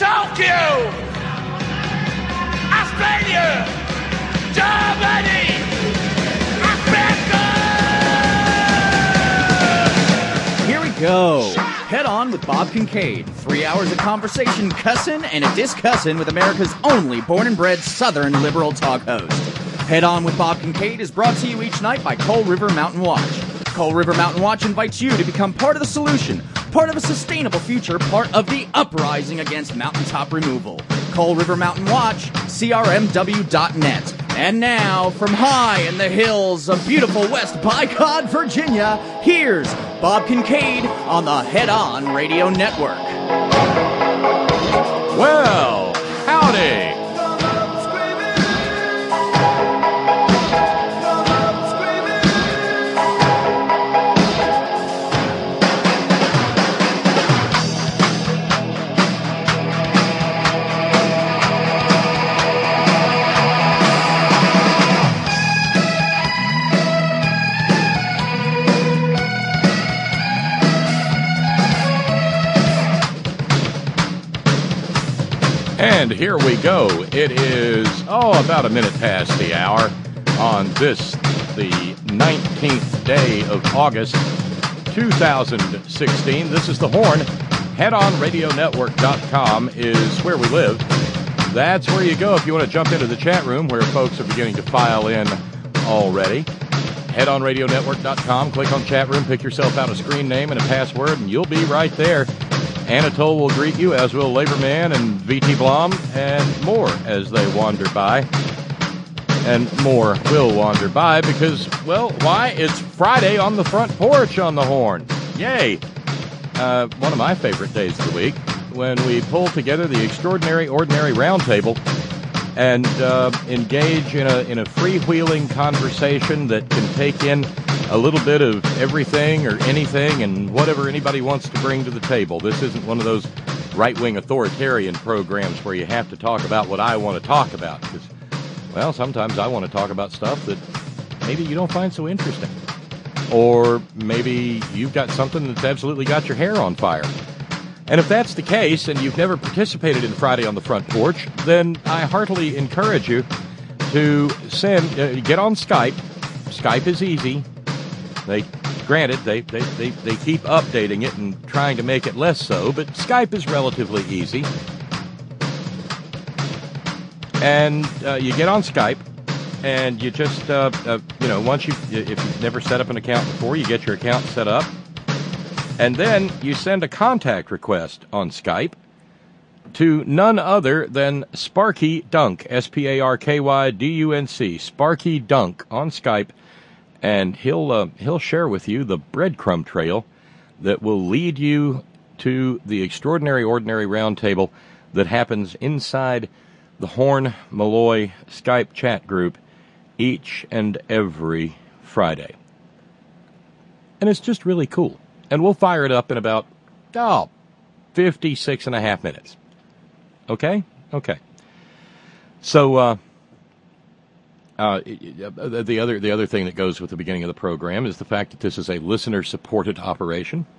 Tokyo, Australia, Germany, Africa. Here we go. Head On with Bob Kincaid. 3 hours of conversation, cussin' and a discussin' with America's only born and bred Southern liberal talk host. Head On with Bob Kincaid is brought to you each night by Coal River Mountain Watch. Coal River Mountain Watch invites you to become part of the solution, part of a sustainable future, part of the uprising against mountaintop removal. Coal River Mountain Watch, crmw.net. And now, from high in the hills of beautiful West Bicod, Virginia, here's Bob Kincaid on the Head On Radio Network. Well, howdy. And here we go. It is, about a minute past the hour on this, the 19th day of August, 2016. This is The Horn. HeadOnRadioNetwork.com is where we live. That's where you go if you want to jump into the chat room where folks are beginning to file in already. HeadOnRadioNetwork.com. Click on chat room, pick yourself out a screen name and a password, and you'll be right there. Anatole will greet you, as will Laborman and VT Blom, and more as they wander by. And more will wander by because, well, why? It's Friday on the front porch on the Horn. Yay! One of my favorite days of the week, when we pull together the Extraordinary Ordinary Roundtable and engage in a freewheeling conversation that can take in a little bit of everything or anything and whatever anybody wants to bring to the table. This isn't one of those right-wing authoritarian programs where you have to talk about what I want to talk about. Because, well, sometimes I want to talk about stuff that maybe you don't find so interesting. Or maybe you've got something that's absolutely got your hair on fire. And if that's the case and you've never participated in Friday on the Front Porch, then I heartily encourage you to get on Skype. Skype is easy. Granted, they keep updating it and trying to make it less so, but Skype is relatively easy. And you get on Skype, and you just, if you've never set up an account before, you get your account set up. And then you send a contact request on Skype to none other than Sparky Dunk, SparkyDunc, Sparky Dunk on Skype. And he'll share with you the breadcrumb trail that will lead you to the Extraordinary Ordinary Roundtable that happens inside the Horn Malloy Skype chat group each and every Friday. And it's just really cool. And we'll fire it up in about 56 and a half minutes. Okay? Okay. So, the other thing that goes with the beginning of the program is the fact that this is a listener-supported operation.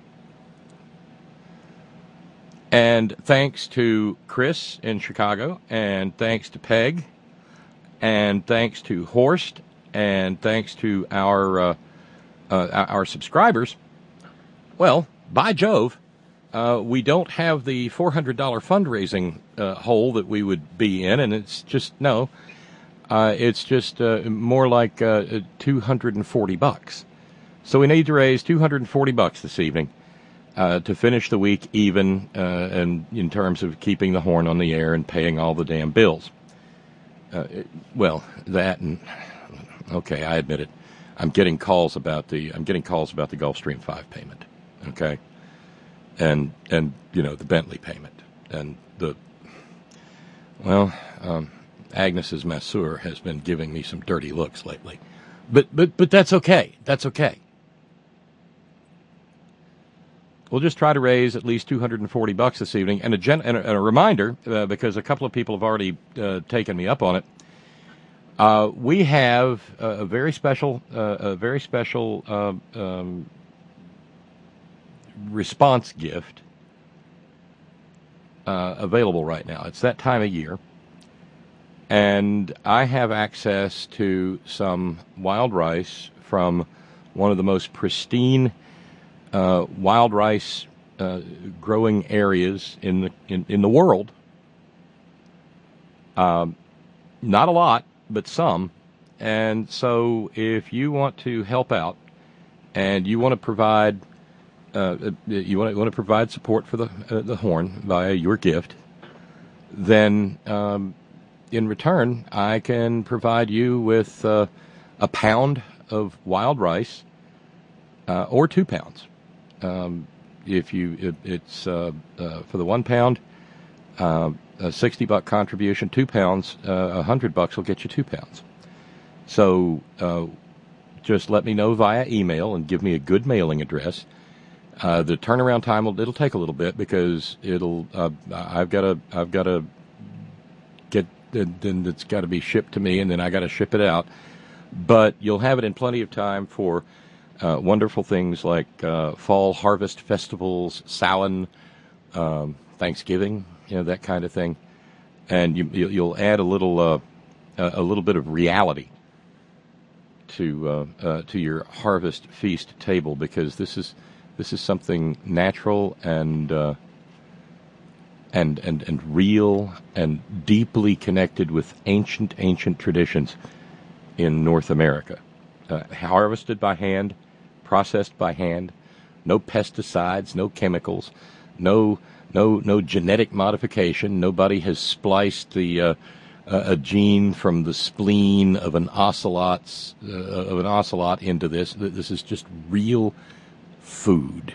And thanks to Chris in Chicago, and thanks to Peg, and thanks to Horst, and thanks to our subscribers, well, by Jove, we don't have the $400 fundraising hole that we would be in, and it's just, no. It's just more like $240. So we need to raise $240 this evening to finish the week even, and in terms of keeping the Horn on the air and paying all the damn bills. That and okay, I admit it. I'm getting calls about the Gulfstream 5 payment. Okay, and the Bentley payment and Agnes's masseur has been giving me some dirty looks lately, but that's okay. That's okay. We'll just try to raise at least $240 this evening, and a reminder because a couple of people have already taken me up on it. We have a very special response gift available right now. It's that time of year. And I have access to some wild rice from one of the most pristine wild rice growing areas in the world. Not a lot, but some. And so if you want to help out and you want to provide provide support for the Horn via your gift, then in return, I can provide you with a pound of wild rice or 2 pounds. It's for the 1 pound, a $60 contribution. 2 pounds, $100 will get you 2 pounds. So just let me know via email and give me a good mailing address. The turnaround time it'll take a little bit because I've got to get, then it's got to be shipped to me, and then I got to ship it out. But you'll have it in plenty of time for wonderful things like fall harvest festivals, Samhain, Thanksgiving, that kind of thing, and you'll add a little bit of reality to your harvest feast table, because this is something natural and real and deeply connected with ancient traditions in North America. Harvested by hand, processed by hand, no pesticides, no chemicals, no genetic modification. Nobody has spliced a gene from the spleen of an ocelot into this. This is just real food.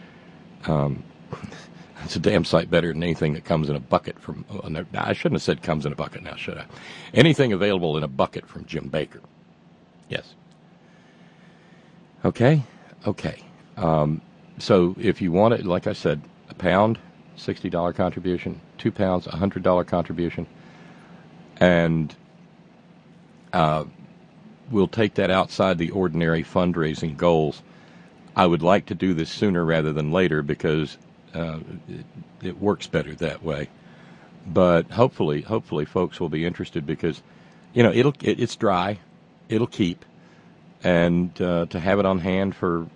It's a damn sight better than anything that comes in a bucket from... I shouldn't have said comes in a bucket now, should I? Anything available in a bucket from Jim Baker. Yes. Okay. So if you want it, like I said, a pound, $60 contribution, 2 pounds, $100 contribution, and we'll take that outside the ordinary fundraising goals. I would like to do this sooner rather than later because it works better that way. But hopefully folks will be interested because, it's dry, it'll keep, and to have it on hand for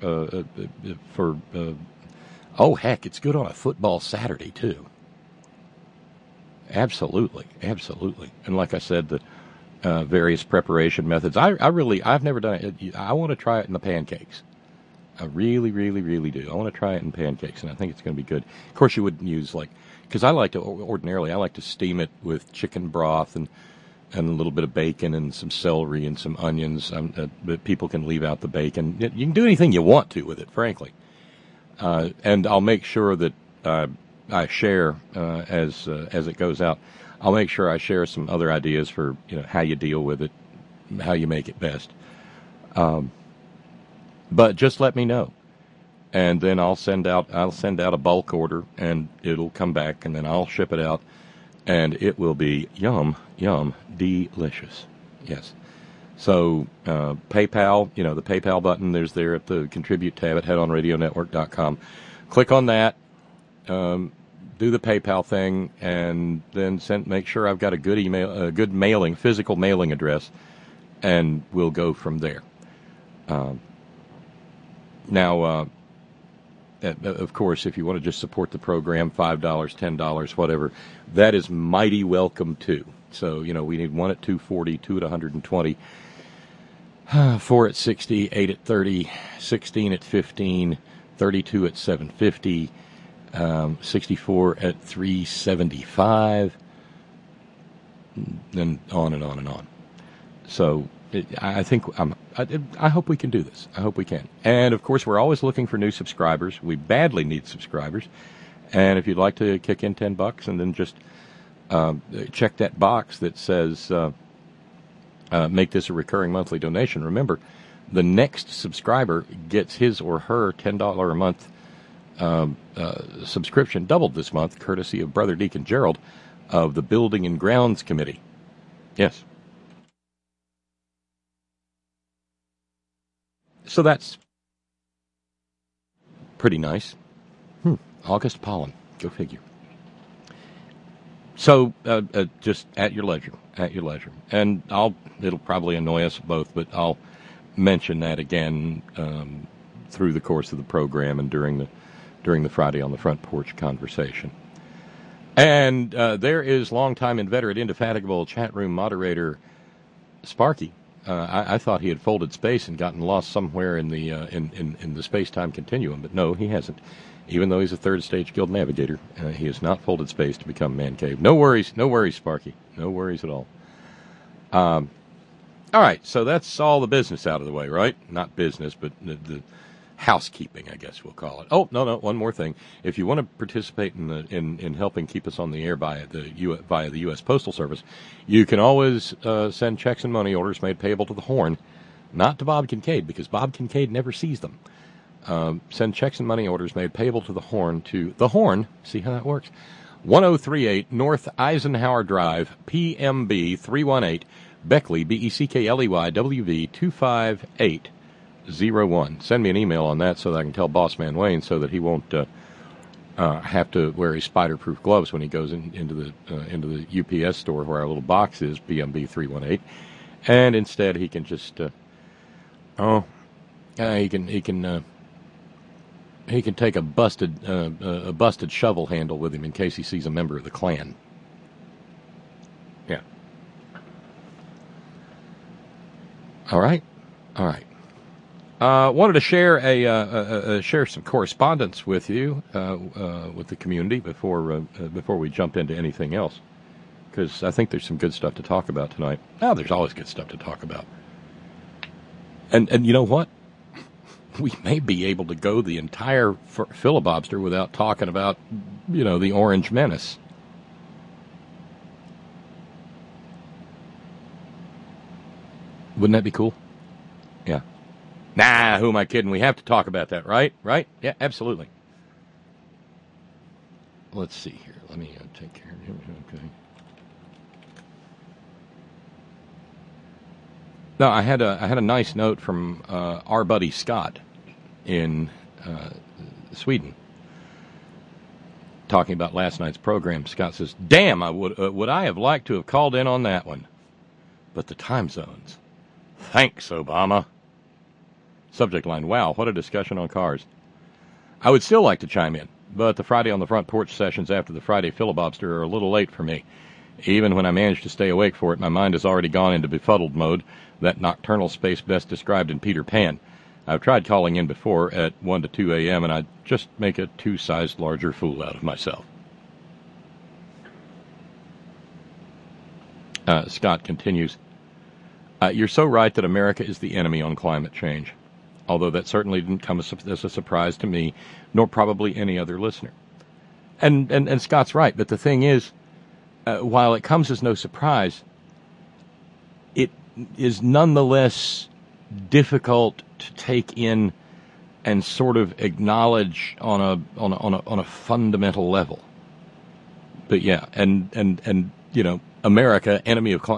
it's good on a football Saturday too. Absolutely. And like I said, the various preparation methods. I've never done it. I want to try it in the pancakes. I really do. I want to try it in pancakes, and I think it's going to be good. Of course, you wouldn't use because I like to steam it with chicken broth and a little bit of bacon and some celery and some onions. But people can leave out the bacon. You can do anything you want to with it, frankly. And I'll make sure that I share as it goes out. I'll make sure I share some other ideas for how you deal with it, how you make it best. But just let me know, and then I'll send out a bulk order, and it'll come back, and then I'll ship it out, and it will be yum delicious. Yes. So PayPal, the PayPal button, there's there at the Contribute tab at headonradionetwork.com. Click on that, do the PayPal thing, and then make sure I've got a good physical mailing address, and we'll go from there. Now, of course, if you want to just support the program, $5, $10, whatever, that is mighty welcome too. So, we need 1 at $2.40, 2 at $120, 4 at $60, 8 at $30, 16 at $15, 32 at $7.50, 64 at $3.75, and on and on and on. So I think I hope we can do this. I hope we can. And of course, we're always looking for new subscribers. We badly need subscribers. And if you'd like to kick in $10 and then just check that box that says make this a recurring monthly donation. Remember, the next subscriber gets his or her $10 a month subscription doubled this month, courtesy of Brother Deacon Gerald of the Building and Grounds Committee. Yes. So that's pretty nice. August pollen. Go figure. So just at your leisure, and it'll probably annoy us both, but I'll mention that again through the course of the program and during the Friday on the Front Porch conversation. And there is longtime inveterate, indefatigable chat room moderator Sparky. I thought he had folded space and gotten lost somewhere in the space-time continuum, but no, he hasn't. Even though he's a third stage guild navigator, he has not folded space to become Man Cave. No worries, Sparky. No worries at all. All right, so that's all the business out of the way, right? Not business, but the housekeeping, I guess we'll call it. Oh, no, one more thing. If you want to participate in helping keep us on the air via the U.S. Postal Service, you can always send checks and money orders made payable to the Horn, not to Bob Kincaid, because Bob Kincaid never sees them. Send checks and money orders made payable to the Horn, see how that works, 1038 North Eisenhower Drive, PMB 318, Beckley, Beckley, WV 25801. Send me an email on that so that I can tell Boss Man Wayne so that he won't have to wear his spider-proof gloves when he goes into the UPS store where our little box is, PMB 318, and instead he can just he can take a busted shovel handle with him in case he sees a member of the Klan. Yeah. All right. Wanted to share some correspondence with you, with the community before we jump into anything else, because I think there's some good stuff to talk about tonight. Now, there's always good stuff to talk about, and you know what? We may be able to go the entire filibobster without talking about, the Orange Menace. Wouldn't that be cool? Yeah. Nah, who am I kidding? We have to talk about that, right? Right? Yeah, absolutely. Let's see here. Let me take care of him. Okay. No, I had a nice note from our buddy Scott in Sweden, talking about last night's program. Scott says, "Damn, would I have liked to have called in on that one, but the time zones. Thanks, Obama." Subject line: Wow, what a discussion on cars. I would still like to chime in, but the Friday on the Front Porch sessions after the Friday filibobster are a little late for me. Even when I manage to stay awake for it, my mind has already gone into befuddled mode, that nocturnal space best described in Peter Pan. I've tried calling in before at 1 to 2 a.m., and I just make a two-sized larger fool out of myself. Scott continues, you're so right that America is the enemy on climate change, although that certainly didn't come as a surprise to me, nor probably any other listener. And Scott's right, but the thing is, while it comes as no surprise, it is nonetheless difficult to take in and sort of acknowledge on a fundamental level. But yeah, and America, enemy of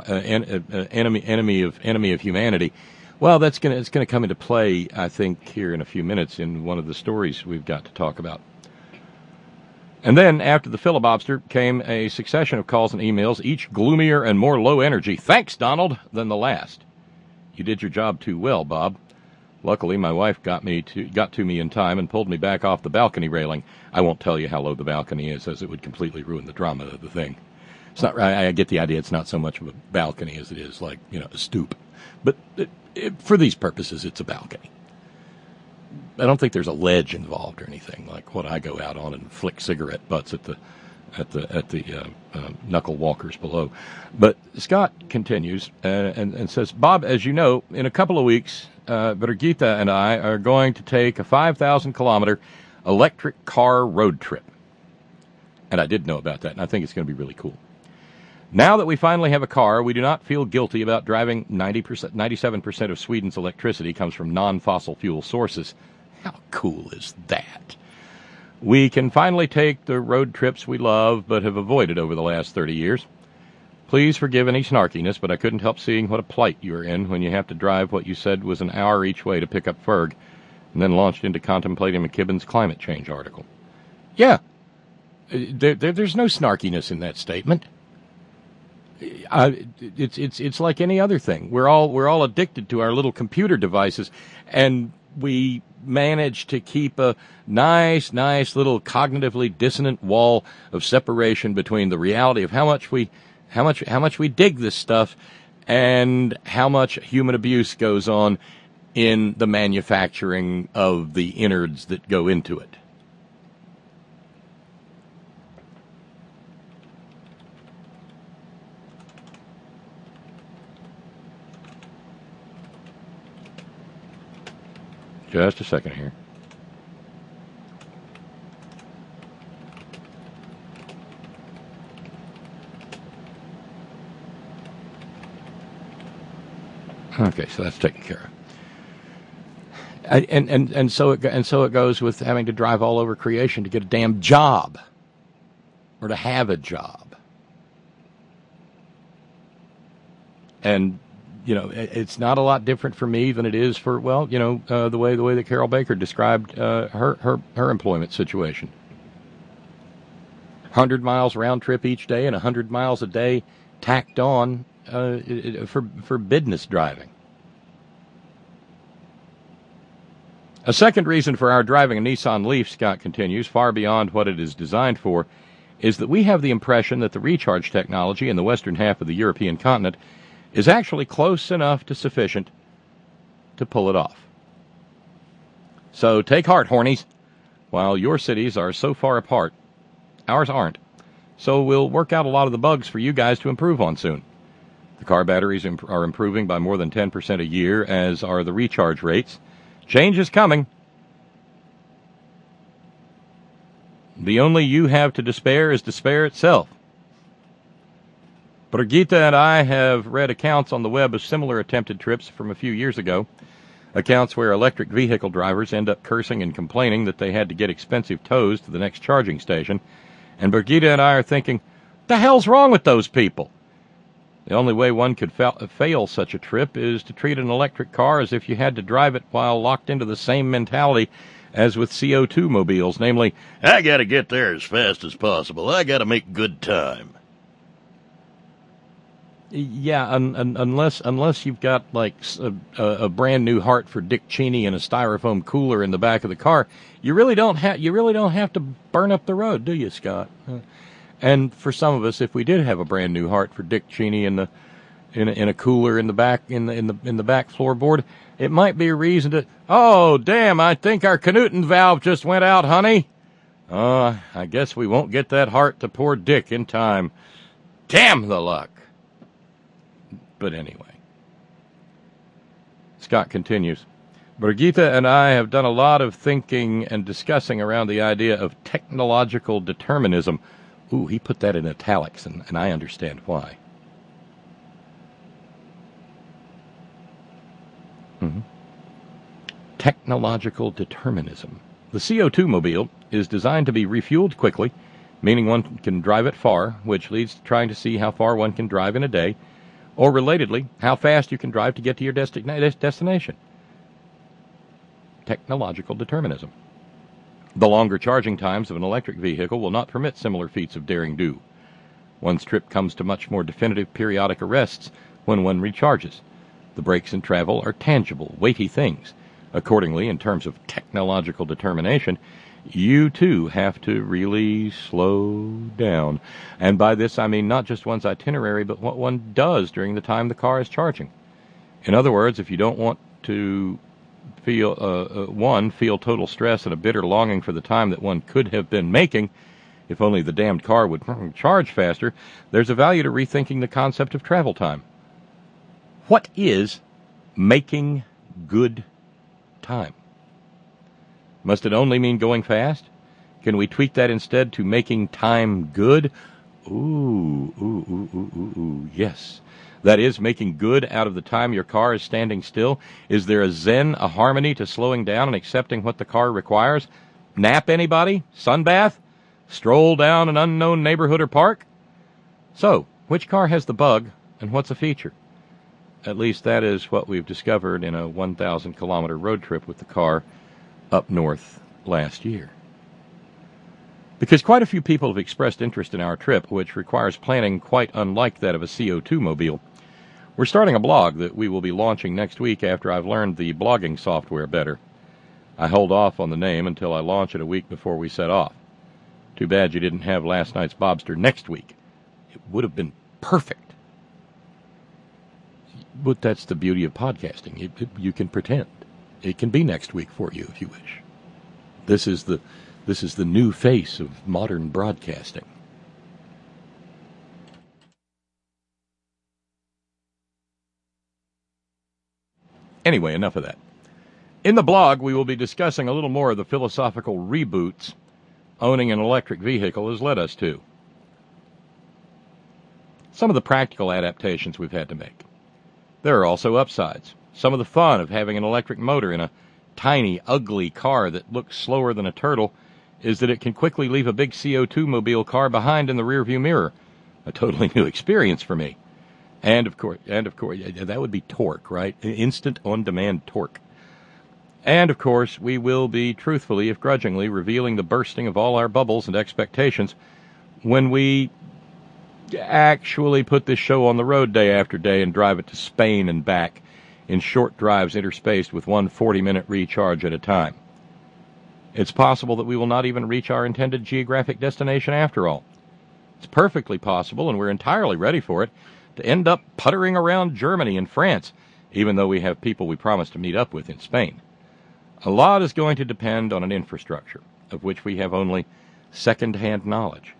humanity. Well, it's going to come into play, I think, here in a few minutes in one of the stories we've got to talk about. And then, after the filibobster, came a succession of calls and emails, each gloomier and more low energy, thanks, Donald, than the last. You did your job too well, Bob. Luckily, my wife got to me in time and pulled me back off the balcony railing. I won't tell you how low the balcony is, as it would completely ruin the drama of the thing. It's not. I get the idea. It's not so much of a balcony as it is like a stoop. But for these purposes, it's a balcony. I don't think there's a ledge involved or anything like what I go out on and flick cigarette butts at the knuckle walkers below. But Scott continues and says, Bob, as you know, in a couple of weeks, Birgitta and I are going to take a 5,000-kilometer electric car road trip. And I did know about that, and I think it's going to be really cool. Now that we finally have a car, we do not feel guilty about driving 97% of Sweden's electricity comes from non-fossil fuel sources. How cool is that? We can finally take the road trips we love but have avoided over the last 30 years. Please forgive any snarkiness, but I couldn't help seeing what a plight you are in when you have to drive what you said was an hour each way to pick up Ferg, and then launched into contemplating McKibben's climate change article. Yeah. There's no snarkiness in that statement. It's like any other thing. We're all addicted to our little computer devices, and we manage to keep a nice little cognitively dissonant wall of separation between the reality of how much we dig this stuff and how much human abuse goes on in the manufacturing of the innards that go into it. Just a second here. Okay, so that's taken care of. And so it goes with having to drive all over creation to get a damn job, or to have a job. And it's not a lot different for me than it is for the way that Carol Baker described her employment situation. 100 miles round trip each day and 100 miles a day tacked on for business driving. A second reason for our driving a Nissan Leaf, Scott continues, far beyond what it is designed for, is that we have the impression that the recharge technology in the western half of the European continent is actually close enough to sufficient to pull it off. So take heart, hornies. While your cities are so far apart, ours aren't. So we'll work out a lot of the bugs for you guys to improve on soon. The car batteries are improving by more than 10% a year, as are the recharge rates. Change is coming. The only you have to despair is despair itself. Brigitte and I have read accounts on the web of similar attempted trips from a few years ago, accounts where electric vehicle drivers end up cursing and complaining that they had to get expensive tows to the next charging station, and Brigitte and I are thinking, what the hell's wrong with those people? The only way one could fail such a trip is to treat an electric car as if you had to drive it while locked into the same mentality as with CO2 mobiles, namely, I gotta get there as fast as possible. I gotta make good time. Yeah, unless you've got like a brand new heart for Dick Cheney and a styrofoam cooler in the back of the car, you really don't have to burn up the road, do you, Scott? And for some of us, if we did have a brand new heart for Dick Cheney in a cooler in the back in the back floorboard, it might be a reason to. Oh, damn! I think our Canootin valve just went out, honey. I guess we won't get that heart to poor Dick in time. Damn the luck. But anyway, Scott continues. Brigitte and I have done a lot of thinking and discussing around the idea of technological determinism. Ooh, he put that in italics, and I understand why. Technological determinism. The CO2 mobile is designed to be refueled quickly, meaning one can drive it far, which leads to trying to see how far one can drive in a day, or relatedly, how fast you can drive to get to your destination. Technological determinism. The longer charging times of an electric vehicle will not permit similar feats of daring do. One's trip comes to much more definitive periodic arrests when one recharges. The breaks in travel are tangible, weighty things. Accordingly, in terms of technological determination, you too have to really slow down. And by this I mean not just one's itinerary, but what one does during the time the car is charging. In other words, if you don't want to feel total stress and a bitter longing for the time that one could have been making, if only the damned car would charge faster, there's a value to rethinking the concept of travel time. What is making good time? Must it only mean going fast? Can we tweak that instead to making time good? Ooh, yes. That is, making good out of the time your car is standing still. Is there a zen, a harmony to slowing down and accepting what the car requires? Nap, anybody? Sunbath? Stroll down an unknown neighborhood or park? So, which car has the bug, and what's a feature? At least that is what we've discovered in a 1,000-kilometer road trip with the car up north last year. Because quite a few people have expressed interest in our trip, which requires planning quite unlike that of a CO2 mobile. We're starting a blog that we will be launching next week after I've learned the blogging software better. I hold off on the name until I launch it a week before we set off. Too bad you didn't have last night's Bobster next week. It would have been perfect. But that's the beauty of podcasting. You can pretend. It can be next week for you if you wish. This is the new face of modern broadcasting. Anyway, enough of that. In the blog, we will be discussing a little more of the philosophical reboots owning an electric vehicle has led us to. Some of the practical adaptations we've had to make. There are also upsides. Some of the fun of having an electric motor in a tiny, ugly car that looks slower than a turtle is that it can quickly leave a big CO2 mobile car behind in the rearview mirror. A totally new experience for me. And of course, that would be torque, right? Instant on-demand torque. And of course, we will be truthfully, if grudgingly, revealing the bursting of all our bubbles and expectations when we actually put this show on the road day after day and drive it to Spain and back in short drives interspaced with one 40-minute recharge at a time. It's possible that we will not even reach our intended geographic destination after all. It's perfectly possible, and we're entirely ready for it, to end up puttering around Germany and France, even though we have people we promised to meet up with in Spain. A lot is going to depend on an infrastructure, of which we have only second-hand knowledge.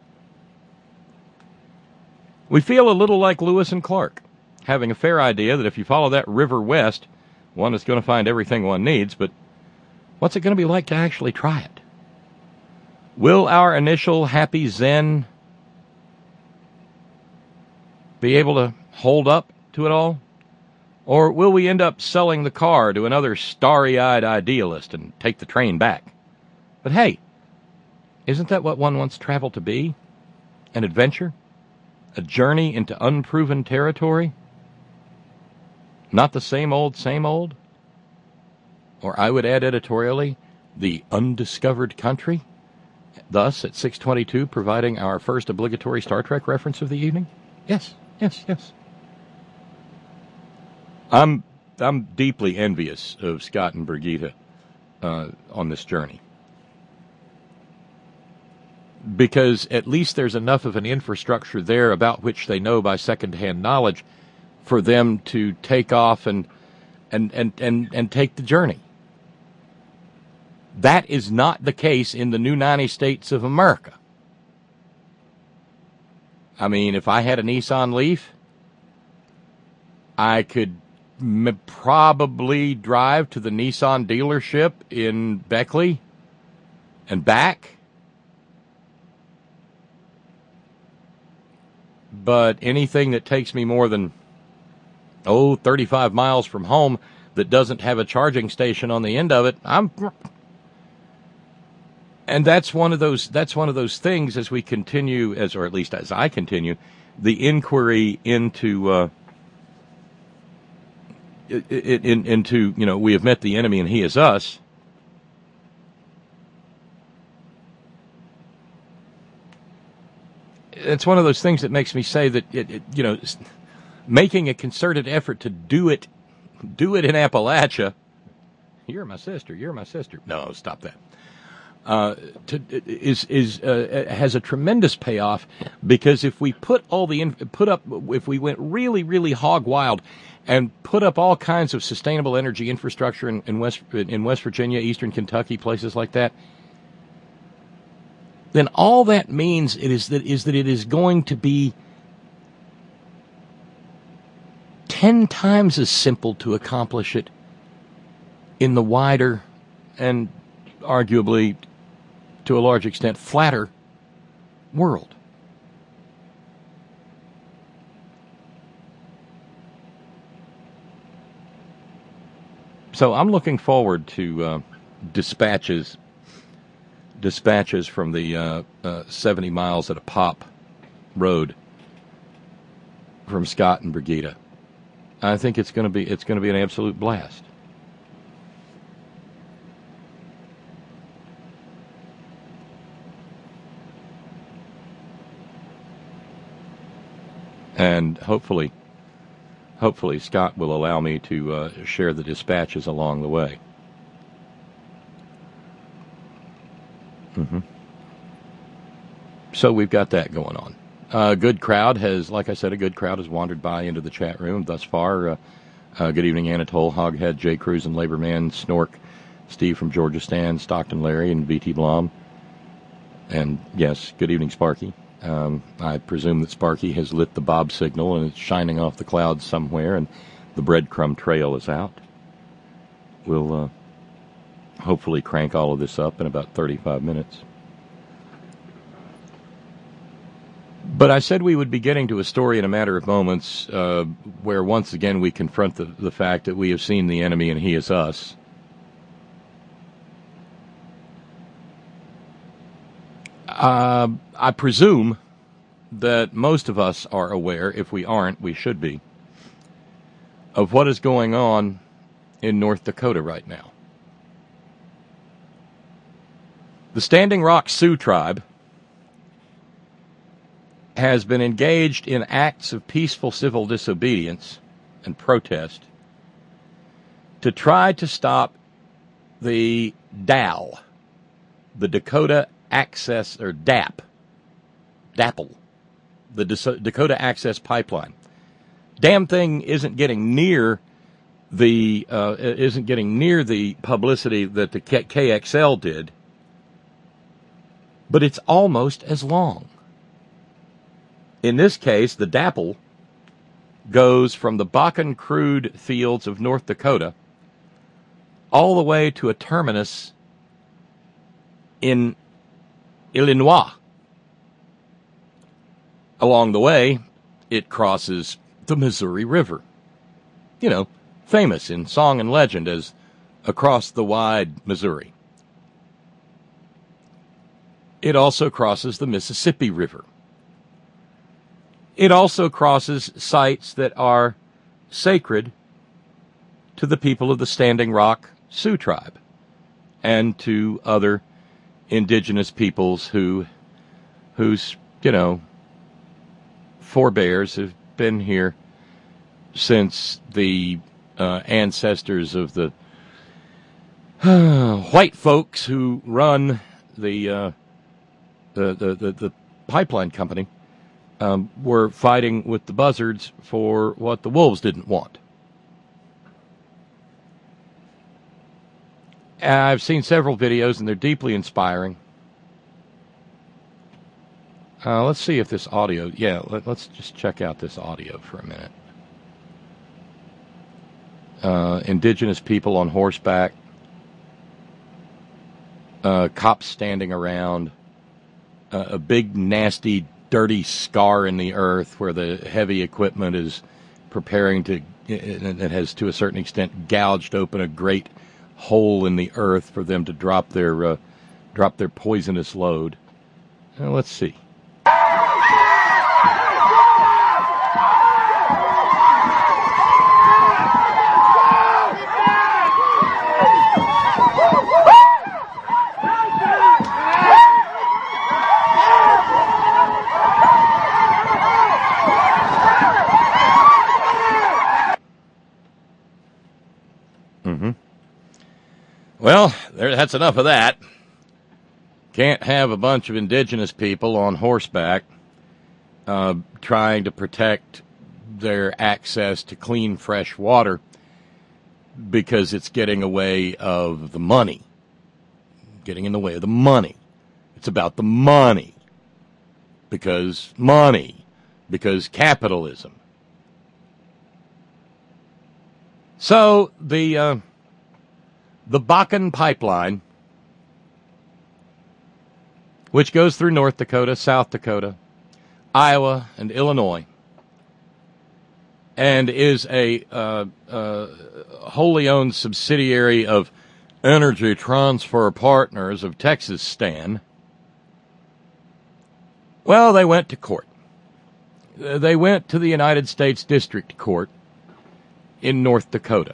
We feel a little like Lewis and Clark, having a fair idea that if you follow that river west, one is going to find everything one needs, but what's it going to be like to actually try it? Will our initial happy zen be able to hold up to it all? Or will we end up selling the car to another starry-eyed idealist and take the train back? But hey, isn't that what one wants travel to be? An adventure? A journey into unproven territory? Not the same old, same old? Or I would add editorially, the undiscovered country? Thus, at 6:22, providing our first obligatory Star Trek reference of the evening? Yes. I'm deeply envious of Scott and Brigitte on this journey. Because at least there's enough of an infrastructure there about which they know by second-hand knowledge for them to take off and take the journey. That is not the case in the new 90 states of America. I mean, if I had a Nissan Leaf, I could probably drive to the Nissan dealership in Beckley and back. But anything that takes me more than 35 miles from home that doesn't have a charging station on the end of it, and that's one of those things as we continue, or at least as I continue, the inquiry into we have met the enemy and he is us. It's one of those things that makes me say that making a concerted effort to do it in Appalachia. You're my sister. No, stop that. Has a tremendous payoff, because if we if we went really, really hog wild and put up all kinds of sustainable energy infrastructure in West Virginia, Eastern Kentucky, places like that, then all that means is that it is going to be 10 times as simple to accomplish it in the wider and arguably, to a large extent, flatter world. So I'm looking forward to dispatches from the 70 miles at a pop road from Scott and Brigitte. I think it's going to be an absolute blast. And hopefully Scott will allow me to share the dispatches along the way. So we've got that going on. A good crowd has wandered by into the chat room thus far. Good evening, Anatole, Hoghead, J. Cruz, and Laborman, Snork, Steve from Georgia Stan, Stockton Larry, and VT Blom. And yes, good evening, Sparky. I presume that Sparky has lit the Bob signal and it's shining off the clouds somewhere, and the breadcrumb trail is out. We'll hopefully crank all of this up in about 35 minutes. But I said we would be getting to a story in a matter of moments where once again we confront the fact that we have seen the enemy and he is us. I presume that most of us are aware, if we aren't, we should be, of what is going on in North Dakota right now. The Standing Rock Sioux Tribe has been engaged in acts of peaceful civil disobedience and protest to try to stop the DAL, the Dakota Access, or DAPL, the Dakota Access Pipeline. Damn thing isn't getting near the publicity that the KXL did, but it's almost as long. In this case, the DAPL goes from the Bakken crude fields of North Dakota all the way to a terminus in Illinois. Along the way, it crosses the Missouri River. You know, famous in song and legend as Across the Wide Missouri. It also crosses the Mississippi River. It also crosses sites that are sacred to the people of the Standing Rock Sioux Tribe and to other indigenous peoples whose, forebears have been here since the ancestors of the white folks who run the pipeline company were fighting with the buzzards for what the wolves didn't want. I've seen several videos, and they're deeply inspiring. Let's see if this audio... Yeah, let's just check out this audio for a minute. Indigenous people on horseback. Cops standing around. A big, nasty, dirty scar in the earth where the heavy equipment is preparing to... It has, to a certain extent, gouged open a great hole in the earth for them to drop their poisonous load. Let's see. Well, that's enough of that. Can't have a bunch of indigenous people on horseback trying to protect their access to clean, fresh water because it's getting away of the money. Getting in the way of the money. It's about the money. Because capitalism. So the Bakken pipeline, which goes through North Dakota, South Dakota, Iowa, and Illinois, and is a wholly owned subsidiary of Energy Transfer Partners of Texas Stan. Well, they went to court. They went to the United States District Court in North Dakota.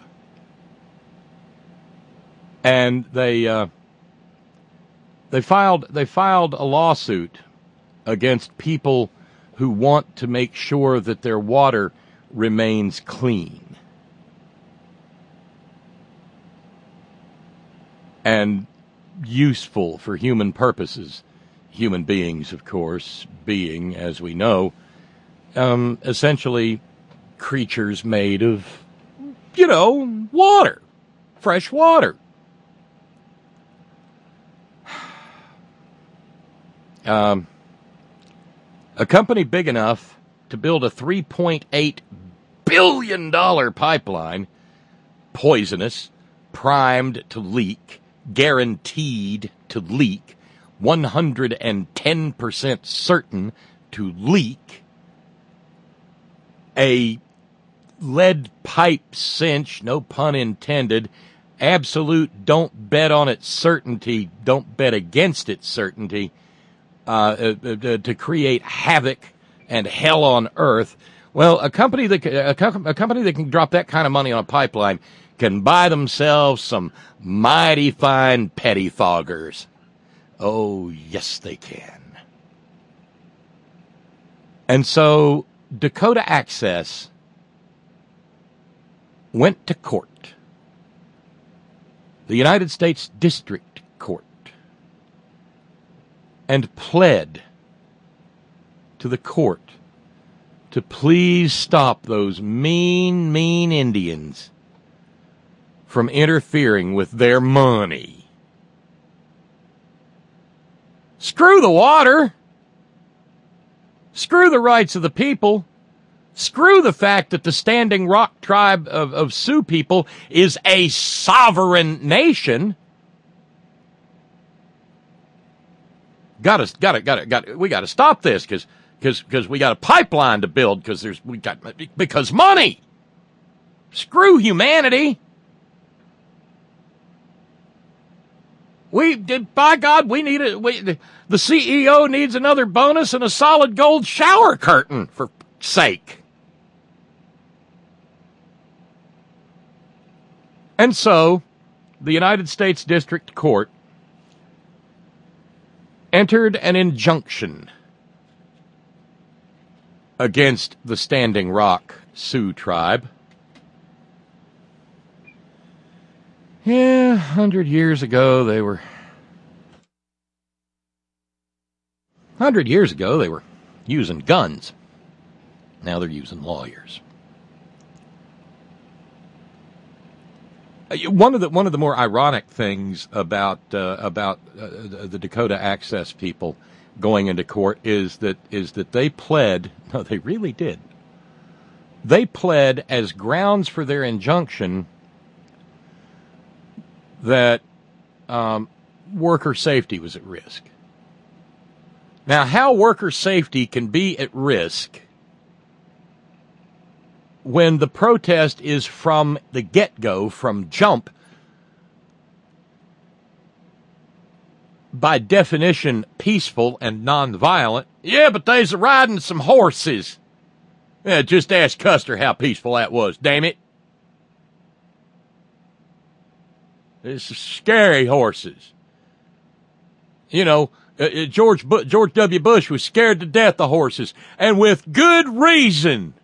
And they filed a lawsuit against people who want to make sure that their water remains clean. And useful for human purposes. Human beings, of course, being, as we know, essentially creatures made of, water, fresh water. A company big enough to build a $3.8 billion pipeline, poisonous, primed to leak, guaranteed to leak, 110% certain to leak, a lead pipe cinch, no pun intended, absolute don't bet on its certainty, don't bet against its certainty, to create havoc and hell on earth. Well, a company that can drop that kind of money on a pipeline can buy themselves some mighty fine pettifoggers. Oh, yes, they can. And so Dakota Access went to court, the United States District Court, and pled to the court to please stop those mean Indians from interfering with their money. Screw the water. Screw the rights of the people. Screw the fact that the Standing Rock tribe of Sioux people is a sovereign nation. We got to stop this because we got a pipeline to build because money. Screw humanity. By God, the CEO needs another bonus and a solid gold shower curtain, for sake. And so, the United States District Court entered an injunction against the Standing Rock Sioux tribe. Yeah, 100 years ago they were using guns. Now they're using lawyers. One of the more ironic things about the Dakota Access people going into court is that they pled. No, they really did. They pled as grounds for their injunction that worker safety was at risk. Now, how worker safety can be at risk when the protest is from the get-go, from jump, by definition peaceful and nonviolent? Yeah, but they's riding some horses. Yeah, just ask Custer how peaceful that was, damn it. It's scary horses. George W. Bush was scared to death of horses, and with good reason.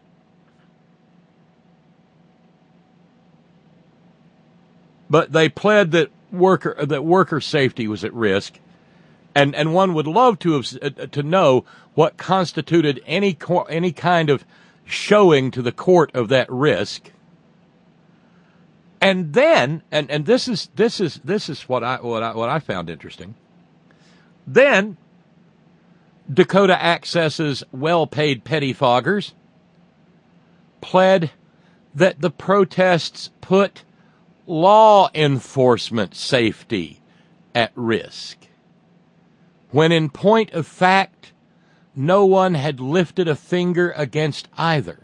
But they pled that worker safety was at risk, and one would love to know what constituted any kind of showing to the court of that risk. And then, and this is what I found interesting. Then, Dakota Access's well-paid pettifoggers pled that the protests put law enforcement safety at risk, when in point of fact, no one had lifted a finger against either.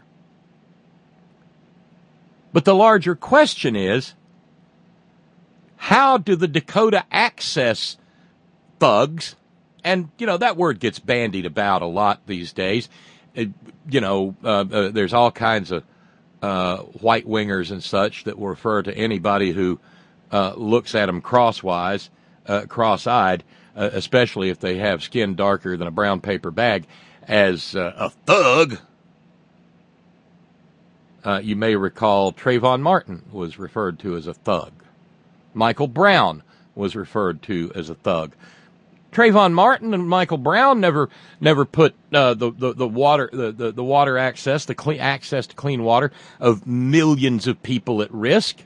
But the larger question is, how do the Dakota Access thugs, and, that word gets bandied about a lot these days. There's all kinds of white wingers and such that will refer to anybody who looks at them cross-eyed, especially if they have skin darker than a brown paper bag. as A thug? you may recall Trayvon Martin was referred to as a thug. Michael Brown was referred to as a thug. Trayvon Martin and Michael Brown never put the water access, the clean access to clean water of millions of people at risk.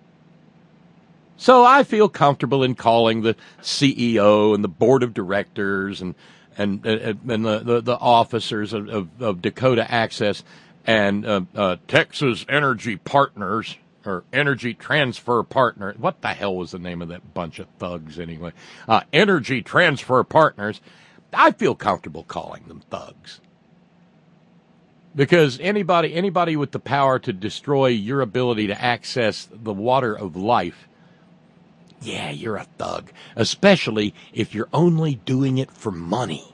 So I feel comfortable in calling the CEO and the board of directors and the officers of Dakota Access and Texas Energy Partners, or Energy Transfer Partner. What the hell was the name of that bunch of thugs anyway? Energy Transfer Partners. I feel comfortable calling them thugs. Because anybody with the power to destroy your ability to access the water of life, yeah, you're a thug. Especially if you're only doing it for money.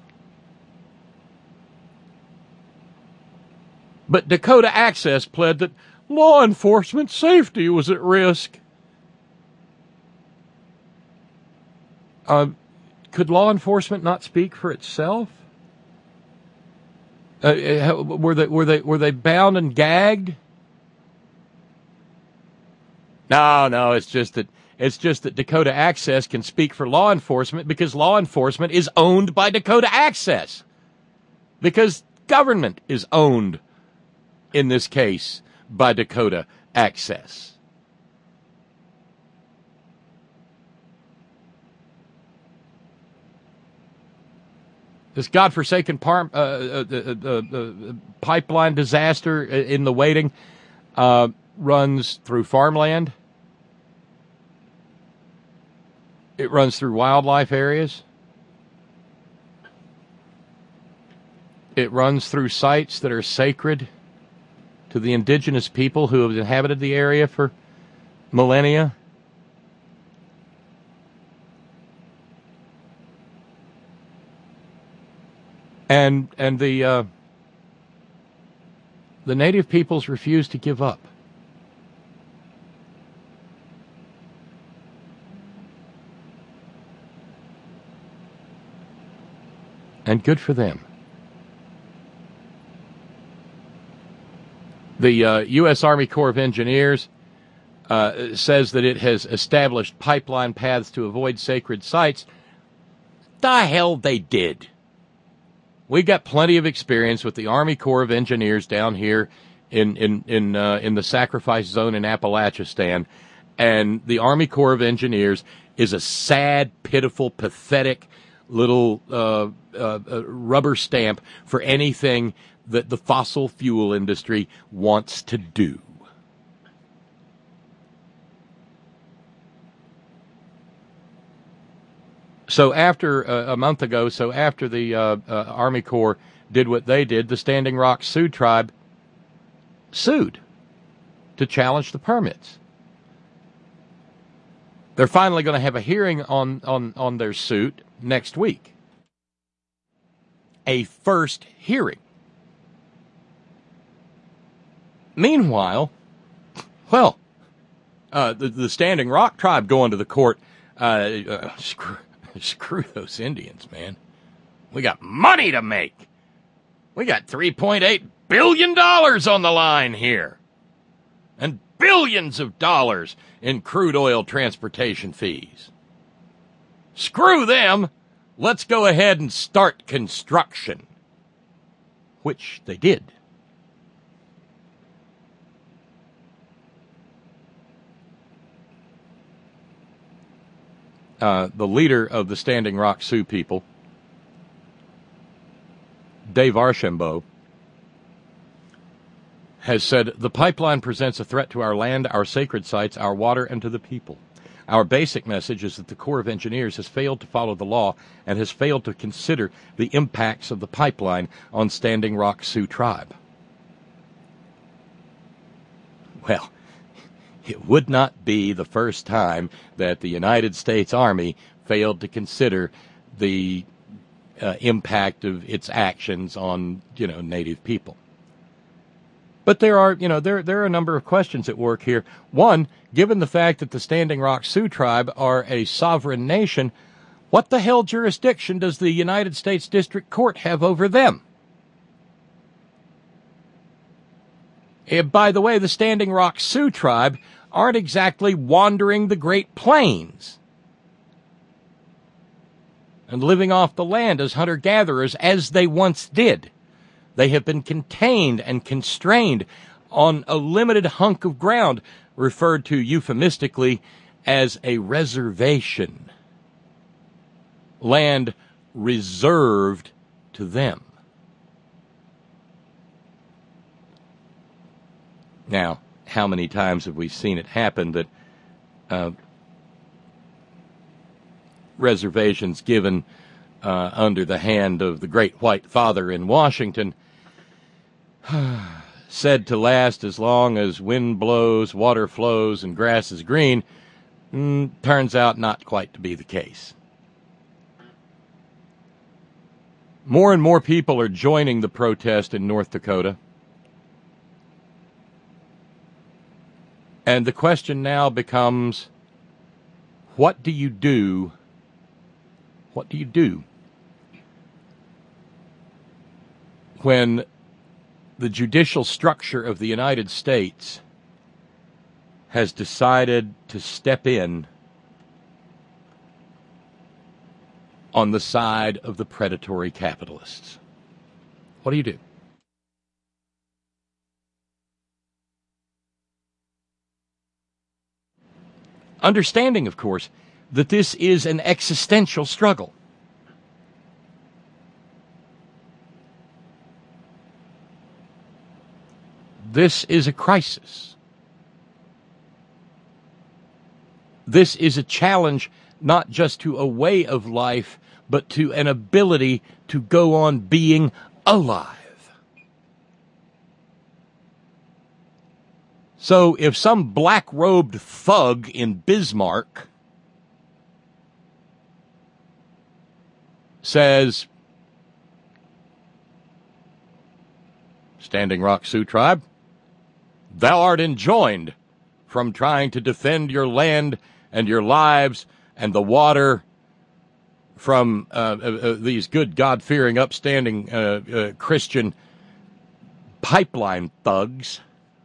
But Dakota Access pled that law enforcement safety was at risk. Could law enforcement not speak for itself? Were they bound and gagged? No. It's just that Dakota Access can speak for law enforcement because law enforcement is owned by Dakota Access. Because government is owned, in this case, by Dakota Access. This godforsaken pipeline disaster in the waiting runs through farmland. It runs through wildlife areas. It runs through sites that are sacred to the indigenous people who have inhabited the area for millennia. And the native peoples refuse to give up. And good for them. The U.S. Army Corps of Engineers says that it has established pipeline paths to avoid sacred sites. The hell they did. We got plenty of experience with the Army Corps of Engineers down here in the sacrifice zone in Appalachistan, and the Army Corps of Engineers is a sad, pitiful, pathetic little rubber stamp for anything that the fossil fuel industry wants to do. So after a month ago, after the Army Corps did what they did, the Standing Rock Sioux tribe sued to challenge the permits. They're finally going to have a hearing on their suit next week. A first hearing. Meanwhile, well, the Standing Rock tribe going to the court, screw those Indians, man. We got money to make. We got $3.8 billion on the line here. And billions of dollars in crude oil transportation fees. Screw them. Let's go ahead and start construction. Which they did. The leader of the Standing Rock Sioux people, Dave Archambault, has said, the pipeline presents a threat to our land, our sacred sites, our water, and to the people. Our basic message is that the Corps of Engineers has failed to follow the law and has failed to consider the impacts of the pipeline on Standing Rock Sioux tribe. Well, it would not be the first time that the United States Army failed to consider the impact of its actions on, Native people. But there are a number of questions at work here. One, given the fact that the Standing Rock Sioux tribe are a sovereign nation, what the hell jurisdiction does the United States District Court have over them? By the way, the Standing Rock Sioux tribe aren't exactly wandering the Great Plains and living off the land as hunter-gatherers as they once did. They have been contained and constrained on a limited hunk of ground, referred to euphemistically as a reservation, land reserved to them. Now, how many times have we seen it happen that reservations given under the hand of the Great White Father in Washington said to last as long as wind blows, water flows, and grass is green, turns out not quite to be the case. More and more people are joining the protest in North Dakota. And the question now becomes, what do you do? What do you do when the judicial structure of the United States has decided to step in on the side of the predatory capitalists? What do you do? Understanding, of course, that this is an existential struggle. This is a crisis. This is a challenge not just to a way of life, but to an ability to go on being alive. So if some black-robed thug in Bismarck says, Standing Rock Sioux tribe, thou art enjoined from trying to defend your land and your lives and the water from these good, God-fearing, upstanding Christian pipeline thugs.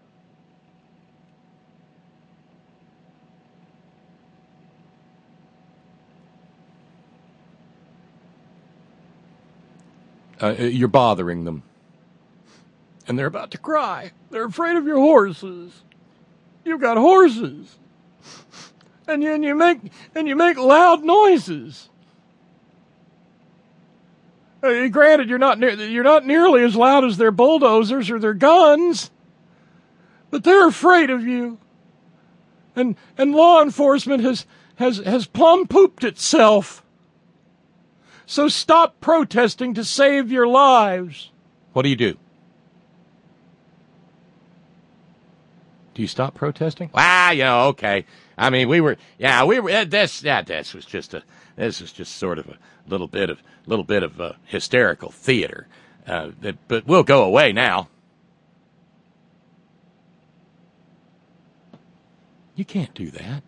You're bothering them. And they're about to cry. They're afraid of your horses. You've got horses. And you make loud noises. Granted, you're not nearly as loud as their bulldozers or their guns, but they're afraid of you. And law enforcement has plumb pooped itself. So stop protesting to save your lives. What do you do? Do you stop protesting? Okay. I mean, this was just sort of a little bit of hysterical theater. But we'll go away now. You can't do that.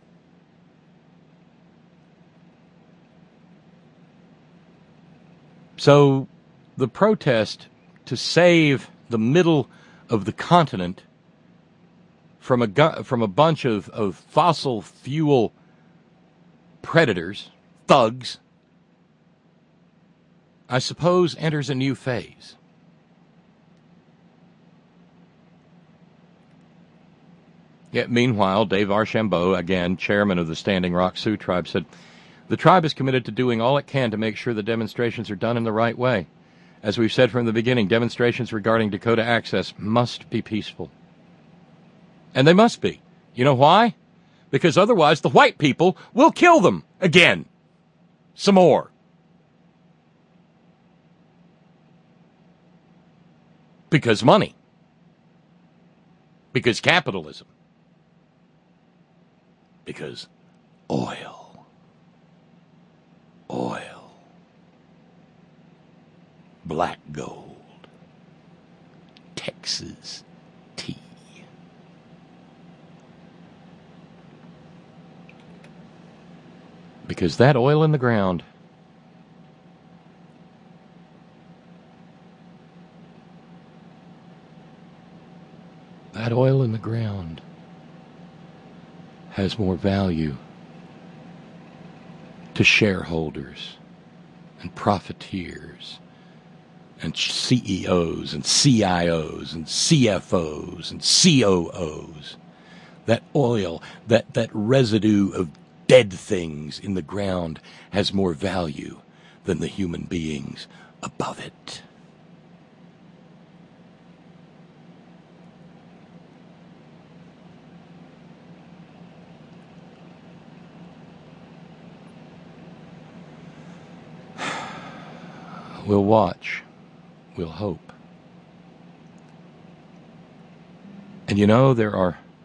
So the protest to save the middle of the continent from a bunch of fossil fuel predators, thugs, I suppose enters a new phase. Yet meanwhile, Dave Archambault, again, chairman of the Standing Rock Sioux tribe, said, the tribe is committed to doing all it can to make sure the demonstrations are done in the right way. As we've said from the beginning, demonstrations regarding Dakota Access must be peaceful. And they must be. You know why? Because otherwise the white people will kill them again. Some more. Because money. Because capitalism. Because oil. Oil. Black gold. Texas tea. Because that oil in the ground ground has more value to shareholders and profiteers and CEOs and CIOs and CFOs and COOs. That oil, that residue of dead things in the ground has more value than the human beings above it. We'll watch. We'll hope. And you know, there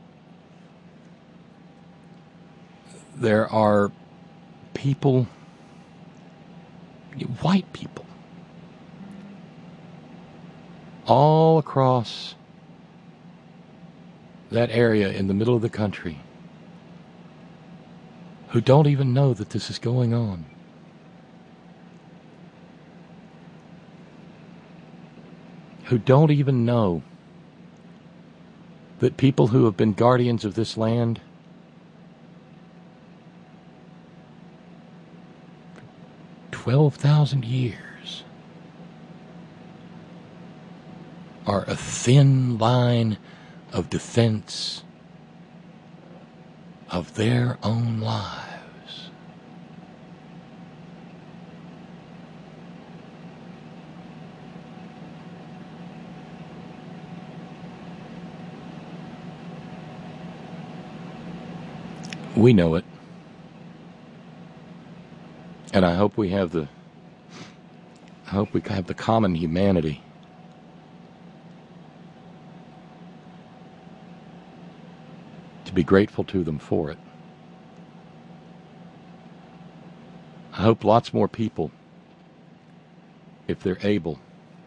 are people, white people, all across that area in the middle of the country who don't even know that this is going on. Who don't even know that people who have been guardians of this land for 12,000 years are a thin line of defense of their own lives. We know it. And I hope we have the common humanity to be grateful to them for it. I hope lots more people, if they're able,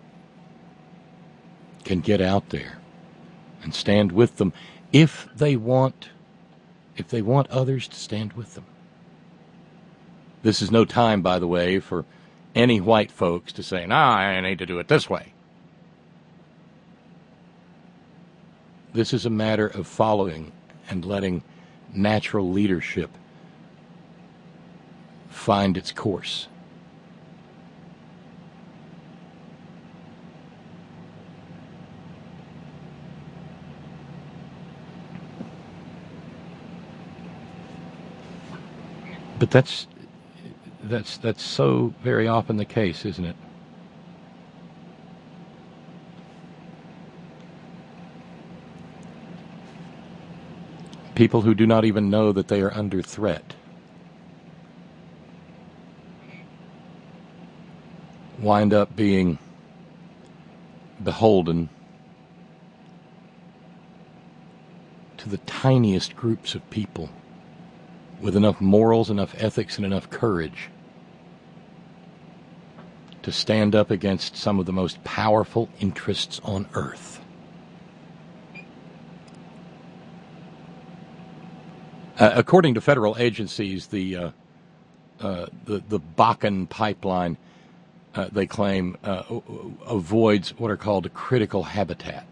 can get out there and stand with them if they want others to stand with them. This is no time, by the way, for any white folks to say, I need to do it this way. This is a matter of following and letting natural leadership find its course. But that's so very often the case, isn't it? People who do not even know that they are under threat wind up being beholden to the tiniest groups of people with enough morals, enough ethics, and enough courage to stand up against some of the most powerful interests on earth. According to federal agencies, the Bakken pipeline, they claim, avoids what are called critical habitat.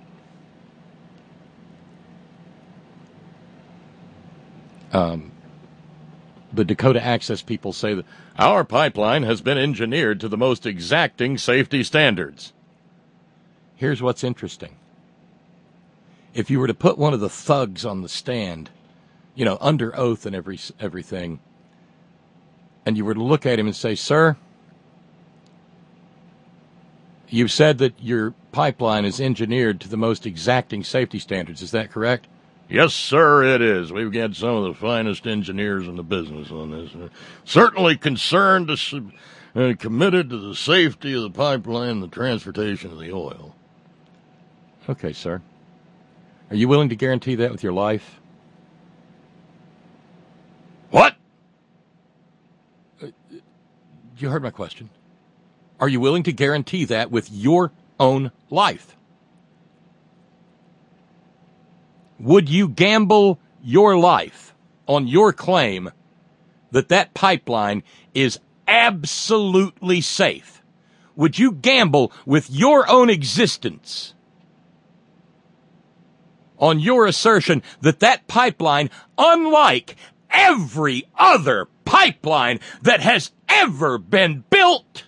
The Dakota Access people say that our pipeline has been engineered to the most exacting safety standards. Here's what's interesting. If you were to put one of the thugs on the stand, under oath and everything, and you were to look at him and say, "Sir, you've said that your pipeline is engineered to the most exacting safety standards. Is that correct?" Yes, sir, it is. We've got some of the finest engineers in the business on this. Certainly concerned, committed to the safety of the pipeline and the transportation of the oil. Okay, sir. Are you willing to guarantee that with your life? What? You heard my question. Are you willing to guarantee that with your own life? Would you gamble your life on your claim that pipeline is absolutely safe? Would you gamble with your own existence on your assertion that that pipeline, unlike every other pipeline that has ever been built,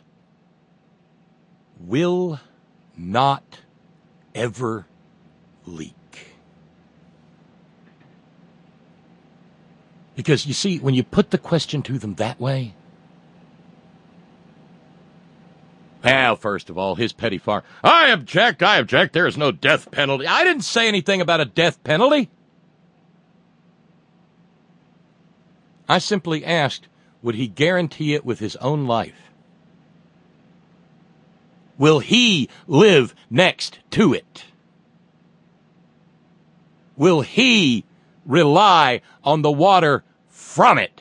will not ever leak. Because, you see, when you put the question to them that way, well, first of all, his petty farm. I object, there is no death penalty. I didn't say anything about a death penalty. I simply asked, would he guarantee it with his own life? Will he live next to it? Will he rely on the water from it,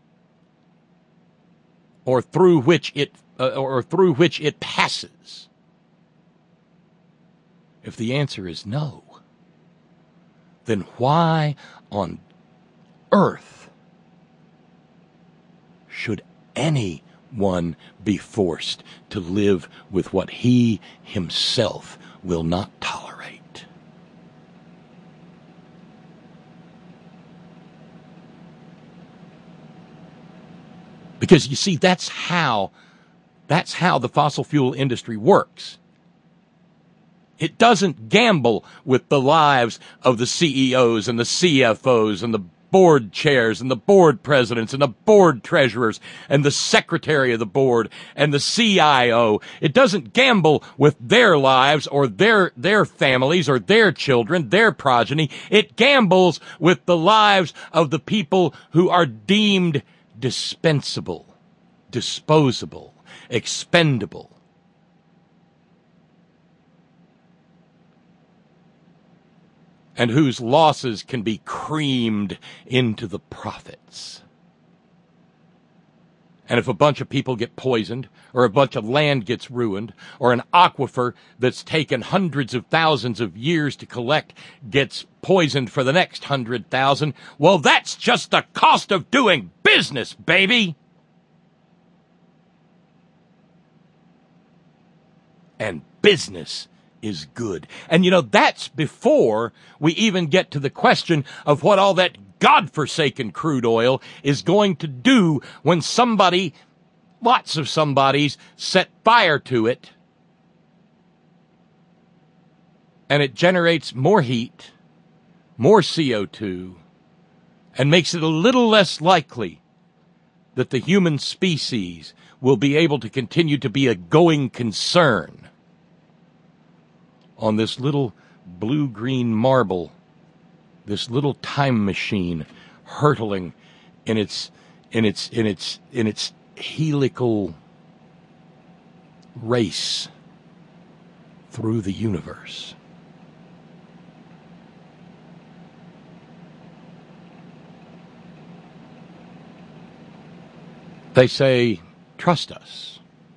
or through which it passes? If the answer is no, then why on earth should anyone be forced to live with what he himself will not tolerate? Because, you see, that's how the fossil fuel industry works. It doesn't gamble with the lives of the CEOs and the CFOs and the board chairs and the board presidents and the board treasurers and the secretary of the board and the CIO. It doesn't gamble with their lives or their families or their children, their progeny. It gambles with the lives of the people who are deemed dispensable, disposable, expendable. And whose losses can be creamed into the profits. And if a bunch of people get poisoned, or a bunch of land gets ruined, or an aquifer that's taken hundreds of thousands of years to collect gets poisoned for the next 100,000, well, that's just the cost of doing business, baby! And business is good. And, you know, that's before we even get to the question of what all that godforsaken crude oil is going to do when somebody, lots of somebodies, set fire to it, and it generates more heat, more CO2, and makes it a little less likely that the human species will be able to continue to be a going concern on this little blue-green marble, this little time machine hurtling in its helical race through the universe. They say, trust us.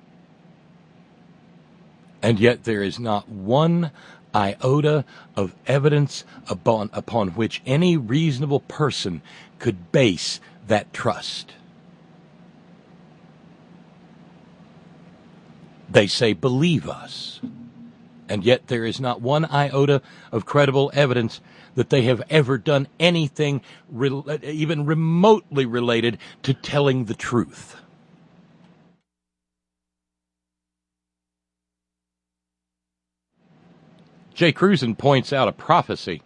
And yet there is not one iota of evidence upon which any reasonable person could base that trust. They say, believe us. And yet there is not one iota of credible evidence that they have ever done anything even remotely related to telling the truth. Jay Cruzen points out a prophecy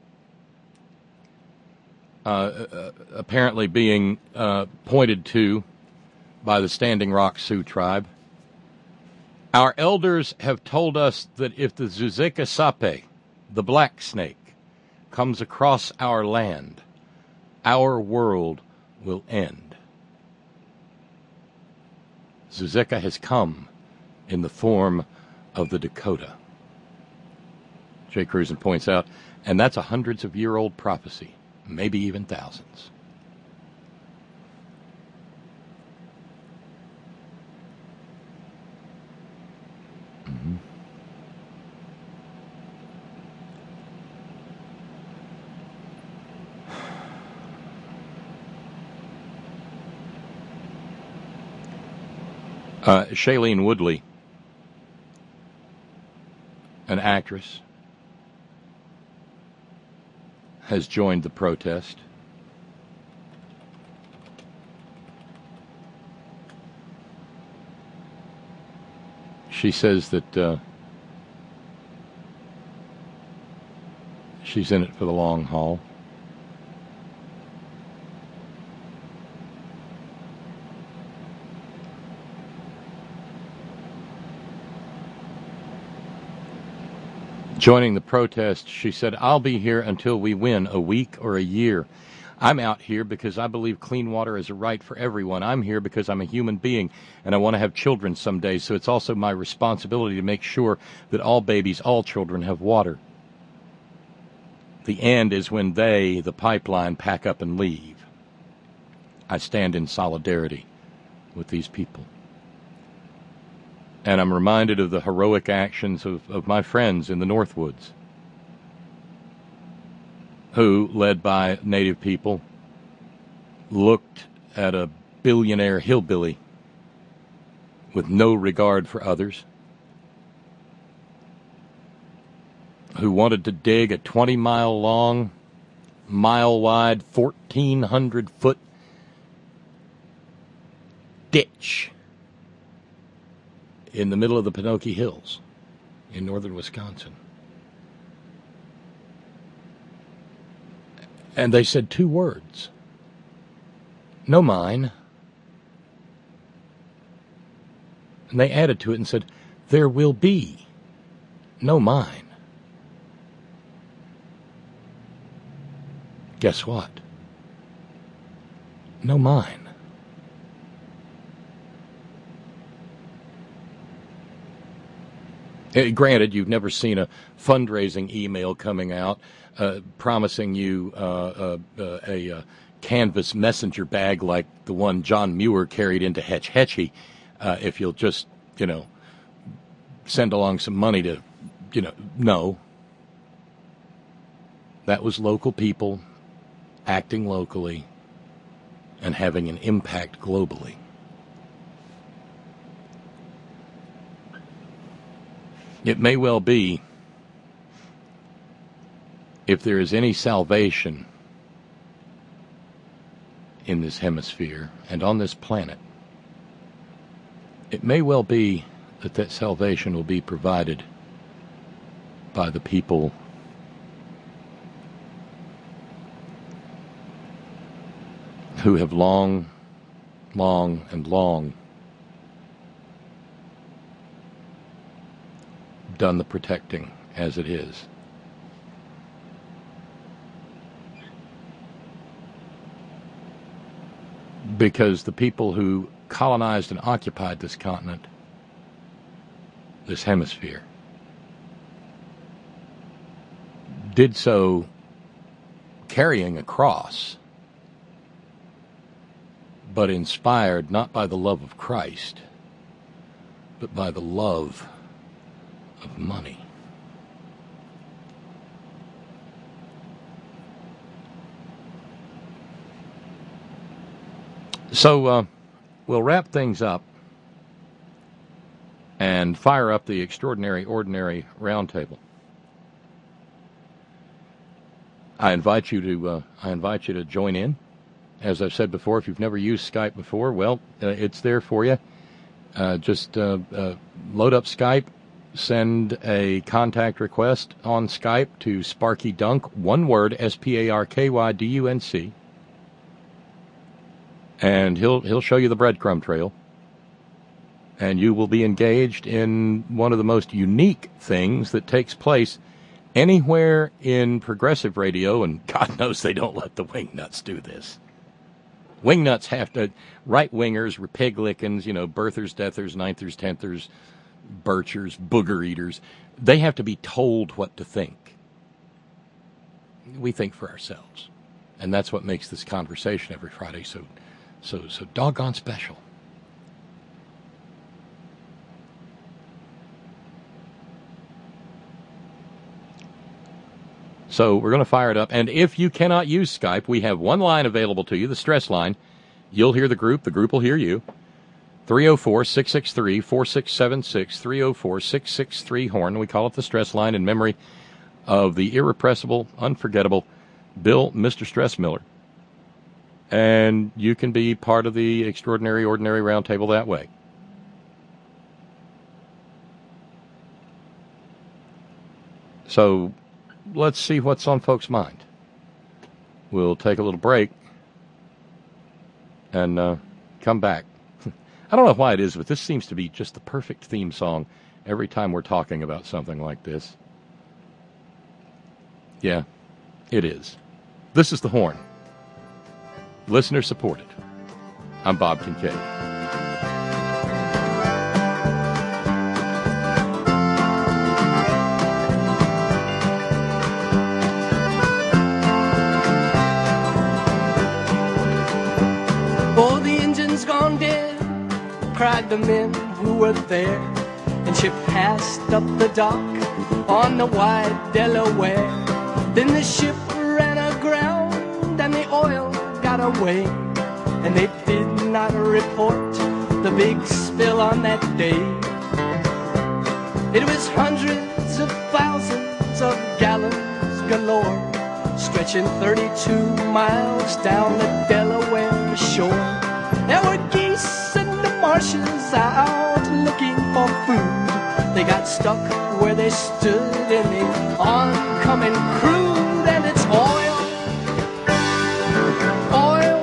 apparently being pointed to by the Standing Rock Sioux tribe. Our elders have told us that if the Zuzeka Sape, the black snake, comes across our land, our world will end. Zuzeka has come in the form of the Dakota. Jay Cruzen points out, and that's a hundreds-of-year-old prophecy, maybe even thousands. Shailene Woodley, an actress, has joined the protest. She says that she's in it for the long haul. Joining the protest, she said, "I'll be here until we win, a week or a year. I'm out here because I believe clean water is a right for everyone. I'm here because I'm a human being and I want to have children someday, so it's also my responsibility to make sure that all babies, all children have water. The end is when they, the pipeline, pack up and leave. I stand in solidarity with these people." And I'm reminded of the heroic actions of my friends in the Northwoods, who, led by Native people, looked at a billionaire hillbilly with no regard for others, who wanted to dig a 20-mile-long, mile-wide, 1,400-foot ditch in the middle of the Pinocchio Hills in northern Wisconsin. And they said 2 words: "No mine." And they added to it and said, "There will be no mine." Guess what? No mine. Granted, you've never seen a fundraising email coming out promising you a canvas messenger bag like the one John Muir carried into Hetch Hetchy, if you'll just, send along some money to, no. That was local people acting locally and having an impact globally. It may well be, if there is any salvation in this hemisphere and on this planet, it may well be that salvation will be provided by the people who have long done the protecting as it is. Because the people who colonized and occupied this continent, this hemisphere, did so carrying a cross, but inspired not by the love of Christ, but by the love of money. So we'll wrap things up and fire up the Extraordinary Ordinary Roundtable. I invite you to join in. As I've said before, if you've never used Skype before, well, it's there for you. Just load up Skype, send a contact request on Skype to Sparky Dunk, one word, SparkydUnc, and he'll show you the breadcrumb trail, and you will be engaged in one of the most unique things that takes place anywhere in progressive radio, and God knows they don't let the wingnuts do this. Wingnuts have to, right-wingers, Republicans, birthers, deathers, ninthers, tenthers, birchers, booger eaters, they have to be told what to think. We think for ourselves. And that's what makes this conversation every Friday so doggone special. So we're going to fire it up. And if you cannot use Skype, we have one line available to you, the stress line. You'll hear the group will hear you. 304-663-4676, 304-663-HORN. We call it the stress line in memory of the irrepressible, unforgettable Bill, Mr. Stress Miller. And you can be part of the Extraordinary Ordinary Roundtable that way. So let's see what's on folks' mind. We'll take a little break and come back. I don't know why it is, but this seems to be just the perfect theme song every time we're talking about something like this. Yeah, it is. This is The Horn. Listener supported. I'm Bob Kincaid. Oh, the engine's gone dead, cried the men who were there. And she passed up the dock on the wide Delaware. Then the ship ran aground and the oil got away. And they did not report the big spill on that day. It was hundreds of thousands of gallons galore, stretching 32 miles down the Delaware shore. There were geese in the marshes out looking for food. They got stuck where they stood in the oncoming crude. And it's oil, oil,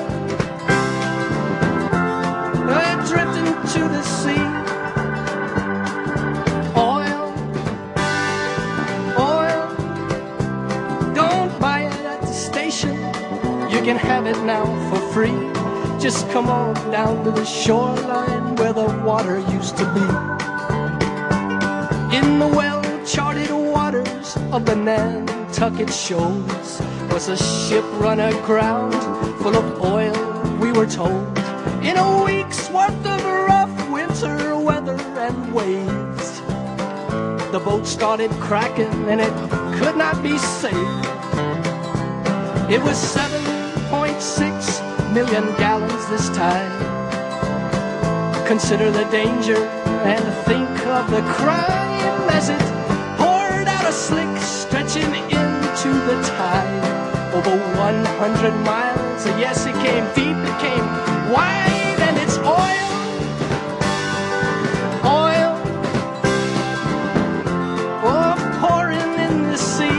drifting to the sea. Oil, oil, don't buy it at the station. You can have it now for free. Just come on down to the shoreline where the water used to be. In the well-charted waters of the Nantucket shores was a ship run aground full of oil, we were told. In a week's worth of rough winter weather and waves, the boat started cracking and it could not be saved. It was 7.6 million gallons this time. Consider the danger and think of the crime as it poured out a slick stretching into the tide. Over 100 miles, yes, it came deep, it came wide, and it's oil, oil, oh, pouring in the sea.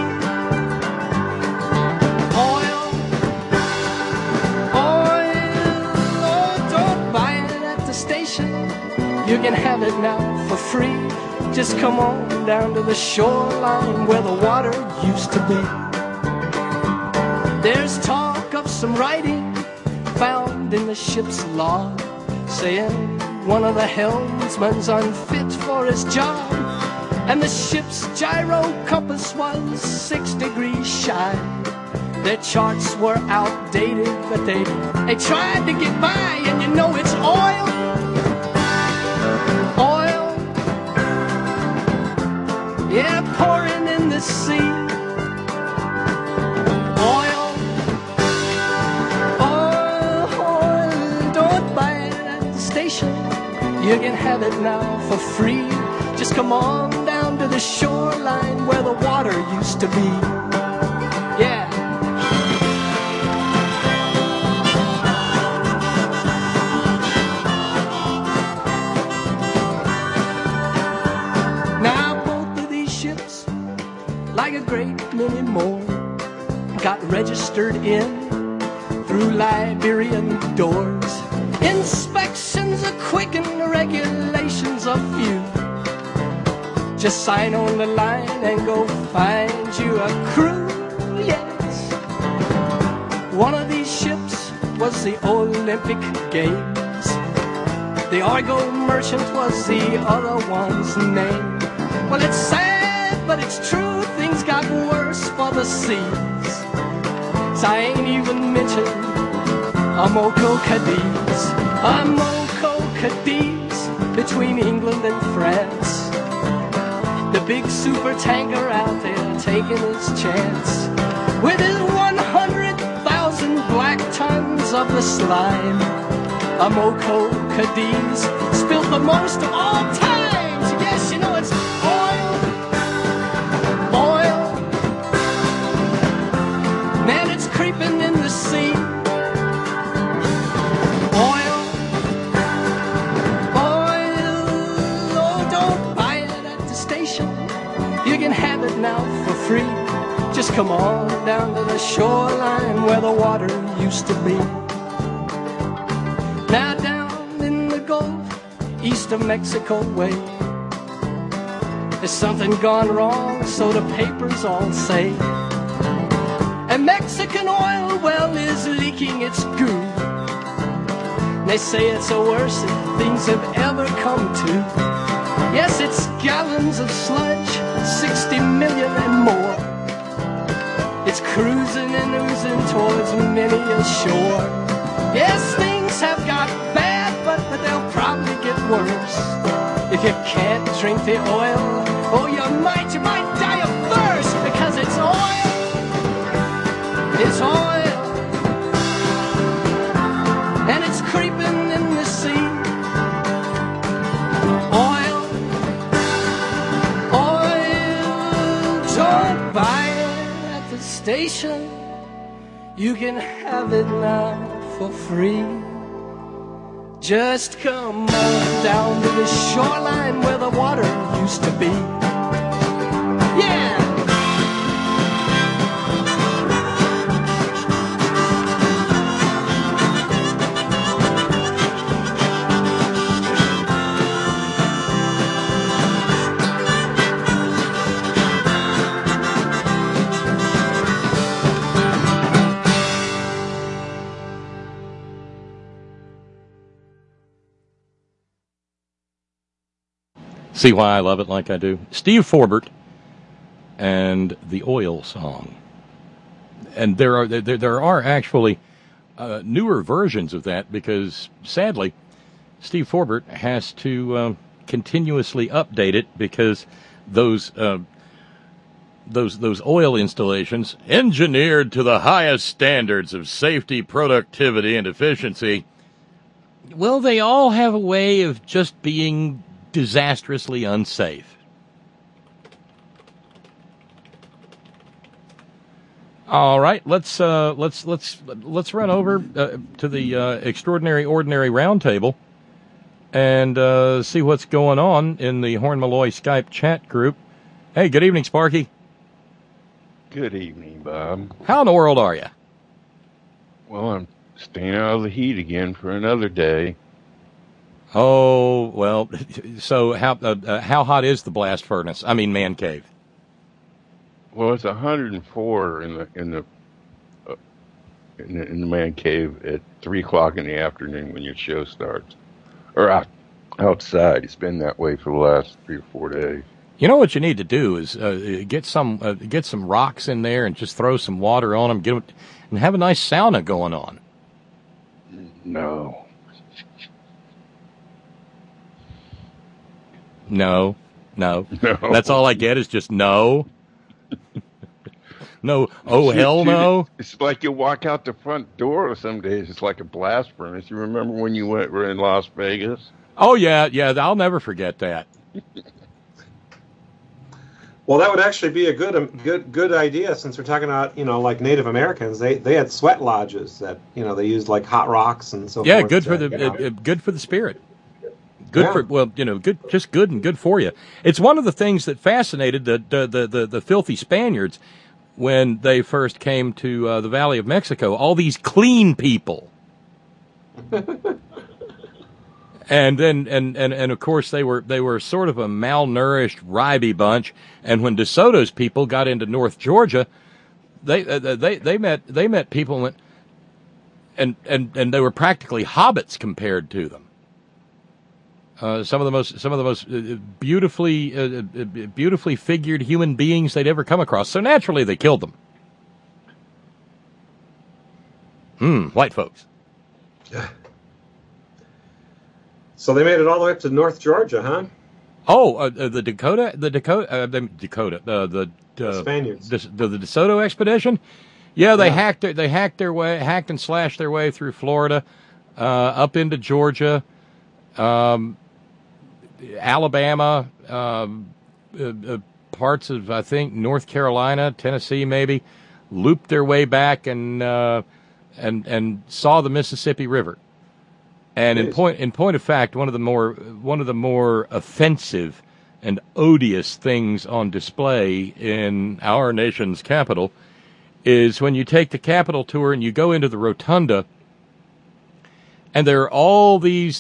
Oil, oil, oh, don't buy it at the station. You can have it now for free. Just come on down to the shoreline where the water used to be. There's talk of some writing found in the ship's log, saying one of the helmsman's unfit for his job, and the ship's gyro compass was 6 degrees shy. Their charts were outdated, but they tried to get by, and you know it's oil, oil, yeah, pouring in the sea. Oil, oil, oil, don't buy it at the station. You can have it now for free. Just come on down to the shoreline where the water used to be. Yeah. Now both of these ships, like a great many more, got registered in through Liberian doors. Inspections are quick and regulations are few. Just sign on the line and go find you a crew, yes. One of these ships was the Olympic Games. The Argo Merchant was the other one's name. Well, it's sad, but it's true, things got worse for the seas. So I ain't even mentioned Amoco Cadiz. Amoco Cadiz, between England and France. The big super tanker out there taking his chance with his 100,000 black tons of the slime. Amoco Cadiz spilled the most of all times. Yes, you know it's oil, oil. Man, it's Just come on down to the shoreline where the water used to be. Now down in the Gulf, east of Mexico way, there's something gone wrong, so the papers all say. And Mexican oil well is leaking its goo. They say it's the worst that things have ever come to. Yes, it's gallons of sludge, 60 million and more. It's cruising and oozing towards many a shore. Yes, things have got bad, but they'll probably get worse. If you can't drink the oil, oh, you might die of thirst, because it's oil. It's oil. And it's creeping in the sea. Oil. Oil. Don't buy it at the station. You can have it now for free. Just come on down to the shoreline where the water used to be. Yeah! See why I love it like I do? Steve Forbert and the Oil Song. And there are actually newer versions of that, because sadly Steve Forbert has to continuously update it, because those oil installations, engineered to the highest standards of safety, productivity, and efficiency, well, they all have a way of just being disastrously unsafe. All right, let's run over to the Extraordinary Ordinary Roundtable and see what's going on in the Horn Malloy Skype chat group. Hey, good evening, Sparky. Good evening, Bob. How in the world are you? Well, I'm staying out of the heat again for another day. Oh, well, so how hot is the blast furnace? I mean, man cave. Well, it's 104 in the man cave at 3:00 in the afternoon when your show starts, or outside. It's been that way for the last 3 or 4 days. You know what you need to do is get some rocks in there and just throw some water on them, and have a nice sauna going on. No. No. That's all I get is just no. No. Oh, hell no. It's like you walk out the front door some days. It's like a blast furnace. You remember when you were in Las Vegas? Oh, yeah. I'll never forget that. Well, that would actually be a good idea, since we're talking about, like Native Americans. They had sweat lodges that, they used like hot rocks and so forth. Yeah, good for the spirit. Good for good and good for you. It's one of the things that fascinated the filthy Spaniards when they first came to the Valley of Mexico. All these clean people, and then and of course they were sort of a malnourished, ribey bunch. And when DeSoto's people got into North Georgia, they met people and they were practically hobbits compared to them. Some of the most beautifully figured human beings they'd ever come across. So naturally, they killed them. White folks. So they made it all the way up to North Georgia, huh? Oh, the Spaniards. The DeSoto expedition. Yeah, they hacked and slashed their way through Florida, up into Georgia. Alabama, parts of, I think, North Carolina, Tennessee, maybe, looped their way back and saw the Mississippi River. And in point of fact, one of the more offensive and odious things on display in our nation's capital is when you take the Capitol tour and you go into the rotunda, and there are all these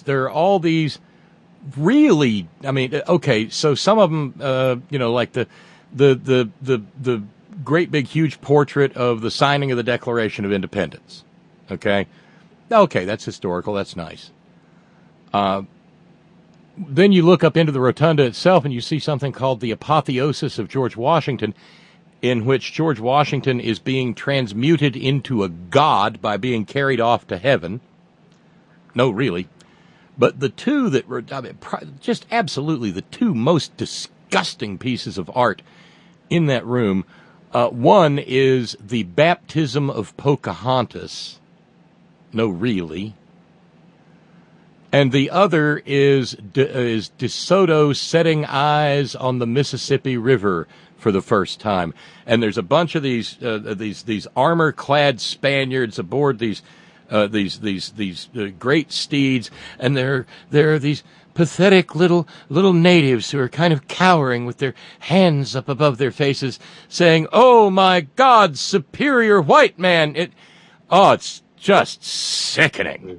really, I mean, okay, so some of them, like the great big huge portrait of the signing of the Declaration of Independence. Okay, that's historical. That's nice. Then you look up into the rotunda itself and you see something called the Apotheosis of George Washington, in which George Washington is being transmuted into a god by being carried off to heaven. No, really. But the two that were just absolutely the two most disgusting pieces of art in that room, one is the Baptism of Pocahontas. No, really. And the other is DeSoto setting eyes on the Mississippi River for the first time. And there's a bunch of these armor-clad Spaniards aboard these great steeds, and there are these pathetic little natives who are kind of cowering with their hands up above their faces, saying, "Oh my God, superior white man!" It's just sickening.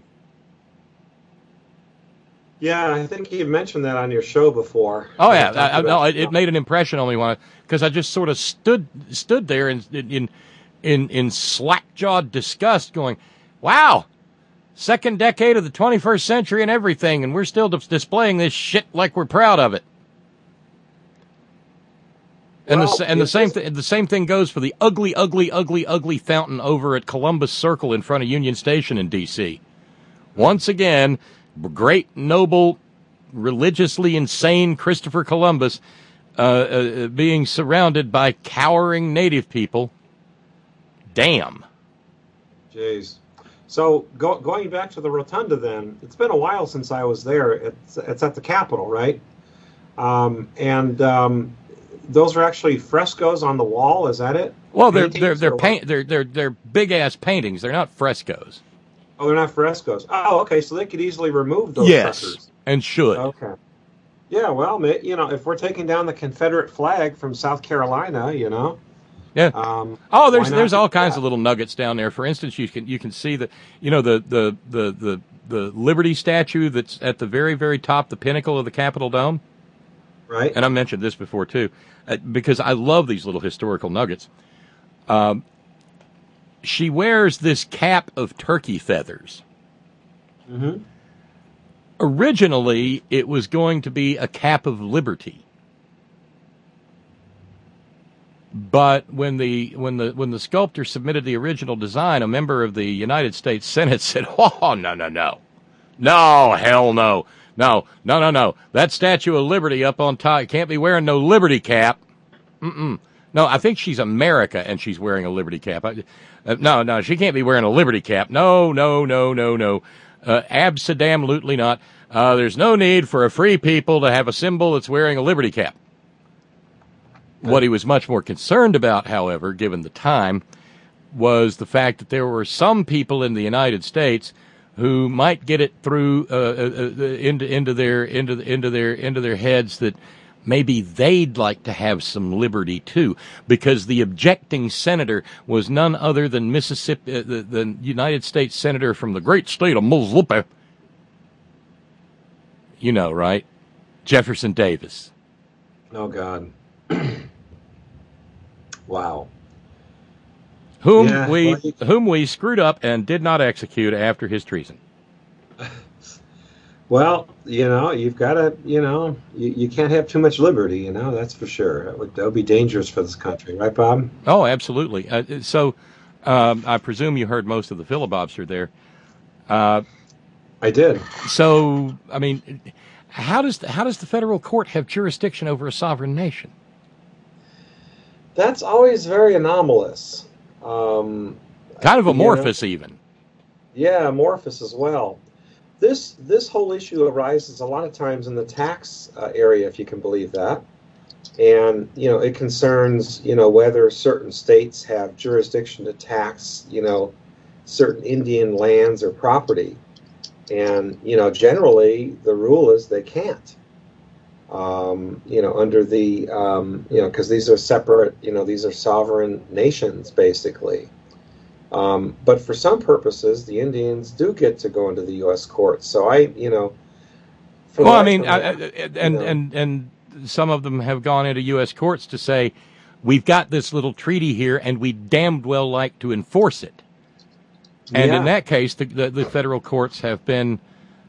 Yeah, I think you mentioned that on your show before. Oh yeah, it made an impression on me because I just sort of stood there in slack-jawed disgust, going, "Wow, second decade of the 21st century and everything, and we're still displaying this shit like we're proud of it." And the same thing goes for the ugly fountain over at Columbus Circle in front of Union Station in D.C. Once again, great, noble, religiously insane Christopher Columbus being surrounded by cowering native people. Damn. Jeez. So going back to the rotunda, then it's been a while since I was there. It's at the Capitol, right? Those are actually frescoes on the wall. Is that it? Well, they're big ass paintings. They're not frescoes. Oh, they're not frescoes. Oh, okay. So they could easily remove those. Yes, suckers. And should. Okay. Yeah. Well, if we're taking down the Confederate flag from South Carolina, Yeah. There's all kinds of little nuggets down there. For instance, you can see the Liberty statue that's at the very, very top, the pinnacle of the Capitol Dome. Right. And I mentioned this before too, because I love these little historical nuggets. She wears this cap of turkey feathers. Mm-hmm. Originally, it was going to be a cap of liberty. But when the sculptor submitted the original design, a member of the United States Senate said, "Oh, no, hell no. No. That Statue of Liberty up on top can't be wearing no liberty cap." No, I think she's America and she's wearing a liberty cap. No, she can't be wearing a liberty cap. No. Abso-damn-lutely not. There's no need for a free people to have a symbol that's wearing a liberty cap. What he was much more concerned about, however, given the time, was the fact that there were some people in the United States who might get it through into their heads that maybe they'd like to have some liberty too, because the objecting senator was none other than Mississippi, the United States senator from the great state of Mississippi. You know, right? Jefferson Davis. Oh God. Wow. Whom we screwed up and did not execute after his treason. Well, you've got to, you can't have too much liberty, that's for sure. That would be dangerous for this country, right, Bob? Oh, absolutely. I presume you heard most of the filibuster there. I did. So, I mean, how does the federal court have jurisdiction over a sovereign nation? That's always very anomalous. Kind of amorphous, even. Yeah, amorphous as well. This whole issue arises a lot of times in the tax area, if you can believe that. And, it concerns, whether certain states have jurisdiction to tax, certain Indian lands or property. And, generally, the rule is they can't. Under the, because these are separate, these are sovereign nations, basically. But for some purposes, the Indians do get to go into the U.S. courts. So and some of them have gone into U.S. courts to say, we've got this little treaty here, and we damned well like to enforce it. And in that case, the federal courts have been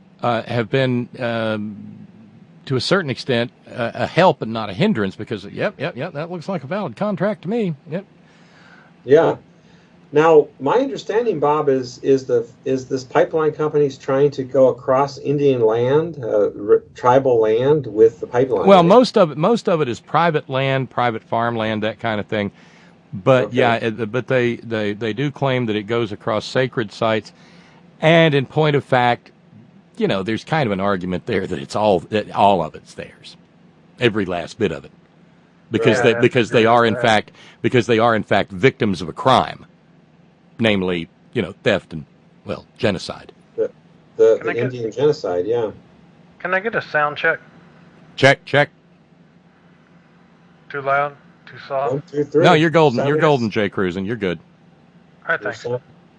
to a certain extent a help and not a hindrance, because yep, that looks like a valid contract to me. Yep. Yeah. Now, my understanding, Bob, is this pipeline company's trying to go across Indian land, tribal land, with the pipeline. Well, most of it is private land, private farmland, that kind of thing. But but they do claim that it goes across sacred sites, and in point of fact, there's kind of an argument there that all of it's theirs, every last bit of it, because they are in fact victims of a crime. Namely, theft and, genocide. The Indian genocide, yeah. Can I get a sound check? Check. Too loud? Too soft? 1, 2, 3. No, you're golden. You're golden, Jay Cruisin'. You're good. All right, thanks.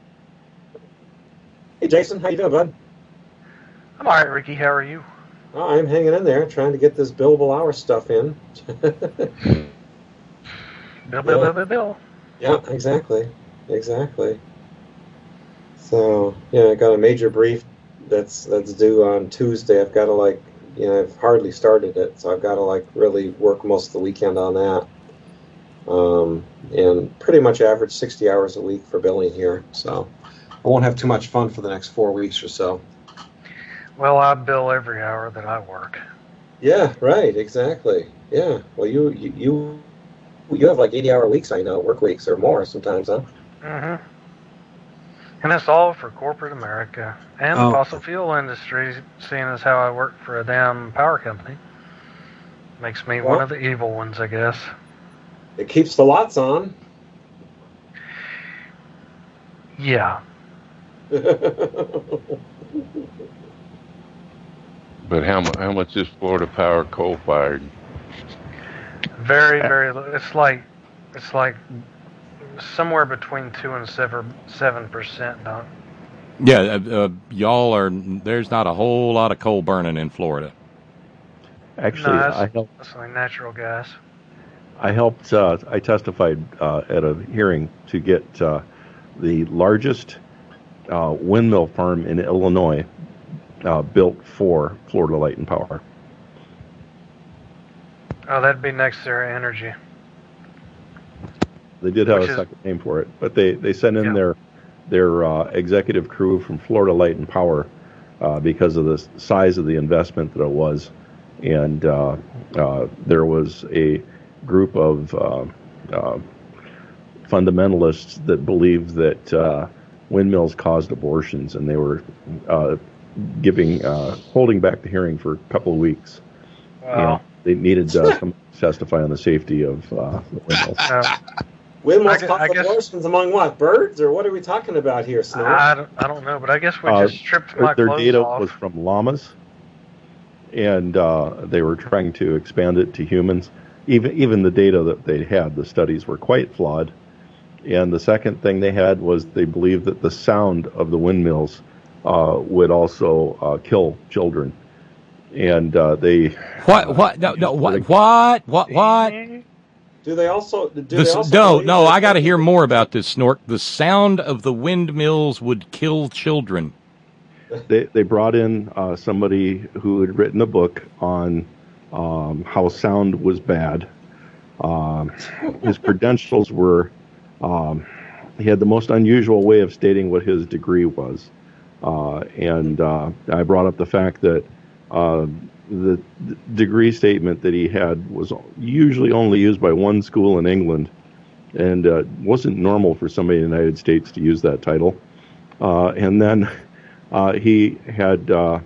Hey, Jason, how you doing, bud? I'm all right, Ricky. How are you? Oh, I'm hanging in there, trying to get this billable hour stuff in. Bill. Yeah, exactly. So, I got a major brief that's due on Tuesday. I've got to I've hardly started it, so I've got to really work most of the weekend on that. And pretty much average 60 hours a week for billing here. So I won't have too much fun for the next 4 weeks or so. Well, I bill every hour that I work. Yeah, right, exactly. Yeah. Well, you have 80-hour weeks, I know, work weeks or more sometimes, huh? Mm-hmm. And it's all for corporate America and the fossil fuel industry, seeing as how I work for a damn power company. Makes me one of the evil ones, I guess. It keeps the lots on. Yeah. But how much is Florida Power coal-fired? Very, very low. It's like somewhere between 2 and 7%, Doc. Yeah, y'all are. There's not a whole lot of coal burning in Florida. Actually, that's like natural gas. I helped. I testified at a hearing to get the largest windmill farm in Illinois built for Florida Light and Power. Oh, that'd be NextEra Energy. They did have a second name for it, but they sent in their executive crew from Florida Light and Power because of the size of the investment that it was, and there was a group of fundamentalists that believed that windmills caused abortions, and they were holding back the hearing for a couple of weeks. Wow. They needed someone to testify on the safety of the windmills. Windmills cause abortions among what? Birds? Or what are we talking about here, Snow? I don't know, but I guess we just stripped my their clothes data off. was from llamas, and they were trying to expand it to humans. Even the data that they had, the studies were quite flawed. And the second thing they had was they believed that the sound of the windmills would also kill children. And they what? No, what? Do they also? No. I got to hear more about this, Snork. The sound of the windmills would kill children. They brought in somebody who had written a book on how sound was bad. His credentials were he had the most unusual way of stating what his degree was, and I brought up the fact that the degree statement that he had was usually only used by one school in England, and wasn't normal for somebody in the United States to use that title. And then he had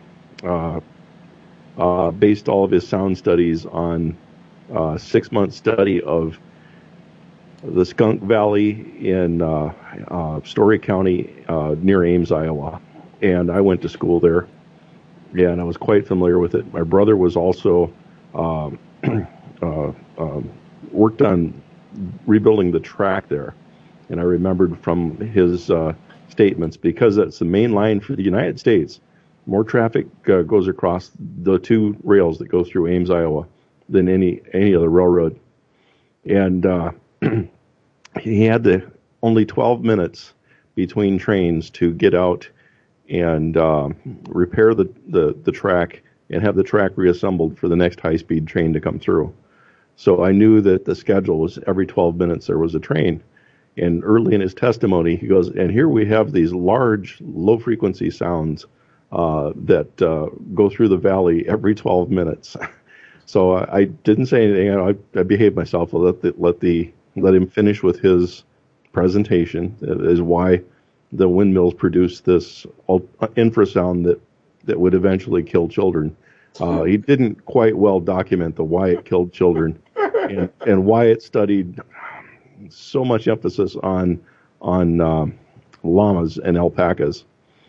based all of his sound studies on a 6-month study of the Skunk Valley in Story County near Ames, Iowa. And I went to school there, and I was quite familiar with it. My brother was also worked on rebuilding the track there. And I remembered from his statements, because that's the main line for the United States, more traffic goes across the two rails that go through Ames, Iowa, than any other railroad. And he had only 12 minutes between trains to get out and repair the track and have the track reassembled for the next high-speed train to come through. So I knew that the schedule was every 12 minutes there was a train. And early in his testimony, he goes, and here we have these large, low-frequency sounds that go through the valley every 12 minutes. So I didn't say anything. I behaved myself. I let him finish with his presentation as why the windmills produce this infrasound that would eventually kill children. He didn't quite well document the why it killed children and why it studied so much emphasis on llamas and alpacas.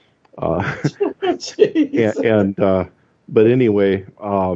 But anyway,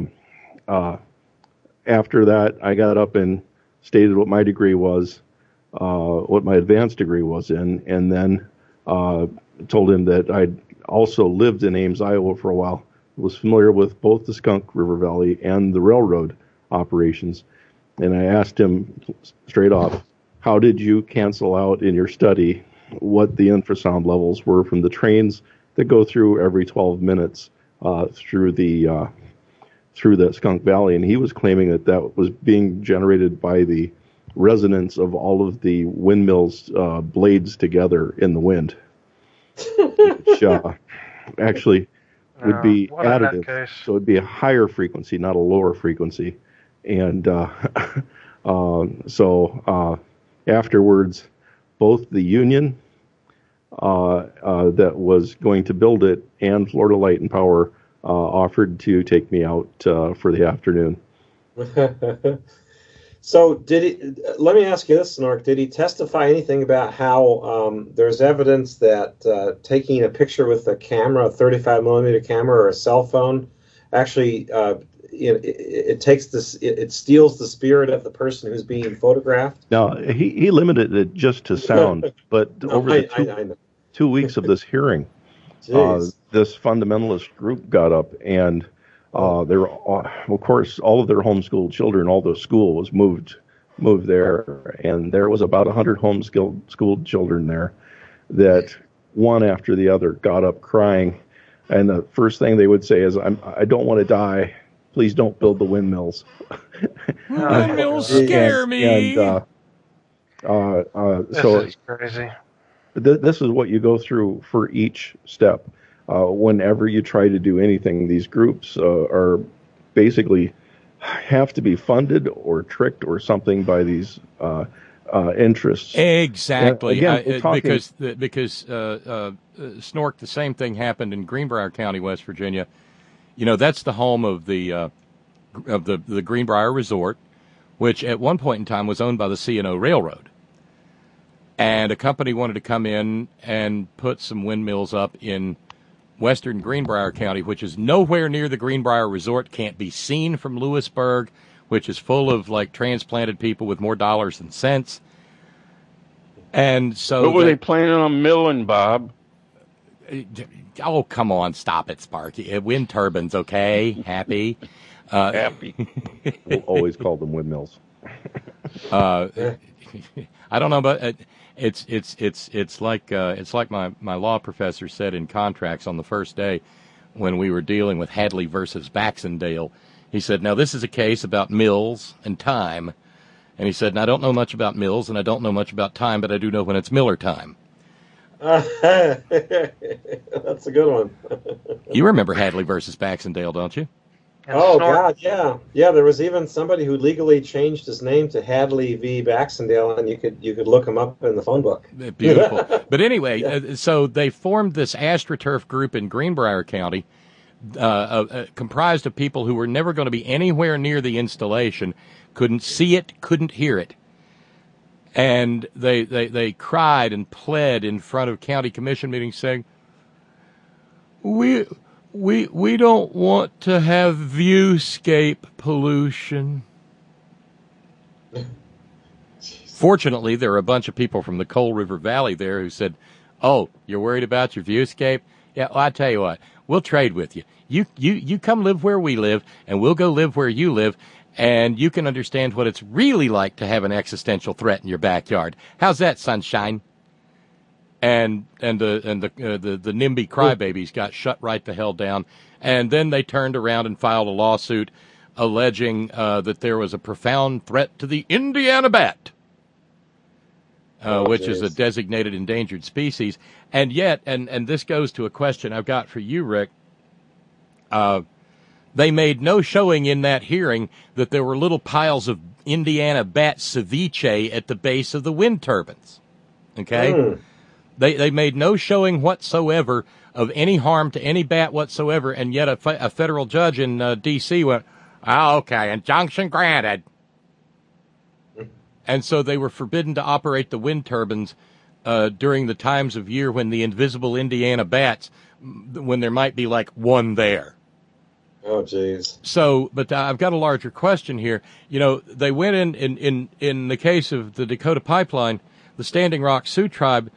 after that, I got up and stated what my degree was, what my advanced degree was in, and then told him that I'd also lived in Ames, Iowa for a while, was familiar with both the Skunk River Valley and the railroad operations. And I asked him straight off, how did you cancel out in your study what the infrasound levels were from the trains that go through every 12 minutes through the Skunk Valley? And he was claiming that was being generated by the resonance of all of the windmills' blades together in the wind, which actually would be additive. So it'd be a higher frequency, not a lower frequency. And so afterwards, both the union that was going to build it and Florida Light and Power offered to take me out for the afternoon. So let me ask you this, Snork, did he testify anything about how there's evidence that taking a picture with a camera, a 35 millimeter camera or a cell phone, actually it takes this, it steals the spirit of the person who's being photographed? Now, he limited it just to sound, but over the 2 weeks of this hearing, this fundamentalist group got up and they were, of course, all of their homeschooled children, all the school was moved there, and there was about 100 homeschooled children there that one after the other got up crying, and the first thing they would say is, I don't want to die. Please don't build the windmills. Windmills scare me. And, This is crazy. This is what you go through for each step. Whenever you try to do anything, these groups are basically have to be funded or tricked or something by these interests. Exactly. Again, because Snork, the same thing happened in Greenbrier County, West Virginia. You know, that's the home of the Greenbrier Resort, which at one point in time was owned by the C&O Railroad. And a company wanted to come in and put some windmills up in western Greenbrier County, which is nowhere near the Greenbrier Resort, can't be seen from Lewisburg, which is full of, like, transplanted people with more dollars than cents. And so... What were they planning on milling, Bob? Oh, come on, stop it, Sparky. Wind turbines, okay? Happy? Happy. We'll always call them windmills. I don't know, but it's like my law professor said in contracts on the first day when we were dealing with Hadley versus Baxendale. He said, now this is a case about mills and time. And he said, and I don't know much about mills and I don't know much about time, but I do know when it's Miller time. That's a good one. You remember Hadley versus Baxendale, don't you? Oh, God, yeah. Yeah, there was even somebody who legally changed his name to Hadley v. Baxendale, and you could look him up in the phone book. Beautiful. But anyway, so they formed this AstroTurf group in Greenbrier County, comprised of people who were never going to be anywhere near the installation, couldn't see it, couldn't hear it. And they cried and pled in front of county commission meetings saying, We don't want to have viewscape pollution. Fortunately, there are a bunch of people from the Coal River Valley there who said, "Oh, you're worried about your viewscape? Yeah, well, I tell you what, we'll trade with you. You come live where we live, and we'll go live where you live, and you can understand what it's really like to have an existential threat in your backyard. How's that, sunshine?" And the NIMBY crybabies got shut right the hell down, and then they turned around and filed a lawsuit alleging that there was a profound threat to the Indiana bat, which is a designated endangered species. And yet, and this goes to a question I've got for you, Rick, they made no showing in that hearing that there were little piles of Indiana bat ceviche at the base of the wind turbines. Okay? They made no showing whatsoever of any harm to any bat whatsoever, and yet a federal judge in D.C. went, "Oh, okay, injunction granted." And so they were forbidden to operate the wind turbines during the times of year when the invisible Indiana bats, when there might be like one there. Oh, jeez. So, but I've got a larger question here. You know, they went in the case of the Dakota Pipeline, the Standing Rock Sioux Tribe,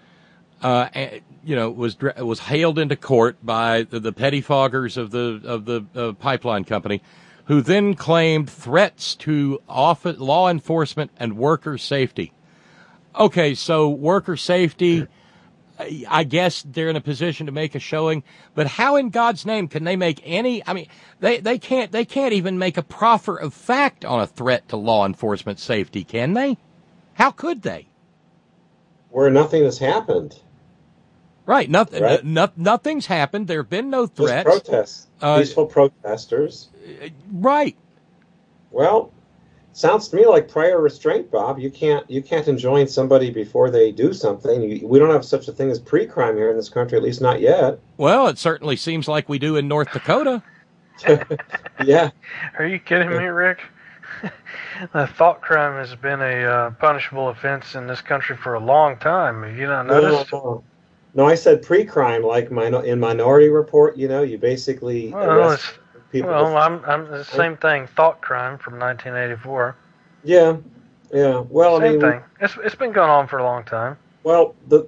was hailed into court by the pettifoggers of the pipeline company, who then claimed threats to law enforcement and worker safety. Okay, so worker safety, I guess they're in a position to make a showing, but how in God's name can they make any? I mean, they can't even make a proffer of fact on a threat to law enforcement safety, can they? How could they? Where nothing has happened. Right. Nothing's happened. There have been no threats. Just protests. Peaceful protesters. Right. Well, sounds to me like prior restraint, Bob. You can't enjoin somebody before they do something. We don't have such a thing as pre-crime here in this country, at least not yet. Well, it certainly seems like we do in North Dakota. Yeah. Are you kidding me, Rick? The thought crime has been a punishable offense in this country for a long time. Have you not noticed? No, I said pre-crime, like in Minority Report. You basically arrest people. Well, I'm the same thing. Thought crime from 1984. Yeah. Well, same thing. It's been going on for a long time. Well, the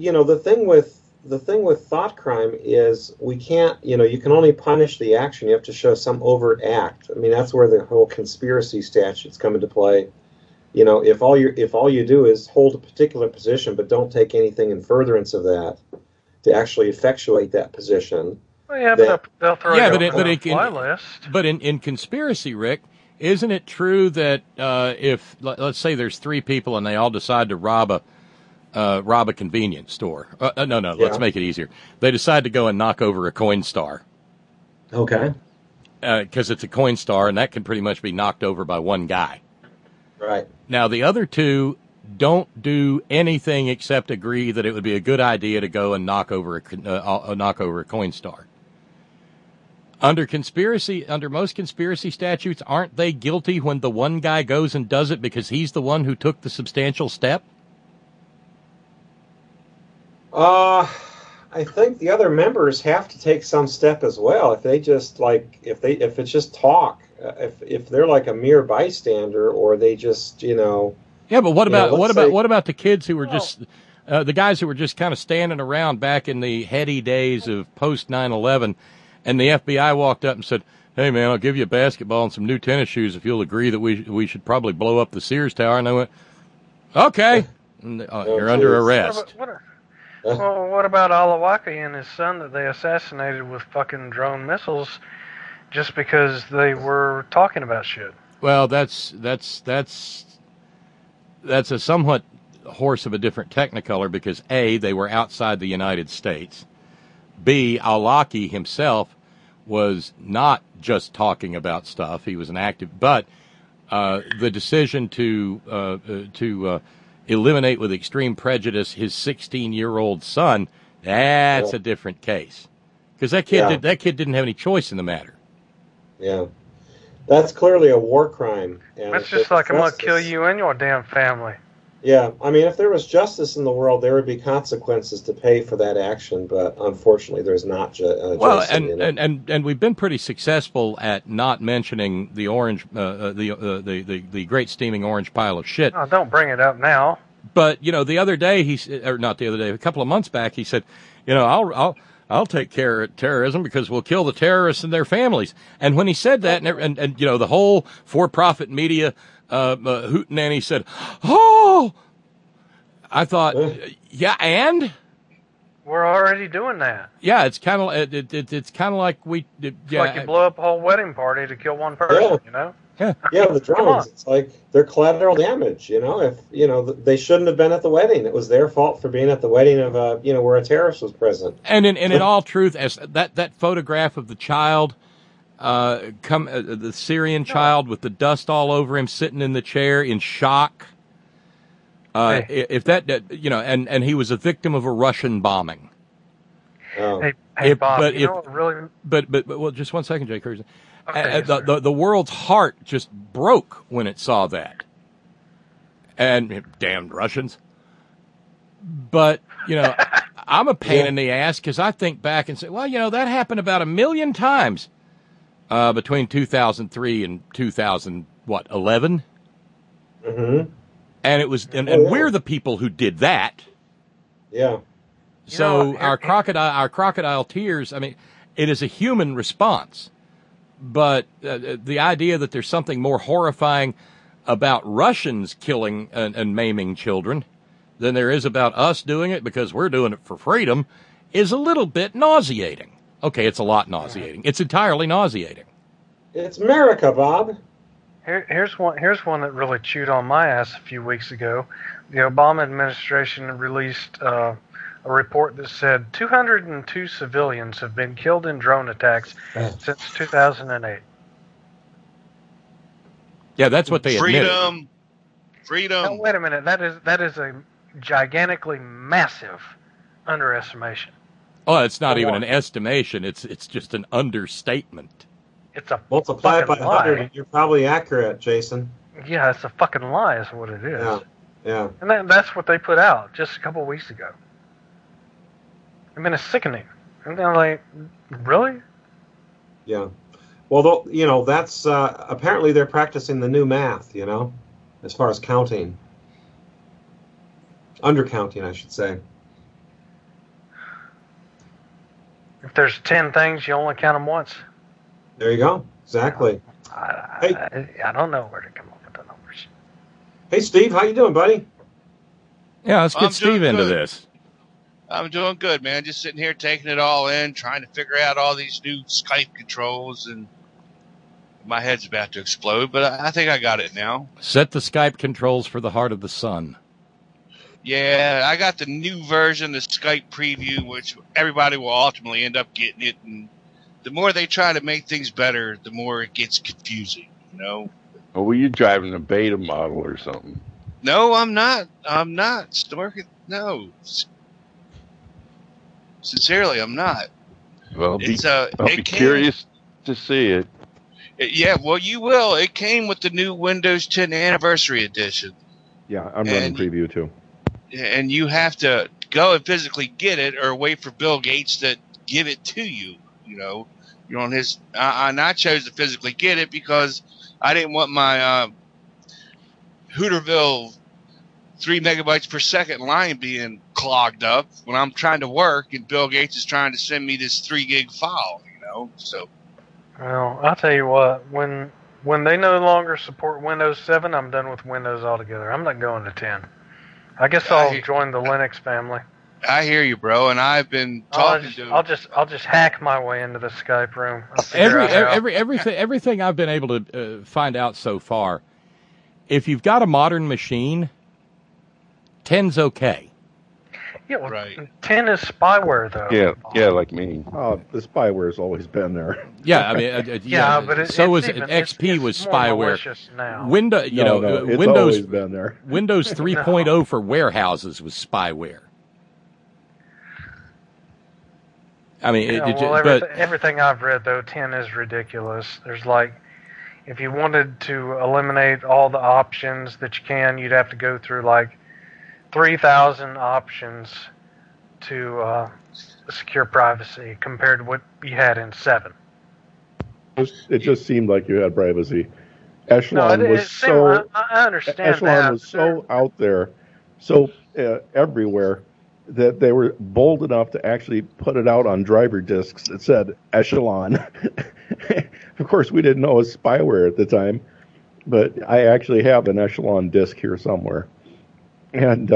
thing with thought crime is we can't. You can only punish the action. You have to show some overt act. I mean, that's where the whole conspiracy statutes come into play. If all you do is hold a particular position but don't take anything in furtherance of that to actually effectuate that position. Well, yeah, but they'll throw you on the fly list. But in conspiracy, Rick, isn't it true that if let's say there's three people and they all decide to rob a convenience store? Let's make it easier. They decide to go and knock over a Coinstar. Okay. Because it's a Coinstar, and that can pretty much be knocked over by one guy. Right. Now, the other two don't do anything except agree that it would be a good idea to go and knock over a Coinstar. Under most conspiracy statutes, aren't they guilty when the one guy goes and does it because he's the one who took the substantial step? I think the other members have to take some step as well. If they just if it's just talk, if they're like a mere bystander, or they just Yeah, but what about the kids who were just the guys who were just kind of standing around back in the heady days of post 9/11, and the FBI walked up and said, "Hey man, I'll give you a basketball and some new tennis shoes if you'll agree that we should probably blow up the Sears Tower." And they went, "Okay, you're under arrest." Well, what about Alawaki and his son that they assassinated with fucking drone missiles just because they were talking about shit? Well, that's a somewhat horse of a different technicolor because A, they were outside the United States. B, Alawaki himself was not just talking about stuff; he was an active. But the decision to eliminate with extreme prejudice his 16-year-old son, that's a different case. Because that kid didn't have any choice in the matter. Yeah. That's clearly a war crime. And that's just like I'm going to kill you and your damn family. Yeah, I mean, if there was justice in the world, there would be consequences to pay for that action. But unfortunately, there's not. Well, Jason, and we've been pretty successful at not mentioning the orange, the great steaming orange pile of shit. Oh, don't bring it up now. But the other day a couple of months back, he said, I'll take care of terrorism because we'll kill the terrorists and their families. And when he said that, and the whole for-profit media hootenanny said, "Oh," I thought, yeah, and we're already doing that. Yeah, it's kind of it's kind of like we. It's like you blow up a whole wedding party to kill one person. Yeah, the drones. It's like they're collateral damage. If they shouldn't have been at the wedding. It was their fault for being at the wedding of where a terrorist was present. And in all truth, as that photograph of the child, the Syrian child with the dust all over him, sitting in the chair in shock. If that and he was a victim of a Russian bombing. Oh. Hey, Bob. But well, just 1 second, Jay Curzon. Okay, the world's heart just broke when it saw that. And damned Russians. But, I'm a pain in the ass because I think back and say, well, that happened about 1 million times between 2003 and 2011. Mm-hmm. And it was, and we're the people who did that. Yeah. So our crocodile tears, I mean, it is a human response. But the idea that there's something more horrifying about Russians killing and maiming children than there is about us doing it because we're doing it for freedom is a little bit nauseating. Okay, it's a lot nauseating. It's entirely nauseating. It's America, Bob. Here's one that really chewed on my ass a few weeks ago. The Obama administration released a report that said 202 civilians have been killed in drone attacks since 2008. Yeah, that's what they admitted. Freedom. Now, wait a minute. That is a gigantically massive underestimation. Oh, it's not even an estimation. It's just an understatement. It's a multiply it by fucking 100. lie. You're probably accurate, Jason. Yeah, it's a fucking lie, is what it is. Yeah. And that's what they put out just a couple of weeks ago. I mean, it's sickening. And they're like, really? Yeah. Well, that's apparently they're practicing the new math, as far as counting. Undercounting, I should say. If there's 10 things, you only count them once. There you go. Exactly. I don't know where to come up with the numbers. Hey, Steve, how you doing, buddy? Yeah, let's get Steve into this. I'm doing good, man. Just sitting here taking it all in, trying to figure out all these new Skype controls, and my head's about to explode, but I think I got it now. Set the Skype controls for the heart of the sun. Yeah, I got the new version, the Skype preview, which everybody will ultimately end up getting it, and the more they try to make things better, the more it gets confusing, Oh, were you driving a beta model or something? No, I'm not. Stork, no. Sincerely, I'm not. Well, I'll be curious to see it. Yeah, well, you will. It came with the new Windows 10 Anniversary Edition. Yeah, I'm running preview too. And you have to go and physically get it or wait for Bill Gates to give it to you. You're on his. And I chose to physically get it because I didn't want my Hooterville 3 megabytes per second line being clogged up when I'm trying to work and Bill Gates is trying to send me this 3 gig file. So. Well, I'll tell you what. When they no longer support Windows 7, I'm done with Windows altogether. I'm not going to 10. I guess I'll join the Linux family. I hear you, bro, and I've been talking to. I'll just hack my way into the Skype room. Everything I've been able to find out so far, if you've got a modern machine, 10's okay. Yeah, well, right. 10 is spyware, though. Yeah, like me. Oh, the spyware's always been there. Yeah, I mean, but so was XP was spyware. Now. Windows, it's Windows always been there. Windows 3.0 for warehouses was spyware. I mean, everything I've read though, 10 is ridiculous. There's if you wanted to eliminate all the options that you can, you'd have to go through 3,000 options to secure privacy compared to what you had in 7. It just seemed like you had privacy. Echelon no, was so. I understand Echelon that. was so out there, so everywhere, that they were bold enough to actually put it out on driver discs that said Echelon. Of course, we didn't know it was spyware at the time, but I actually have an Echelon disc here somewhere, and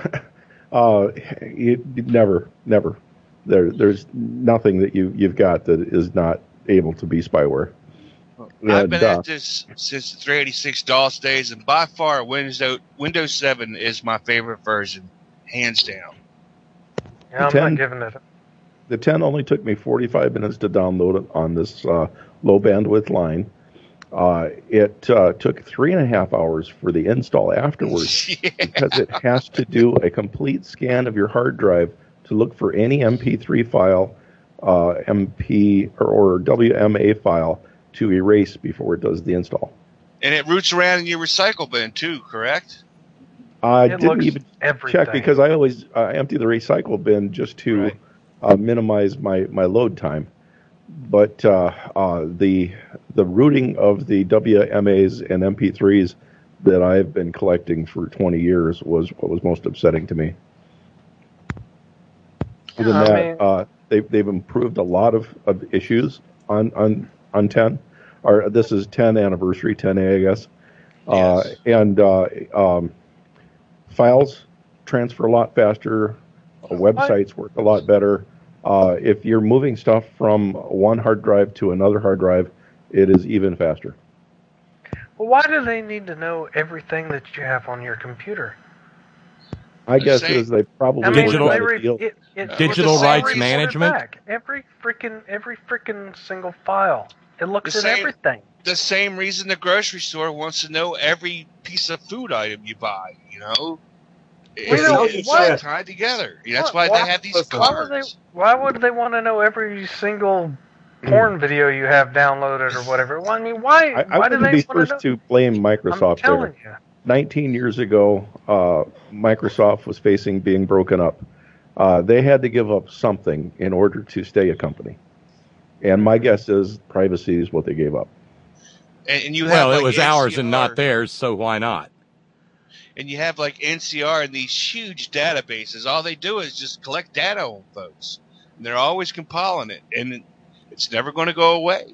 never. There's nothing that you've got that is not able to be spyware. I've been at this since the 386 DOS days, and by far Windows 7 is my favorite version, hands down. Yeah, I'm not giving it. The 10 only took me 45 minutes to download it on this low bandwidth line. It took 3.5 hours for the install afterwards because it has to do a complete scan of your hard drive to look for any MP3 file, MP or WMA file to erase before it does the install. And it roots around in your recycle bin too, correct? I didn't even check because I always empty the recycle bin just to minimize my load time. But the rooting of the WMAs and MP3s that I've been collecting for 20 years was what was most upsetting to me. Other than that, they've improved a lot of issues on 10. Or this is 10 anniversary, 10A, I guess. Yes. And files transfer a lot faster. Websites work a lot better. If you're moving stuff from one hard drive to another hard drive, it is even faster. Well, why do they need to know everything that you have on your computer? I guess is they probably digital rights management. Every freaking single file. It looks at everything. The same reason the grocery store wants to know every piece of food item you buy. You know, it's all tied together. That's why they have these cards. Why would they want to know every single porn video you have downloaded or whatever? Well, I mean, why do they want to know? I wouldn't be first to blame Microsoft. I'm telling you. 19 years ago, Microsoft was facing being broken up. They had to give up something in order to stay a company. And my guess is privacy is what they gave up. And you have it was ours and not theirs, so why not? And you have like NCR and these huge databases. All they do is just collect data on folks. And they're always compiling it. And it's never going to go away.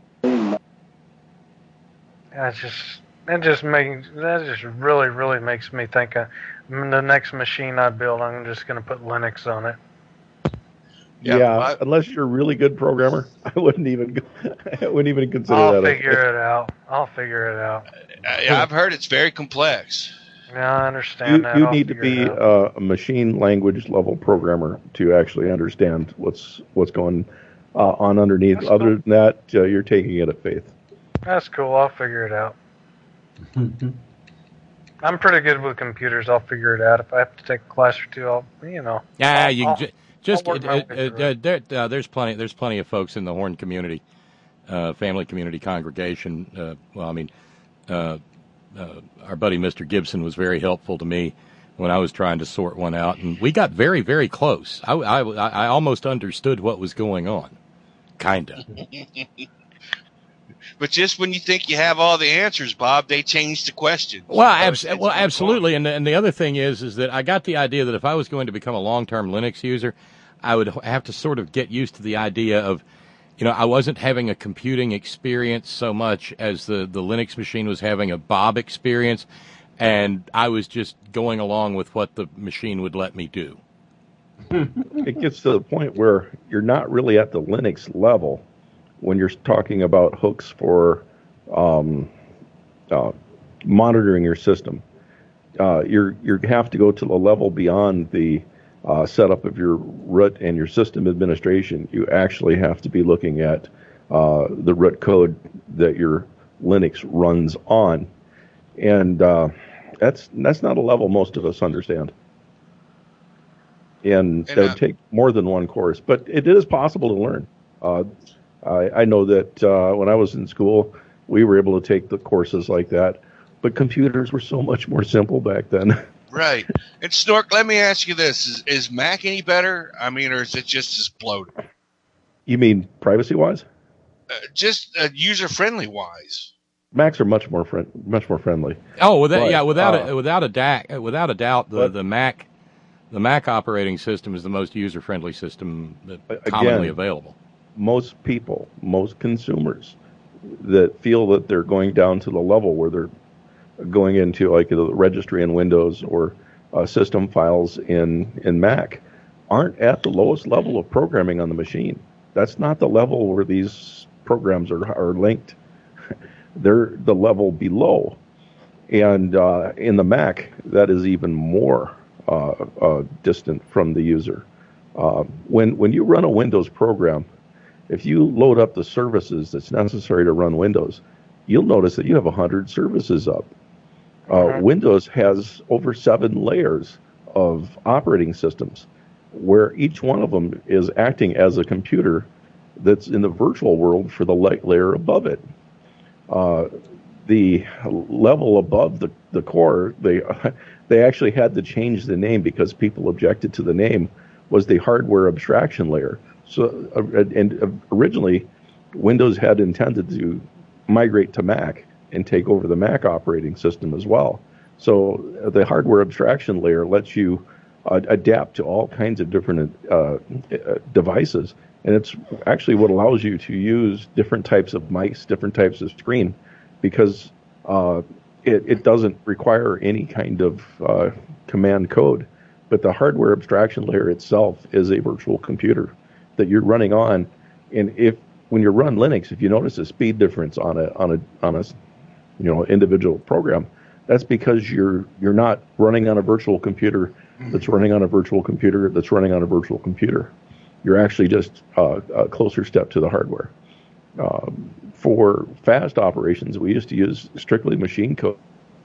That just really, really makes me think the next machine I build, I'm just going to put Linux on it. Yeah, unless you're a really good programmer, I wouldn't even consider I'll that. I'll figure it out. I've heard it's very complex. Yeah, I understand that. You need to be a machine language level programmer to actually understand what's going on underneath. That's Other than that, you're taking it at faith. That's cool. I'll figure it out. I'm pretty good with computers. I'll figure it out. If I have to take a class or two, there's plenty of folks in the Horn community, family community congregation. Our buddy Mr. Gibson was very helpful to me when I was trying to sort one out, and we got very, very close. I almost understood what was going on, kinda. But just when you think you have all the answers, Bob, they change the question. Well, absolutely. And the other thing is that I got the idea that if I was going to become a long-term Linux user, I would have to sort of get used to the idea of, I wasn't having a computing experience so much as the Linux machine was having a Bob experience, and I was just going along with what the machine would let me do. It gets to the point where you're not really at the Linux level when you're talking about hooks for monitoring your system. You have to go to the level beyond the setup of your root and your system administration. You actually have to be looking at the root code that your Linux runs on, and that's not a level most of us understand. And it would take more than one course, but it is possible to learn. I know that when I was in school, we were able to take the courses like that, but computers were so much more simple back then. Right. And Snork, let me ask you this: is Mac any better? I mean, or is it just as bloated? You mean privacy-wise? Just user-friendly wise. Macs are much more friendly. Oh, without a doubt, the Mac operating system is the most user-friendly system that's commonly available. Most people, most consumers that feel that they're going down to the level where they're going into like the registry in Windows or system files in Mac aren't at the lowest level of programming on the machine. That's not the level where these programs are linked. They're the level below. And in the Mac, that is even more distant from the user. When you run a Windows program, if you load up the services that's necessary to run Windows, you'll notice that you have 100 services up. Windows has over 7 layers of operating systems, where each one of them is acting as a computer that's in the virtual world for the layer above it. The level above the core, they actually had to change the name because people objected to the name, was the hardware abstraction layer. So, and originally, Windows had intended to migrate to Mac and take over the Mac operating system as well. So the hardware abstraction layer lets you adapt to all kinds of different devices, and it's actually what allows you to use different types of mice, different types of screen, because it doesn't require any kind of command code. But the hardware abstraction layer itself is a virtual computer that you're running on, and when you run Linux, if you notice a speed difference on a individual program, that's because you're not running on a virtual computer that's running on a virtual computer that's running on a virtual computer. You're actually just a closer step to the hardware. For fast operations, we used to use strictly machine code.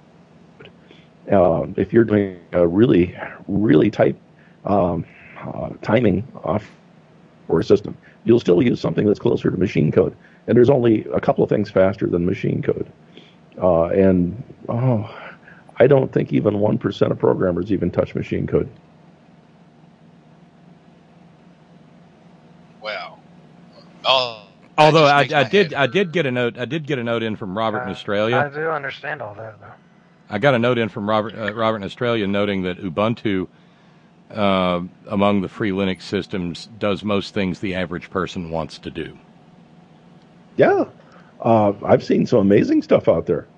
If you're doing a really, really tight timing off for a system, you'll still use something that's closer to machine code. And there's only a couple of things faster than machine code. I don't think even 1% of programmers even touch machine code. Wow. Although I did get a note in from Robert in Australia. I do understand all that, though. I got a note in from Robert in Australia noting that Ubuntu, among the free Linux systems, does most things the average person wants to do. Yeah, I've seen some amazing stuff out there.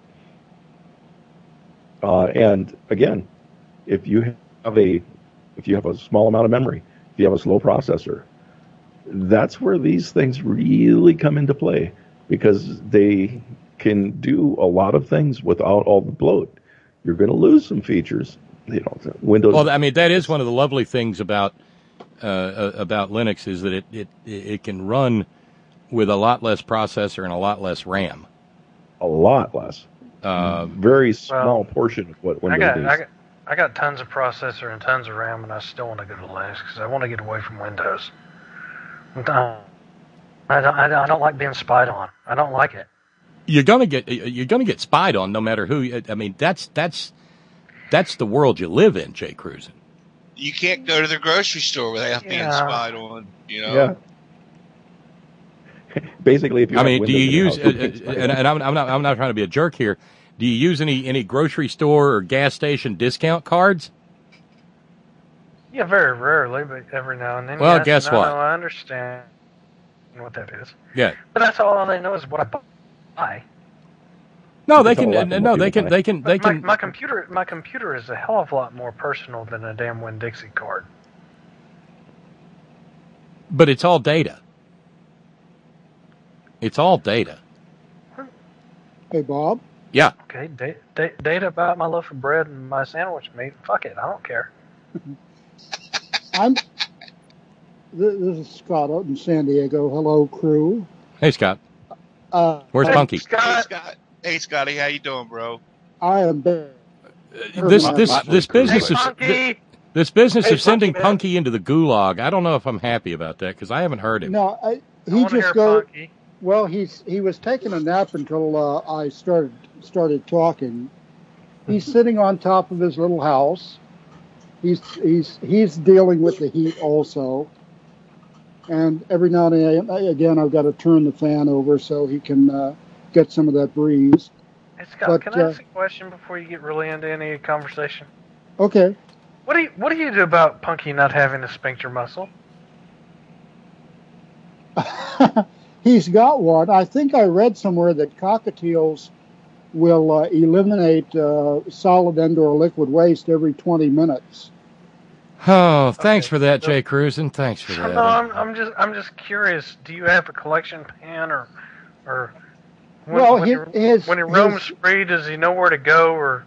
And again, if you have a small amount of memory, if you have a slow processor, that's where these things really come into play, because they can do a lot of things without all the bloat. You're going to lose some features. Windows. Well, I mean, that is one of the lovely things about Linux, is that it can run with a lot less processor and a lot less RAM. A lot less. Very small portion of what Windows is. I got tons of processor and tons of RAM, and I still want to go to Linux because I want to get away from Windows. I don't like being spied on. I don't like it. You're gonna get spied on no matter who. I mean, that's the world you live in, Jay Cruzen. You can't go to the grocery store without being spied on. Yeah. Basically, if you. I mean, do you use? And I'm not trying to be a jerk here. Do you use any grocery store or gas station discount cards? Yeah, very rarely, but every now and then. Well, yes, guess what? I understand what that is. Yeah. But that's all they know is what I buy. No, they can. No, they can. My computer is a hell of a lot more personal than a damn Winn-Dixie card. But it's all data. It's all data. Hey, Bob. Yeah. Okay, data about my loaf of bread and my sandwich meat. Fuck it, I don't care. This is Scott out in San Diego. Hello, crew. Hey, Scott. Where's Punky? Scott. Hey, Scotty, how you doing, bro? I am better. This business Punky! This business Hey, of sending Punky, Punky into the gulag, I don't know if I'm happy about that, because I haven't heard him. No, he just goes. Well, he was taking a nap until I started talking, He's sitting on top of his little house. He's dealing with the heat also. And every now and again, I've got to turn the fan over so he can get some of that breeze. Hey, Scott, can I ask a question before you get really into any conversation? Okay. What do you do about Punky not having a sphincter muscle? He's got one. I think I read somewhere that cockatiels will eliminate solid and/or liquid waste every 20 minutes. Oh, thanks for that, Jay Cruzen. Thanks for that. No, I'm just curious. Do you have a collection pan, or when he roams free, does he know where to go, or?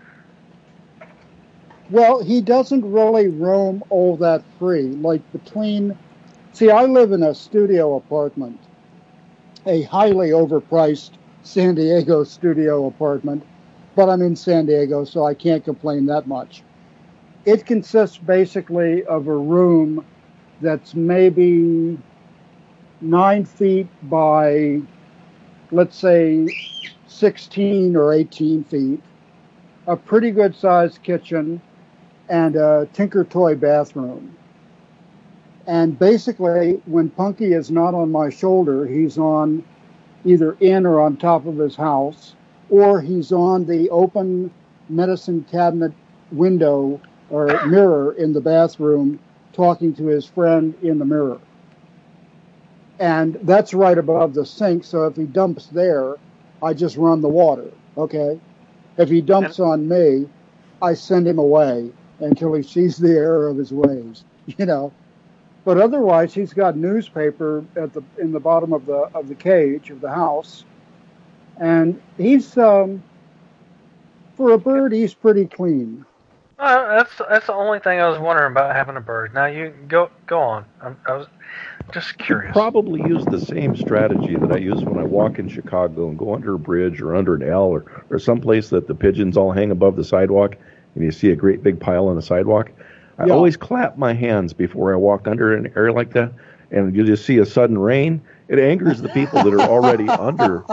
Well, he doesn't really roam all that free. Like see, I live in a studio apartment, a highly overpriced San Diego studio apartment, but I'm in San Diego, so I can't complain that much. It consists basically of a room that's maybe 9 feet by, let's say, 16 or 18 feet, a pretty good sized kitchen, and a Tinker Toy bathroom. And basically, when Punky is not on my shoulder, he's on either in or on top of his house, or he's on the open medicine cabinet window or mirror in the bathroom talking to his friend in the mirror. And that's right above the sink, so if he dumps there, I just run the water, okay? If he dumps on me, I send him away until he sees the error of his ways, you know. But otherwise, he's got newspaper in the bottom of the cage of the house, and he's for a bird, he's pretty clean. That's the only thing I was wondering about having a bird. Now you go on. I was just curious. You probably use the same strategy that I use when I walk in Chicago and go under a bridge or under an L or someplace that the pigeons all hang above the sidewalk, and you see a great big pile on the sidewalk. I always clap my hands before I walk under an area like that, and you just see a sudden rain. It angers the people that are already under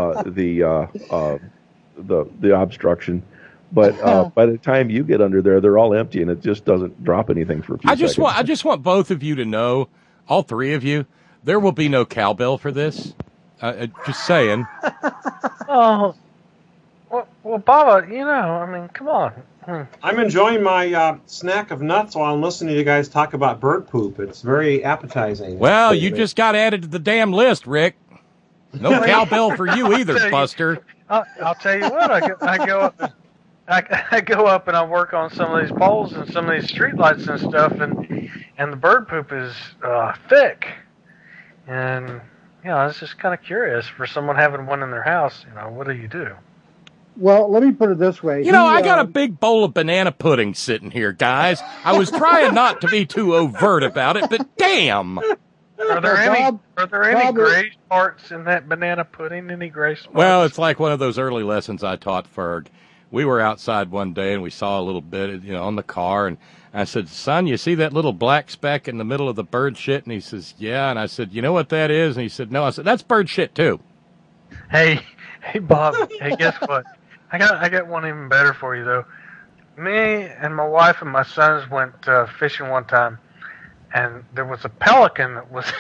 the obstruction. But by the time you get under there, they're all empty, and it just doesn't drop anything for a few seconds. I just want both of you to know, all three of you, there will be no cowbell for this. Just saying. Oh, well, Baba, I mean, come on. I'm enjoying my snack of nuts while I'm listening to you guys talk about bird poop. It's very appetizing. Well, you just got added to the damn list, Rick. No cowbell for you either, Buster. I'll tell you what, I go up and I work on some of these poles and some of these street lights and stuff, and the bird poop is thick. And, I was just kind of curious, for someone having one in their house, what do you do? Well, let me put it this way. I got a big bowl of banana pudding sitting here, guys. I was trying not to be too overt about it, but damn. Are there any gray parts in that banana pudding? Any gray spots? Well, it's like one of those early lessons I taught Ferg. We were outside one day and we saw a little bit, on the car, and I said, "Son, you see that little black speck in the middle of the bird shit?" And he says, "Yeah." And I said, "You know what that is?" And he said, "No." I said, "That's bird shit too." Hey, Bob. Hey, guess what? I got one even better for you though. Me and my wife and my sons went fishing one time, and there was a pelican that was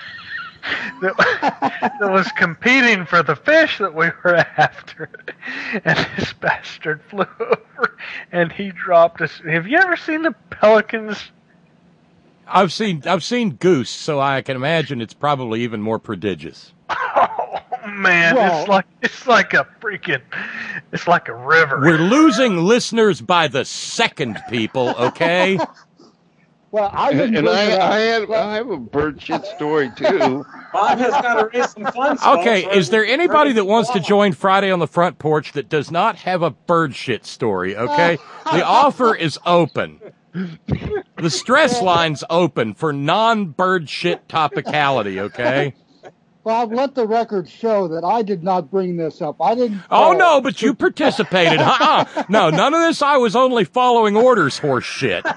that was competing for the fish that we were after, and this bastard flew over and he dropped us. Have you ever seen the pelicans? I've seen goose, so I can imagine it's probably even more prodigious. Oh man, it's like a river. We're losing listeners by the second, people. Okay. Well, I have a bird shit story too. Bob has got to raise some funds. Okay, is there anybody that wants to join Friday on the Front Porch that does not have a bird shit story? Okay, the offer is open. The stress line's open for non-bird shit topicality. Okay. Well, let the record show that I did not bring this up. I didn't. Oh, no, but you participated. No, none of this. I was only following orders, horse shit.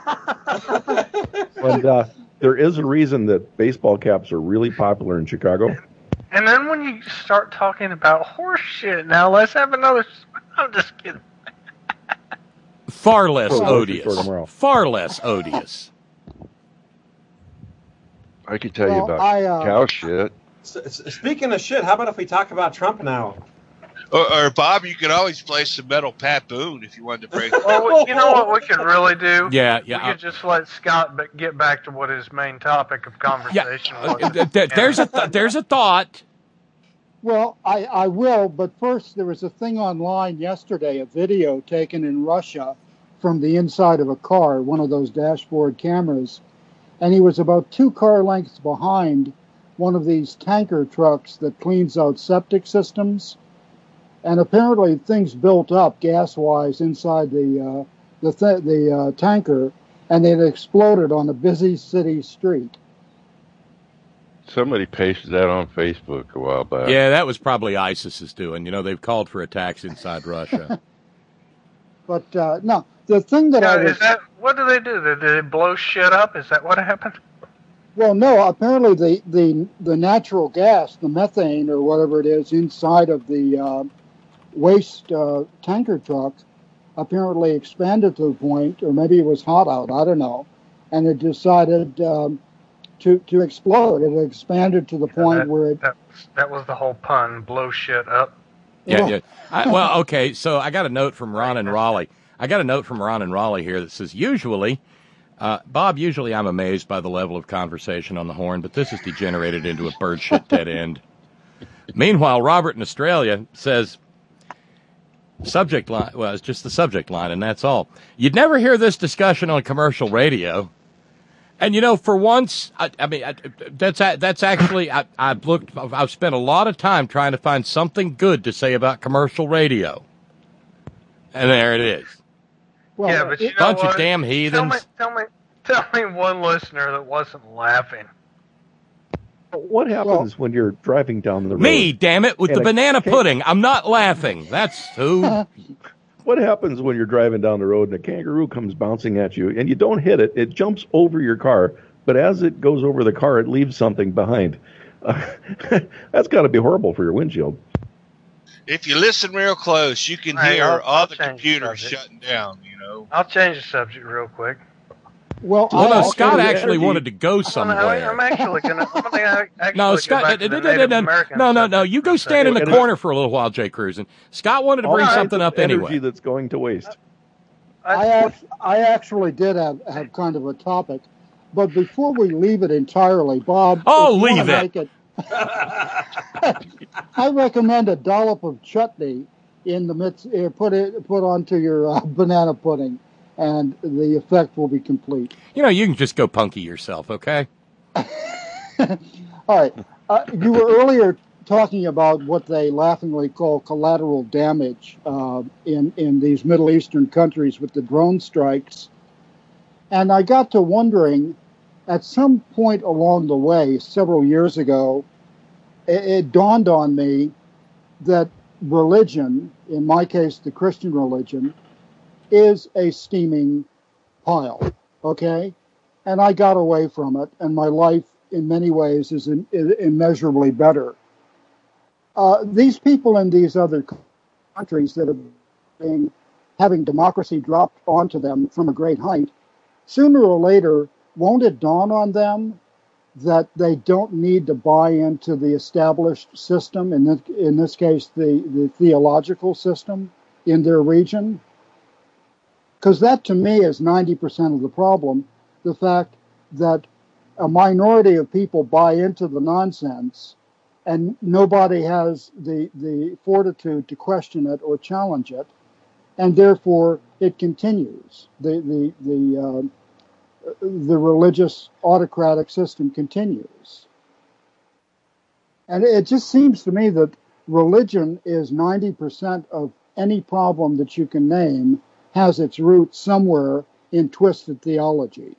And there is a reason that baseball caps are really popular in Chicago. And then when you start talking about horse shit, now let's have another. I'm just kidding. Far less For odious. tomorrow. Far less odious. I could tell you about cow shit. Speaking of shit, how about if we talk about Trump now? Or Bob, you could always play some Metal Pat Boone if you wanted to break. Well, you know what we could really do? Yeah. We could just let Scott get back to what his main topic of conversation was. There's a thought. Well, I will, but first there was a thing online yesterday, a video taken in Russia from the inside of a car, one of those dashboard cameras, and he was about 2 car lengths behind one of these tanker trucks that cleans out septic systems. And apparently things built up gas-wise inside the tanker, and it exploded on a busy city street. Somebody pasted that on Facebook a while back. Yeah, that was probably ISIS's doing. You know, they've called for attacks inside Russia. But no, the thing that what do they do? Did they blow shit up? Is that what happened? Well, no. Apparently, the natural gas, the methane or whatever it is, inside of the waste tanker truck, apparently expanded to the point, or maybe it was hot out. I don't know, and it decided to explode. It expanded to the point where it. That was the whole pun. Blow shit up. Yeah. Well, okay. So I got a note from Ron in Raleigh. Here that says, usually, Bob, I'm amazed by the level of conversation on the horn, but this has degenerated into a bird shit dead end. Meanwhile, Robert in Australia says, subject line, well, it's just the subject line, and that's all. You'd never hear this discussion on commercial radio. And, you know, for once, that's actually, I've spent a lot of time trying to find something good to say about commercial radio. And there it is. Well, yeah, but you know bunch what? of damn heathens. Tell me one listener that wasn't laughing. What happens when you're driving down the road? Me, damn it, with the banana pudding. I'm not laughing. That's who. What happens when you're driving down the road and a kangaroo comes bouncing at you and you don't hit it? It jumps over your car, but as it goes over the car, it leaves something behind. That's got to be horrible for your windshield. If you listen real close, you can hear all the computers shutting down, you know. I'll change the subject real quick. Well, no, Scott actually wanted to go somewhere. I'm actually going to. No, Scott, no. You go stand in the corner for a little while, Jay Cruisen. Scott wanted to bring something up anyway. Energy that's going to waste. I actually did have kind of a topic, but before we leave it entirely, Bob. Leave it. I recommend a dollop of chutney in the midst. Put onto your banana pudding, and the effect will be complete. You know, you can just go punky yourself, okay? All right. You were earlier talking about what they laughingly call collateral damage in these Middle Eastern countries with the drone strikes. And I got to wondering, at some point along the way, several years ago, it dawned on me that religion, in my case, the Christian religion, is a steaming pile, okay? And I got away from it, and my life, in many ways, is immeasurably better. These people in these other countries that are having democracy dropped onto them from a great height, sooner or later, won't it dawn on them that they don't need to buy into the established system, in this case, the theological system in their region? Because that, to me, is 90% of the problem, the fact that a minority of people buy into the nonsense and nobody has the fortitude to question it or challenge it, and therefore it continues. The religious autocratic system continues. And it just seems to me that religion is 90% of any problem that you can name has its roots somewhere in twisted theology.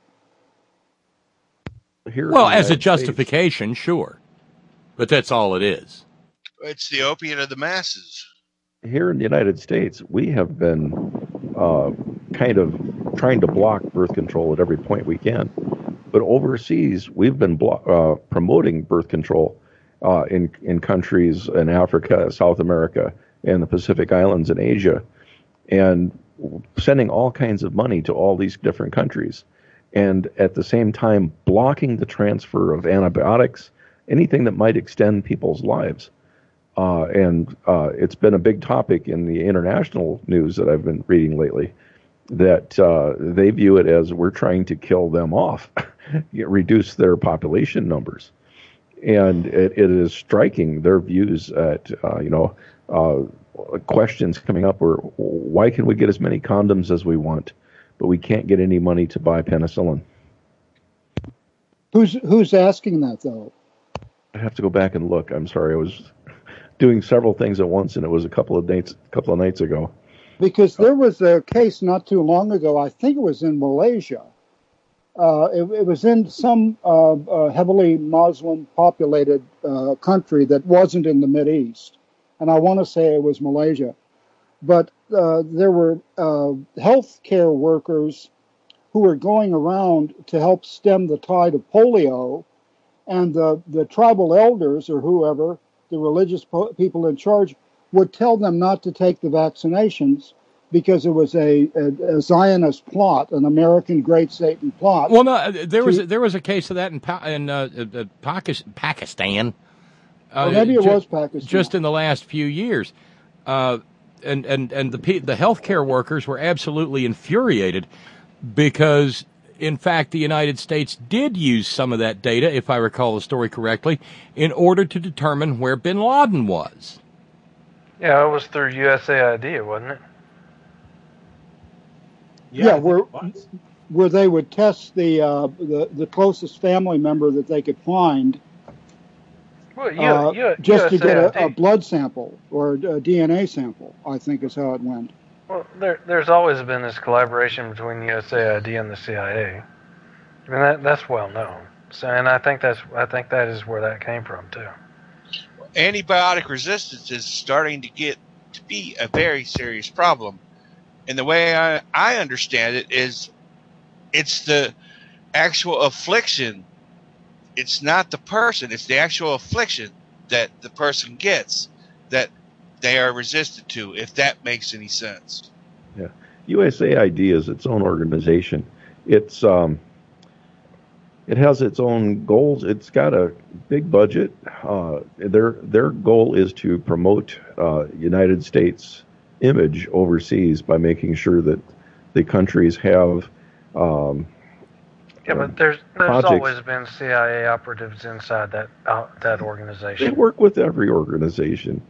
Well, as a justification, sure. But that's all it is. It's the opiate of the masses. Here in the United States, we have been kind of trying to block birth control at every point we can. But overseas, we've been promoting birth control in countries in Africa, South America, and the Pacific Islands in Asia. And sending all kinds of money to all these different countries, and at the same time blocking the transfer of antibiotics, anything that might extend people's lives. And it's been a big topic in the international news that I've been reading lately, that they view it as we're trying to kill them off, reduce their population numbers. And it is striking their views at, questions coming up where, why can we get as many condoms as we want, but we can't get any money to buy penicillin? Who's asking that, though? I have to go back and look. I'm sorry. I was doing several things at once, and it was a couple of nights ago. Because there was a case not too long ago, I think it was in Malaysia. It was in some heavily Muslim-populated country that wasn't in the Mideast. And I want to say it was Malaysia. But there were health care workers who were going around to help stem the tide of polio, and the tribal elders or whoever, the religious people in charge, would tell them not to take the vaccinations because it was a Zionist plot, an American Great Satan plot. Well, no, there was a case of that in Pakistan. Maybe it was Pakistan. Just in the last few years, and the healthcare workers were absolutely infuriated because, in fact, the United States did use some of that data, if I recall the story correctly, in order to determine where bin Laden was. Yeah, it was through USAID, wasn't it? Yeah, where they would test the closest family member that they could find, well, just to get a blood sample or a DNA sample, I think is how it went. Well, there's always been this collaboration between USAID and the CIA. I mean, that's well known. So, and I think that is where that came from too. Antibiotic resistance is starting to get to be a very serious problem. And the way I understand it is it's the actual affliction. It's not the person. It's the actual affliction that the person gets that they are resistant to, if that makes any sense. Yeah. USAID is its own organization. It has its own goals. It's got a big budget. Their goal is to promote United States image overseas by making sure that the countries have but there's always been CIA operatives inside that organization. They work with every organization.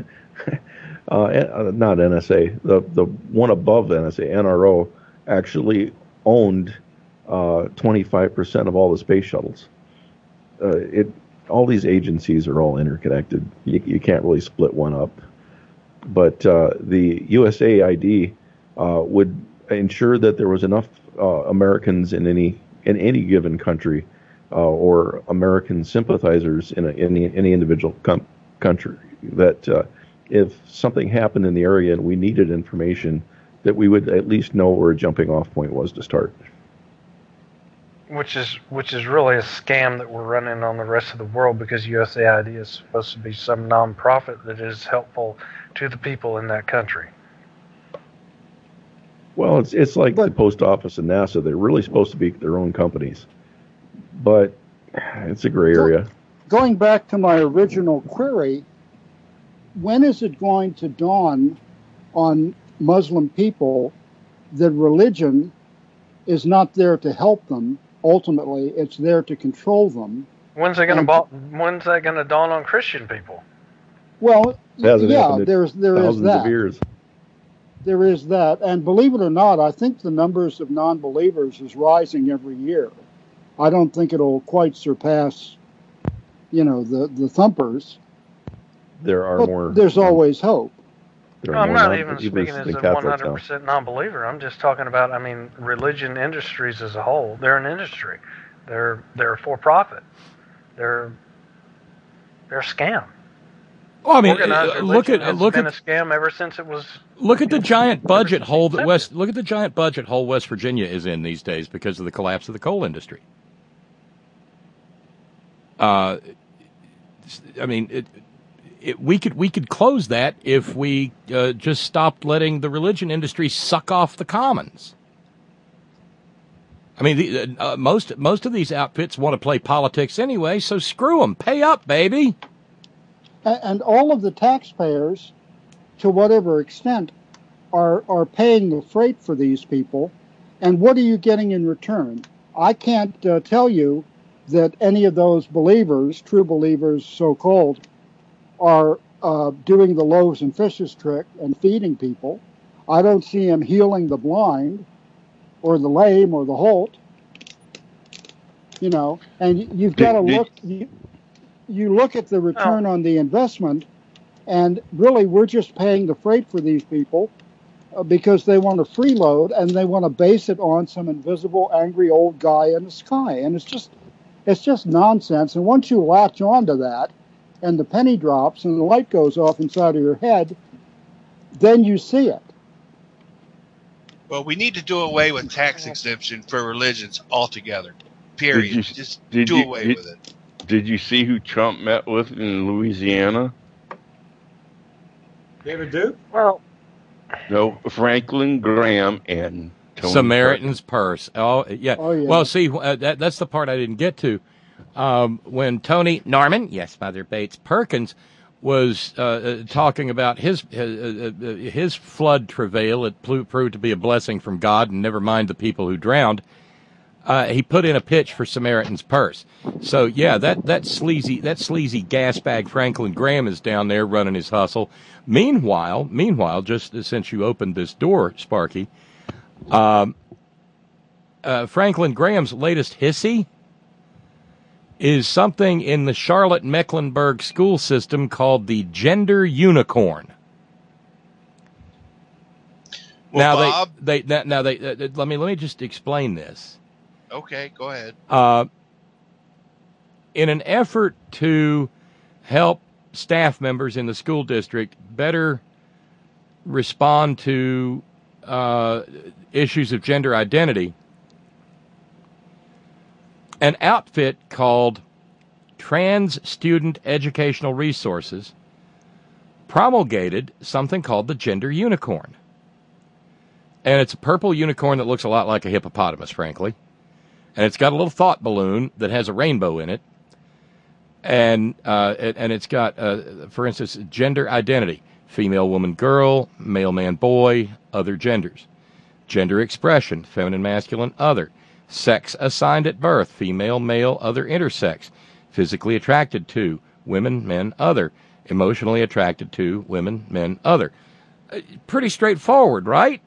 Not NSA. The one above NSA, NRO, actually owned 25% of all the space shuttles. All these agencies are all interconnected. You can't really split one up. But the USAID would ensure that there was enough Americans in any given country or American sympathizers in any individual country that if something happened in the area and we needed information, that we would at least know where a jumping off point was to start. Which is really a scam that we're running on the rest of the world, because USAID is supposed to be some nonprofit that is helpful to the people in that country. Well, it's like the post office and NASA. They're really supposed to be their own companies, but it's a gray area. Going back to my original query, when is it going to dawn on Muslim people that religion is not there to help them? Ultimately, it's there to control them. When's that going to dawn on Christian people? Well, yeah, there is that. Of years. There is that, and believe it or not, I think the numbers of non-believers is rising every year. I don't think it'll quite surpass, the thumpers. There are more. There's always hope. I'm not even speaking as a 100% non-believer. I'm just talking about, religion industries as a whole. They're an industry. They're for-profit. They're a scam. Well, look at been a scam ever since it was. Look at the giant budget hole that West Virginia is in these days because of the collapse of the coal industry. we could close that if we just stopped letting the religion industry suck off the commons. I mean, most of these outfits want to play politics anyway, so screw them. Pay up, baby. And all of the taxpayers, to whatever extent, are paying the freight for these people. And what are you getting in return? I can't tell you that any of those believers, true believers, so-called, are doing the loaves and fishes trick and feeding people. I don't see them healing the blind or the lame or the halt. You know, and you've got to look. You look at the return on the investment, and really we're just paying the freight for these people because they want to freeload and they want to base it on some invisible, angry old guy in the sky, and it's just nonsense. And once you latch onto that, and the penny drops and the light goes off inside of your head, then you see it. Well, we need to do away with tax exemption for religions altogether. Period. Just do away with it. Did you see who Trump met with in Louisiana? David Duke? Well, no, Franklin Graham and Tony Samaritan's Purse. Oh, yeah. Oh, yeah. Well, see, that's the part I didn't get to. When Tony Norman, yes, Mother Bates Perkins, was talking about his flood travail, it proved to be a blessing from God, and never mind the people who drowned. He put in a pitch for Samaritan's Purse. So yeah, that sleazy gasbag Franklin Graham is down there running his hustle. Meanwhile, just since you opened this door, Sparky, Franklin Graham's latest hissy is something in the Charlotte-Mecklenburg school system called the Gender Unicorn. Well, now let me just explain this. Okay, go ahead. In an effort to help staff members in the school district better respond to issues of gender identity, an outfit called Trans Student Educational Resources promulgated something called the Gender Unicorn. And it's a purple unicorn that looks a lot like a hippopotamus, frankly. And it's got a little thought balloon that has a rainbow in it. And it's got, for instance, gender identity. Female, woman, girl, male, man, boy, other genders. Gender expression, feminine, masculine, other. Sex assigned at birth, female, male, other, intersex. Physically attracted to, women, men, other. Emotionally attracted to, women, men, other. Pretty straightforward, right?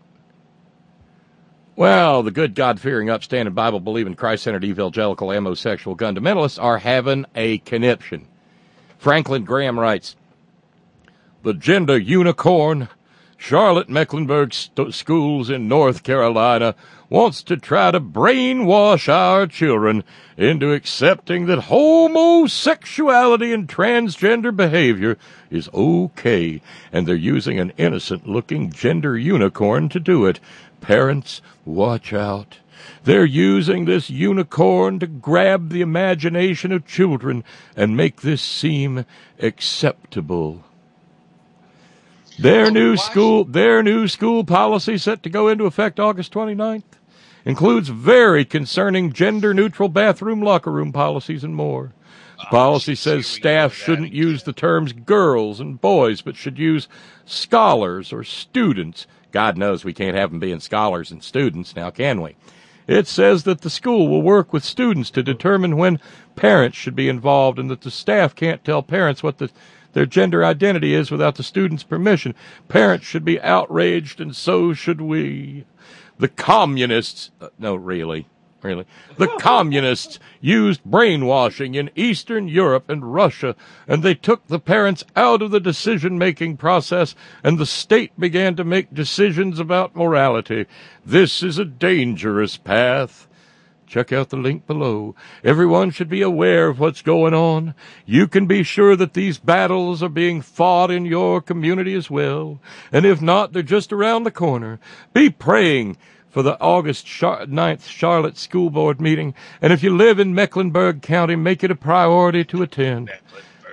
Well, the good God-fearing, upstanding, Bible-believing, Christ-centered, evangelical, amosexual fundamentalists are having a conniption. Franklin Graham writes, the Gender Unicorn, Charlotte-Mecklenburg schools in North Carolina, wants to try to brainwash our children into accepting that homosexuality and transgender behavior is okay, and they're using an innocent-looking gender unicorn to do it. Parents, watch out. They're using this unicorn to grab the imagination of children and make this seem acceptable. Their new school policy set to go into effect August 29th includes very concerning gender-neutral bathroom, locker room policies and more. The policy says staff shouldn't use the terms girls and boys, but should use scholars or students. God knows we can't have them being scholars and students, now can we? It says that the school will work with students to determine when parents should be involved and that the staff can't tell parents what their gender identity is without the student's permission. Parents should be outraged, and so should we. The communists, no, really, the communists used brainwashing in Eastern Europe and Russia, and they took the parents out of the decision-making process, and the state began to make decisions about morality. This is a dangerous path. Check out the link below. Everyone should be aware of what's going on. You can be sure that these battles are being fought in your community as well. And if not, they're just around the corner. Be praying for the August 9th Charlotte School Board meeting. And if you live in Mecklenburg County, make it a priority to attend.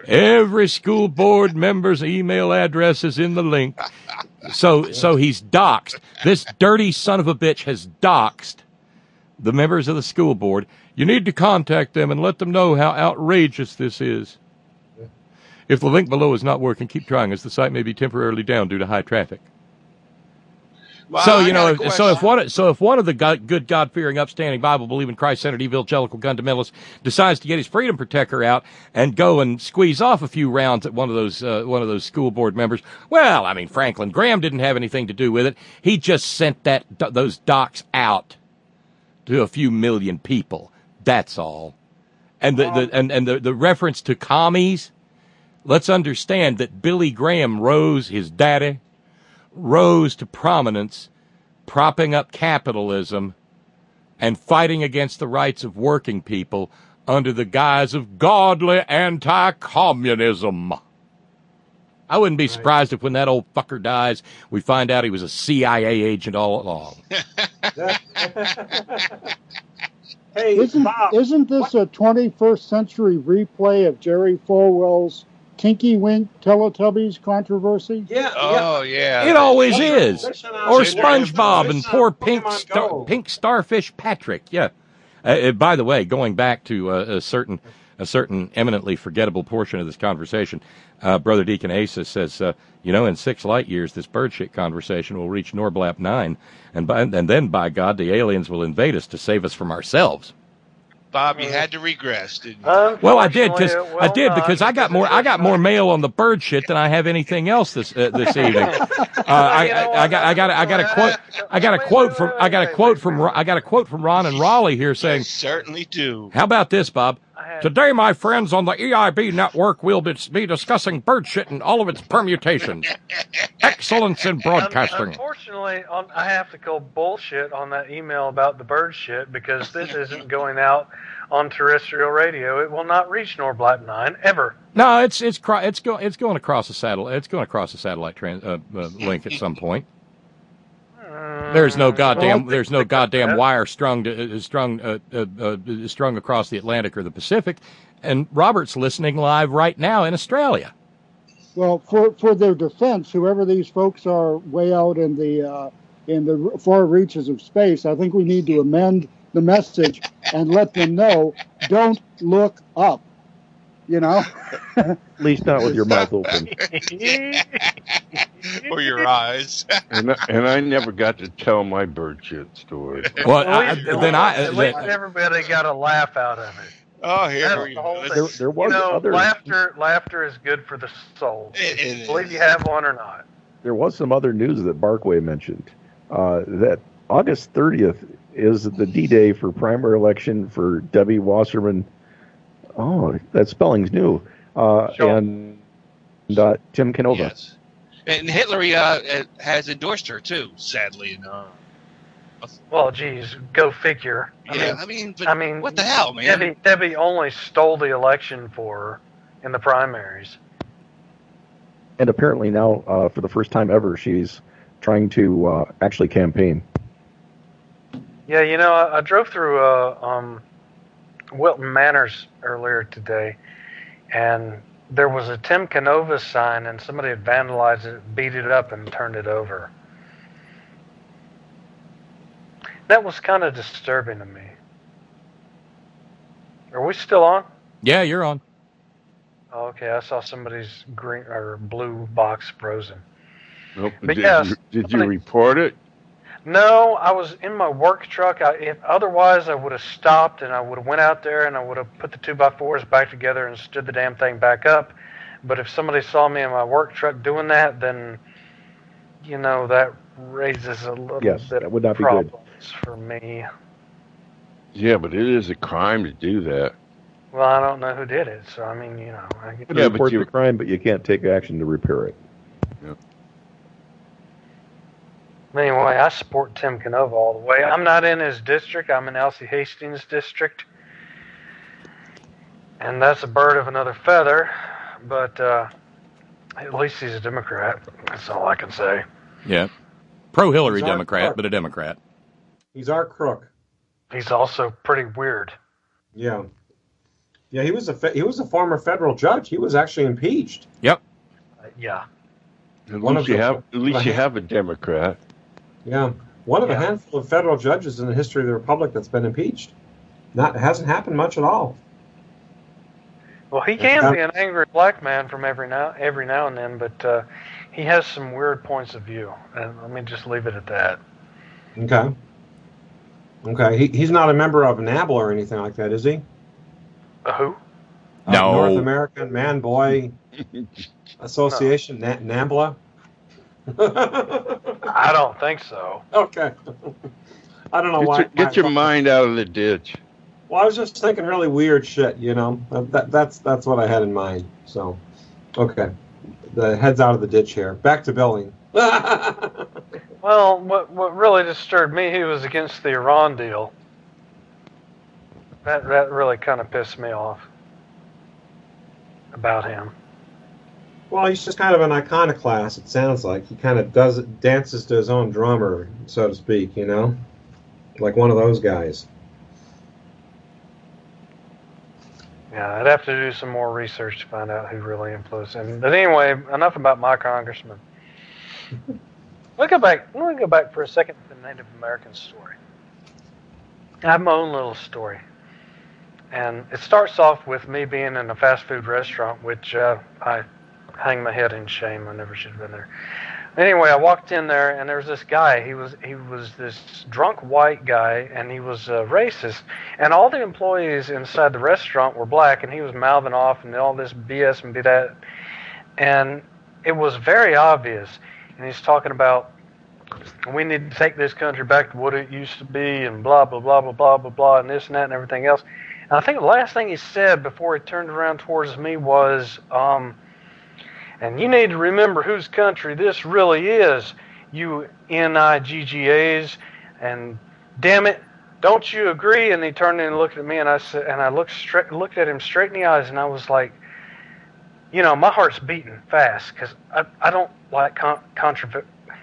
Every school board member's email address is in the link. So he's doxed. This dirty son of a bitch has doxed the members of the school board. You need to contact them and let them know how outrageous this is. If the link below is not working, keep trying, as the site may be temporarily down due to high traffic. Well, So if one of the good God-fearing, upstanding, Bible-believing, Christ-centered, evangelical fundamentalists decides to get his Freedom Protector out and go and squeeze off a few rounds at one of those school board members, well, I mean, Franklin Graham didn't have anything to do with it. He just sent those docs out to a few million people. That's all. And the reference to commies. Let's understand that Billy Graham his daddy rose to prominence, propping up capitalism and fighting against the rights of working people under the guise of godly anti-communism. I wouldn't be surprised if when that old fucker dies, we find out he was a CIA agent all along. Hey, isn't this a 21st century replay of Jerry Falwell's Tinky Wink Teletubbies controversy? Yeah. Oh, yeah. It always is. Or SpongeBob and poor pink starfish Patrick. Yeah. By the way, going back to a certain eminently forgettable portion of this conversation, Brother Deacon Asa says, in 6 light years, this bird shit conversation will reach Norblap 9, and then, by God, the aliens will invade us to save us from ourselves. Bob, you had to regress, didn't you? Well, I did because I got more mail on the bird shit than I have anything else this evening. I got a quote from Ron and Raleigh here saying, certainly do. How about this, Bob? Today, my friends on the EIB network will be discussing bird shit and all of its permutations. Excellence in broadcasting. Unfortunately, I have to call bullshit on that email about the bird shit because this isn't going out on terrestrial radio. It will not reach Norblap 9 ever. No, it's going across a satellite. It's going across a satellite link at some point. There's no goddamn wire strung across the Atlantic or the Pacific, and Robert's listening live right now in Australia. Well, for their defense, whoever these folks are way out in the far reaches of space, I think we need to amend the message and let them know, don't look up. At least not with your mouth open. Or your eyes. and I never got to tell my bird shit story. Well, at least everybody got a laugh out of it. Oh, here we go. There was other laughter is good for the soul. Believe you have one or not. There was some other news that Barkway mentioned. That August 30th is the D-Day for primary election for Debbie Wasserman. Oh, that spelling's new. And Tim Canova. Yes. And Hitler has endorsed her, too, sadly enough. Well, geez, go figure. I mean, what the hell, man? Debbie only stole the election for her in the primaries. And apparently now, for the first time ever, she's trying to actually campaign. Yeah, I drove through Wilton Manors earlier today, and there was a Tim Canova sign, and somebody had vandalized it, beat it up, and turned it over. That was kind of disturbing to me. Are we still on? Yeah, you're on. Oh, okay, I saw somebody's green or blue box frozen. Nope. But did you report it? No, I was in my work truck. Otherwise, I would have stopped and I would have went out there and I would have put the 2x4s back together and stood the damn thing back up. But if somebody saw me in my work truck doing that, then that raises a little bit that would not of problems for me. Yeah, but it is a crime to do that. Well, I don't know who did it, so I mean, I get You report the crime, but you can't take action to repair it. Yeah. Anyway, I support Tim Canova all the way. I'm not in his district. I'm in Elsie Hastings' district. And that's a bird of another feather. But at least he's a Democrat. That's all I can say. Yeah. Pro-Hillary Democrat, but a Democrat. He's our crook. He's also pretty weird. Yeah. Yeah, he was a former federal judge. He was actually impeached. Yep. Yeah. At least you have a Democrat. Yeah, one of a handful of federal judges in the history of the republic that's been impeached. It hasn't happened much at all. Well, he can be an angry black man from every now and then, but he has some weird points of view. And let me just leave it at that. Okay. Okay, he's not a member of NABLA or anything like that, is he? Who? No. North American Man-Boy Association, NABLA? I don't think so. Okay. I don't know why. Get your mind out of the ditch. Well, I was just thinking really weird shit, you know. That's what I had in mind. So, okay. The head's out of the ditch here. Back to billing. Well, what really disturbed me, he was against the Iran deal. That really kind of pissed me off about him. Well, he's just kind of an iconoclast, it sounds like. He kind of dances to his own drummer, so to speak, you know? Like one of those guys. Yeah, I'd have to do some more research to find out who really influenced him. But anyway, enough about my congressman. Let me go back for a second to the Native American story. I have my own little story. And it starts off with me being in a fast food restaurant, which I hang my head in shame. I never should have been there. Anyway, I walked in there, and there was this guy. He was this drunk white guy, and he was racist. And all the employees inside the restaurant were black, and he was mouthing off and all this BS and that. And it was very obvious. And he's talking about, we need to take this country back to what it used to be, and blah, blah, blah, blah, blah, blah, blah, and this and that and everything else. And I think the last thing he said before he turned around towards me was, and you need to remember whose country this really is, you NIGGAs, and damn it, don't you agree? And he turned and looked at me, and I said, and I looked at him straight in the eyes, and I was like, you know, my heart's beating fast because I don't like confrontation.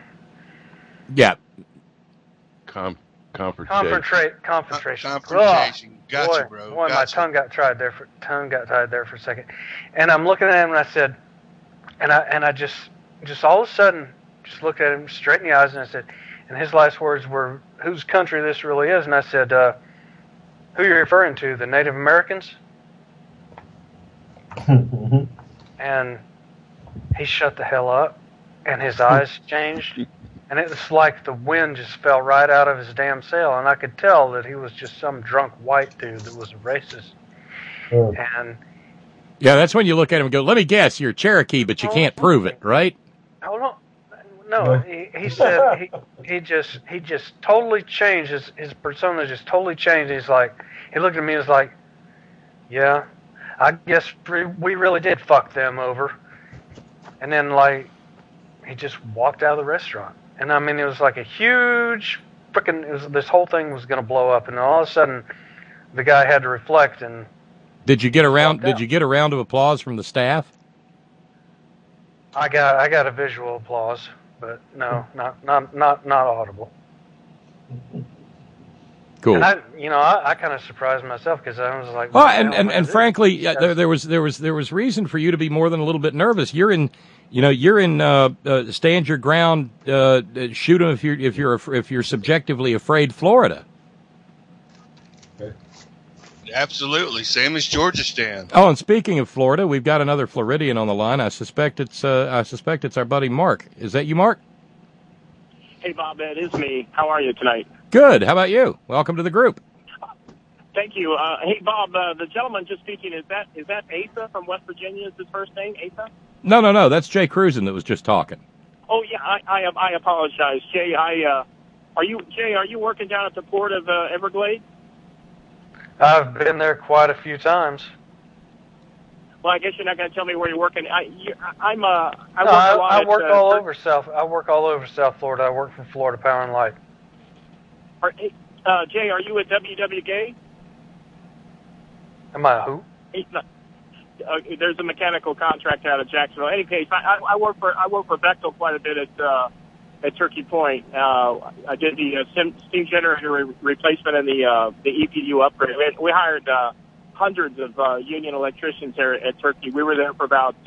Confrontation. Gotcha, bro. Boy, my tongue got tied there for a second. And I'm looking at him, and I said, and I just all of a sudden just looked at him straight in the eyes, and I said, and his last words were, whose country this really is? And I said, who are you referring to, the Native Americans? And he shut the hell up, and his eyes changed, and it was like the wind just fell right out of his damn sail, and I could tell that he was just some drunk white dude that was a racist. And yeah, that's when you look at him and go, let me guess, you're Cherokee, but you can't prove it, right? Oh, no, he said he just totally changed, his persona just totally changed. He's like, he looked at me and was like, yeah, I guess we really did fuck them over. And then, like, he just walked out of the restaurant. And, I mean, it was like a huge freaking, this whole thing was going to blow up. And all of a sudden, the guy had to reflect. And Did you get a round of applause from the staff? I got a visual applause, but no, not audible. Cool. And I kind of surprised myself because I was like, well, and frankly, there was reason for you to be more than a little bit nervous. You're in stand your ground, shoot 'em if you're subjectively afraid, Florida. Absolutely, same as Georgia stand. Oh, and speaking of Florida, we've got another Floridian on the line. I suspect it's our buddy Mark. Is that you, Mark? Hey, Bob, it is me. How are you tonight? Good. How about you? Welcome to the group. Thank you. Hey, Bob, the gentleman just speaking, is that Asa from West Virginia? Is his first name, Asa? No. That's Jay Cruzen that was just talking. Oh yeah, I apologize, Jay. Are you working down at the port of Everglades? I've been there quite a few times. Well, I guess you're not going to tell me where you're working. I work all over South. I work all over South Florida. I work for Florida Power and Light. Jay, are you at WWGay? Am I who? There's a mechanical contract out of Jacksonville. In any case, I work for Bechtel quite a bit at Turkey Point. I did the steam generator replacement and the EPU upgrade. We hired hundreds of union electricians there at Turkey. We were there for about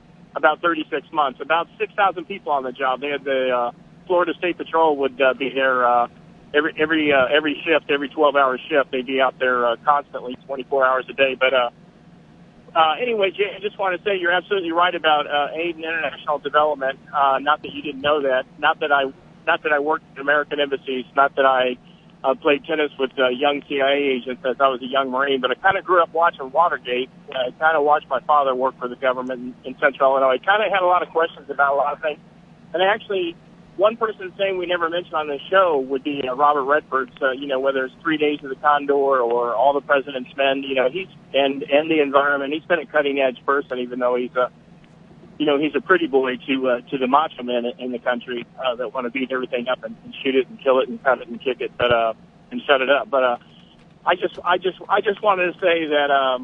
36 months. About 6,000 people on the job. They had the Florida State Patrol would be there every shift, every 12-hour shift. They'd be out there constantly, 24 hours a day. But anyway, Jay, I just want to say you're absolutely right about aid and international development. Not that you didn't know that. Not that I worked at American embassies. Not that I played tennis with young CIA agents as I was a young Marine. But I kind of grew up watching Watergate. I kind of watched my father work for the government in Central Illinois. I kind of had a lot of questions about a lot of things. And actually, one person saying we never mentioned on the show would be Robert Redford's, whether it's 3 Days of the Condor or All the President's Men, he's, and the environment. He's been a cutting edge person, even though he's a pretty boy to the macho men in the country, that want to beat everything up and shoot it and kill it and cut it and kick it, and shut it up. But, I just wanted to say that,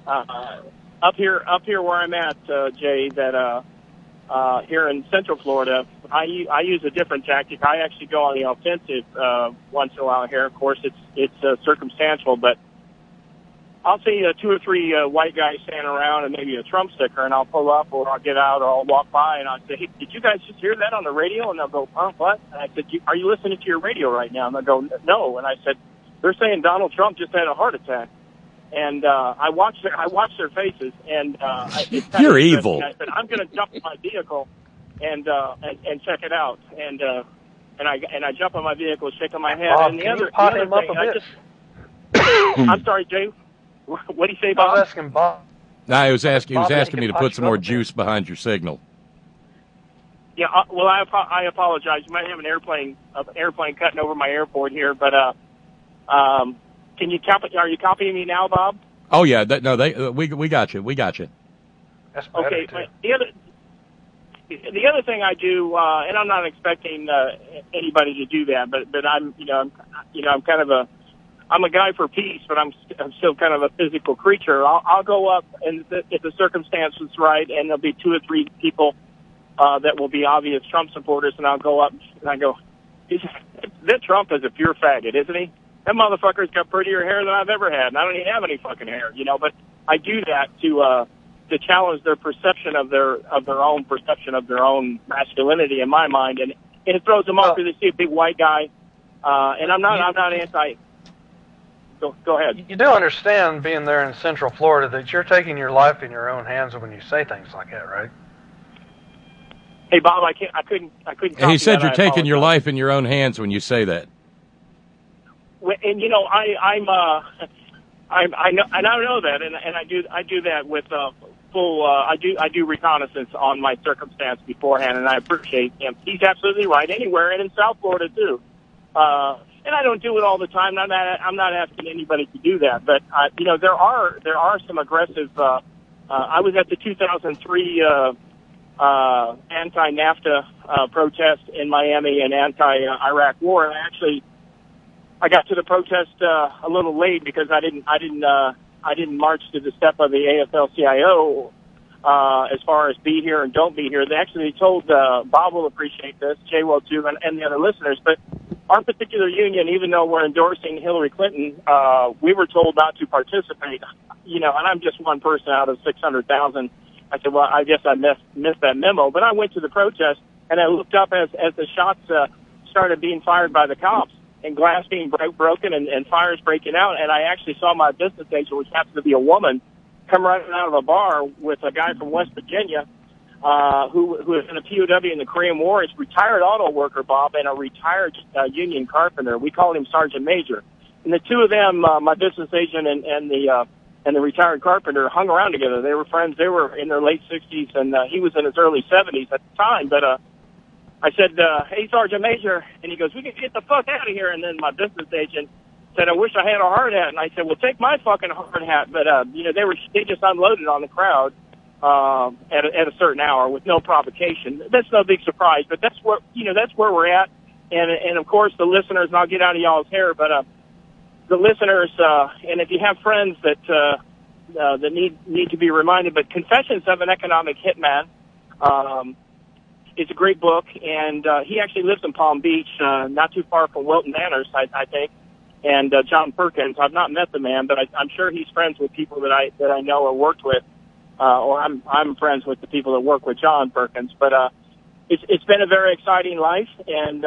up here where I'm at, Jay, that, here in Central Florida, I use a different tactic. I actually go on the offensive once in a while here. Of course, it's circumstantial, but I'll see 2 or 3 white guys standing around and maybe a Trump sticker, and I'll pull up or I'll get out or I'll walk by and I'll say, "Hey, did you guys just hear that on the radio?" And they'll go, "Huh, what?" And I said, "Are you listening to your radio right now?" And they'll go, "No." And I said, "They're saying Donald Trump just had a heart attack." And I watched their faces, and you're evil. I said, "I'm going to jump in my vehicle and check it out." And I jump on my vehicle, shaking my head. Bob, and the can other you pot thing, him up a bit? I'm sorry, Jay. What do you say, Bob? I was asking Bob. No, he was asking me to Bob, put some more juice behind your signal. Yeah, well, I apologize. You might have an airplane cutting over my airport here, but can you copy? Are you copying me now, Bob? Oh yeah, we got you. We got you. That's better, okay. too. The other thing I do, and I'm not expecting anybody to do that, but I'm kind of I'm a guy for peace, but I'm still kind of a physical creature. I'll go up, and if the circumstance is right, and there'll be 2 or 3 people that will be obvious Trump supporters, and I'll go up and I go, "That Trump is a pure faggot, isn't he? That motherfucker's got prettier hair than I've ever had, and I don't even have any fucking hair, But I do that to challenge their perception of their own perception of their own masculinity in my mind, and it throws them off because they see a big white guy, and I'm not anti. Go ahead. You do understand, being there in Central Florida, that you're taking your life in your own hands when you say things like that, right? Hey, Bob, I couldn't. He said you're taking your life in your own hands when you say that. And I know that, and I do that with full. I do reconnaissance on my circumstance beforehand, and I appreciate him. He's absolutely right anywhere, and in South Florida too. And I don't do it all the time. I'm not asking anybody to do that, but there are some aggressive. I was at the 2003 anti-NAFTA protest in Miami and anti-Iraq war, and I got to the protest a little late because I didn't march to the step of the AFL-CIO as far as be here and don't be here. They actually told Bob will appreciate this, Jay will too, and the other listeners, but our particular union, even though we're endorsing Hillary Clinton, we were told not to participate, and I'm just one person out of 600,000. I said, well, I guess I missed that memo, but I went to the protest, and I looked up as the shots started being fired by the cops, and glass being broken and fires breaking out, and I actually saw my business agent, which happens to be a woman, come running out of a bar with a guy from West Virginia, who was in a POW in the Korean War. He's a retired auto worker, Bob, and a retired union carpenter. We called him Sergeant Major. And the two of them, my business agent and the retired carpenter, hung around together. They were friends. They were in their late 60s, and he was in his early 70s at the time. But I said, "Hey, Sergeant Major," and he goes, "We can get the fuck out of here." And then my business agent said, "I wish I had a hard hat." And I said, "Well, take my fucking hard hat." But they just unloaded on the crowd at a certain hour with no provocation. That's no big surprise, but that's where we're at. And of course the listeners, and I'll get out of y'all's hair, but the listeners, and if you have friends that need to be reminded, but Confessions of an Economic Hitman, it's a great book, and he actually lives in Palm Beach, not too far from Wilton Manors, I think. and John Perkins. I've not met the man, but I'm sure he's friends with people that I know or worked with, or I'm friends with the people that work with John Perkins. But it's been a very exciting life, and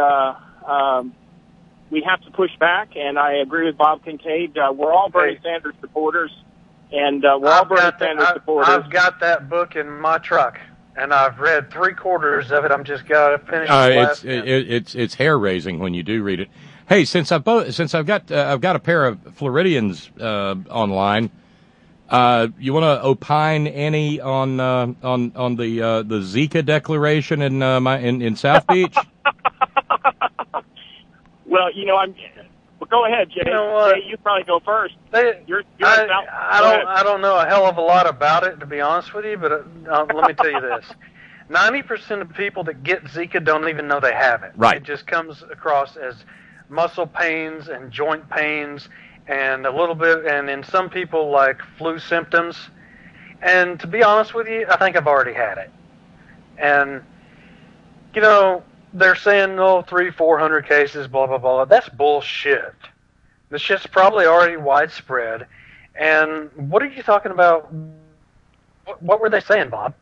we have to push back. And I agree with Bob Kincaid. We're all Bernie Sanders supporters, and we're all Bernie Sanders supporters. I've got that book in my truck, and I've read 3/4 of it. I'm just got to finish the last. It's hair raising when you do read it. Hey, since I've got a pair of Floridians online, you want to opine any on the Zika declaration in South Beach? Well, go ahead, Jay. You know what? Jay, you probably go first. I don't know a hell of a lot about it, to be honest with you, but let me tell you this. 90% of people that get Zika don't even know they have it. Right. It just comes across as muscle pains and joint pains and a little bit, and in some people like flu symptoms. And to be honest with you, I think I've already had it. And, they're saying, 300-400 cases, blah, blah, blah. That's bullshit. This shit's probably already widespread. And what are you talking about? What were they saying, Bob?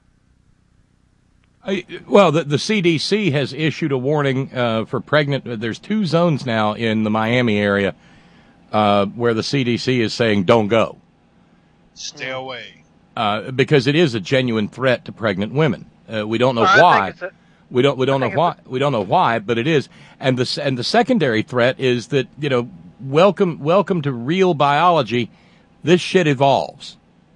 Well, the CDC has issued a warning for pregnant. There's 2 zones now in the Miami area where the CDC is saying don't go. Stay away. Because it is a genuine threat to pregnant women. We don't know why. We don't know why. We don't know why, but it is. And the secondary threat is that welcome to real biology. This shit evolves.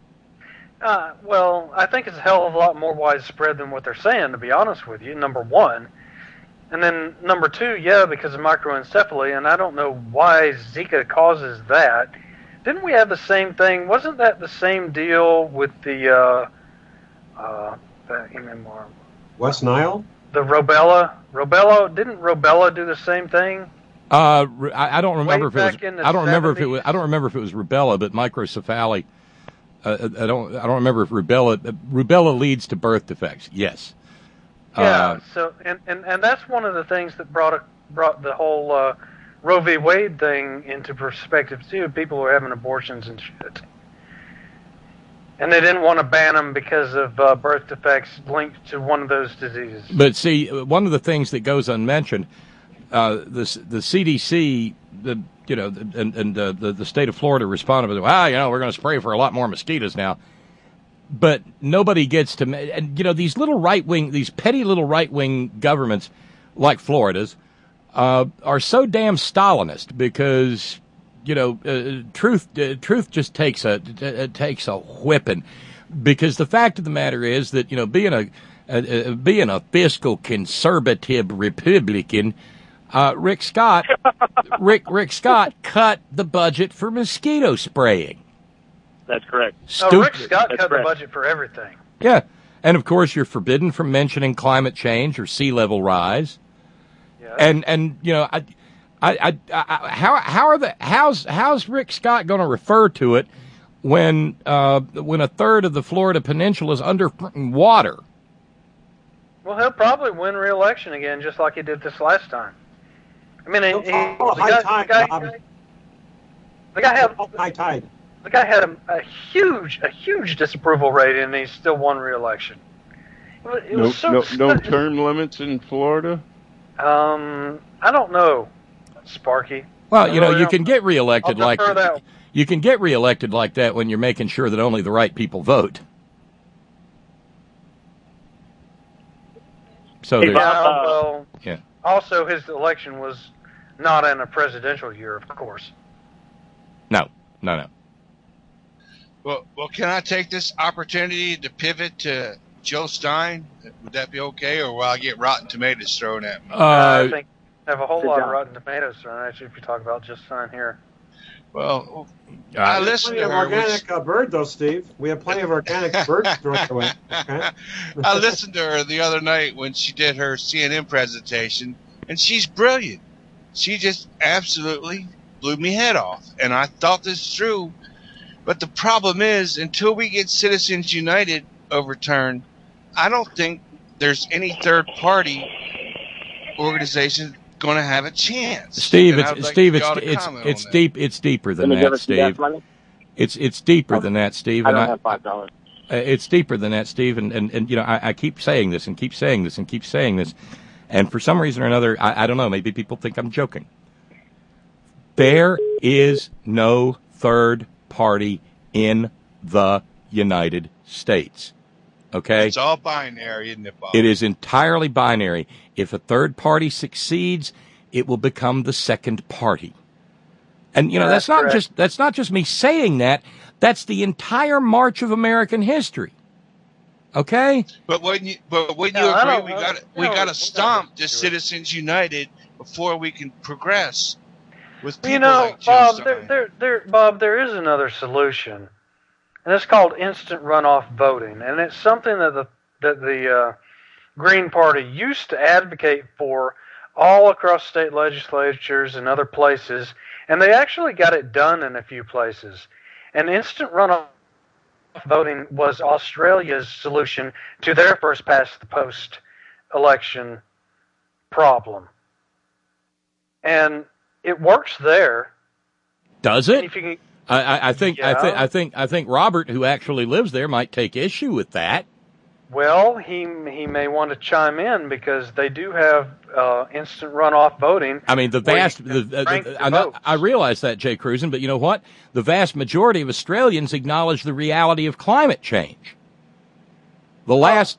Well, I think it's a hell of a lot more widespread than what they're saying, to be honest with you, number one. And then number two, because of microencephaly, and I don't know why Zika causes that. Didn't we have the same thing? Wasn't that the same deal with the MMR? West Nile? The rubella? Didn't rubella do the same thing? I don't remember if it was. I don't remember if it was rubella, but microcephaly. I don't remember if rubella leads to birth defects. Yes. So and that's one of the things that brought the whole Roe v. Wade thing into perspective too. People were having abortions and shit, and they didn't want to ban them because of birth defects linked to one of those diseases. But see, one of the things that goes unmentioned, the CDC, the state of Florida responded with, we're going to spray for a lot more mosquitoes now. But nobody gets to, and these petty little right-wing governments like Florida's are so damn Stalinist because, truth just takes a whipping. Because the fact of the matter is that, being a fiscal conservative Republican, Rick Scott cut the budget for mosquito spraying. That's correct. Rick Scott cut the budget for everything. Yeah, and of course you're forbidden from mentioning climate change or sea level rise. Yeah. And how's Rick Scott going to refer to it when a third of the Florida Peninsula is under water? Well, he'll probably win re-election again, just like he did this last time. I mean, the guy had a huge disapproval rating, and he still won re-election. No term limits in Florida? I don't know, Sparky. Well, you can get reelected like that when you're making sure that only the right people vote. So also his election was not in a presidential year, of course. No. Well, can I take this opportunity to pivot to Joe Stein? Would that be okay, or will I get rotten tomatoes thrown at me? I think I have a whole lot of rotten tomatoes thrown at you if you talk about Joe Stein here. Well, I listened to her. Organic bird, though, Steve. We have plenty of organic birds thrown away. Okay? I listened to her the other night when she did her CNN presentation, and she's brilliant. She just absolutely blew me head off, and I thought this through. But the problem is, until we get Citizens United overturned, I don't think there's any third-party organization going to have a chance. Steve, And I'd like Steve, y'all to comment on that. it's deeper than that, Steve. It's deeper than that, Steve. I don't have $5. It's deeper than that, Steve. And you know, I keep saying this and keep saying this and keep saying this, and for some reason or another, I don't know. Maybe people think I'm joking. There is no third party in the United States. Okay? It's all binary, isn't it, Bob? It is entirely binary. If a third party succeeds, it will become the second party. And you know, that's not just me saying that. That's the entire march of American history. Okay? But when you agree, we got to stomp the Citizens United before we can progress with people like Joe Stein. Bob, there is another solution, and it's called instant runoff voting, and it's something that the Green Party used to advocate for all across state legislatures and other places, and they actually got it done in a few places. And instant runoff voting was Australia's solution to their first past the post election problem. And it works there. Does it? If you can, I think Robert, who actually lives there, might take issue with that. Well, he may want to chime in because they do have instant runoff voting. I mean, I realize that, Jay Cruzen, but you know what? The vast majority of Australians acknowledge the reality of climate change. The last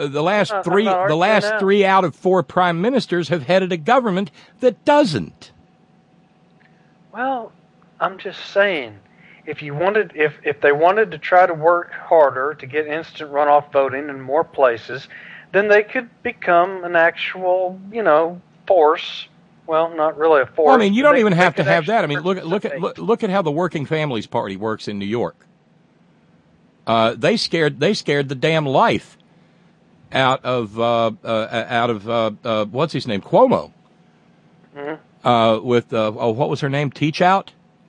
three out of 4 prime ministers have headed a government that doesn't. Well, I'm just saying, if they wanted to try to work harder to get instant runoff voting in more places, then they could become an actual, force. Well, not really a force. Well, I mean, you don't even have to have that. I mean, look at how the Working Families Party works in New York. They scared the damn life out of what's his name, Cuomo. Mm-hmm. With what was her name, Teach Out.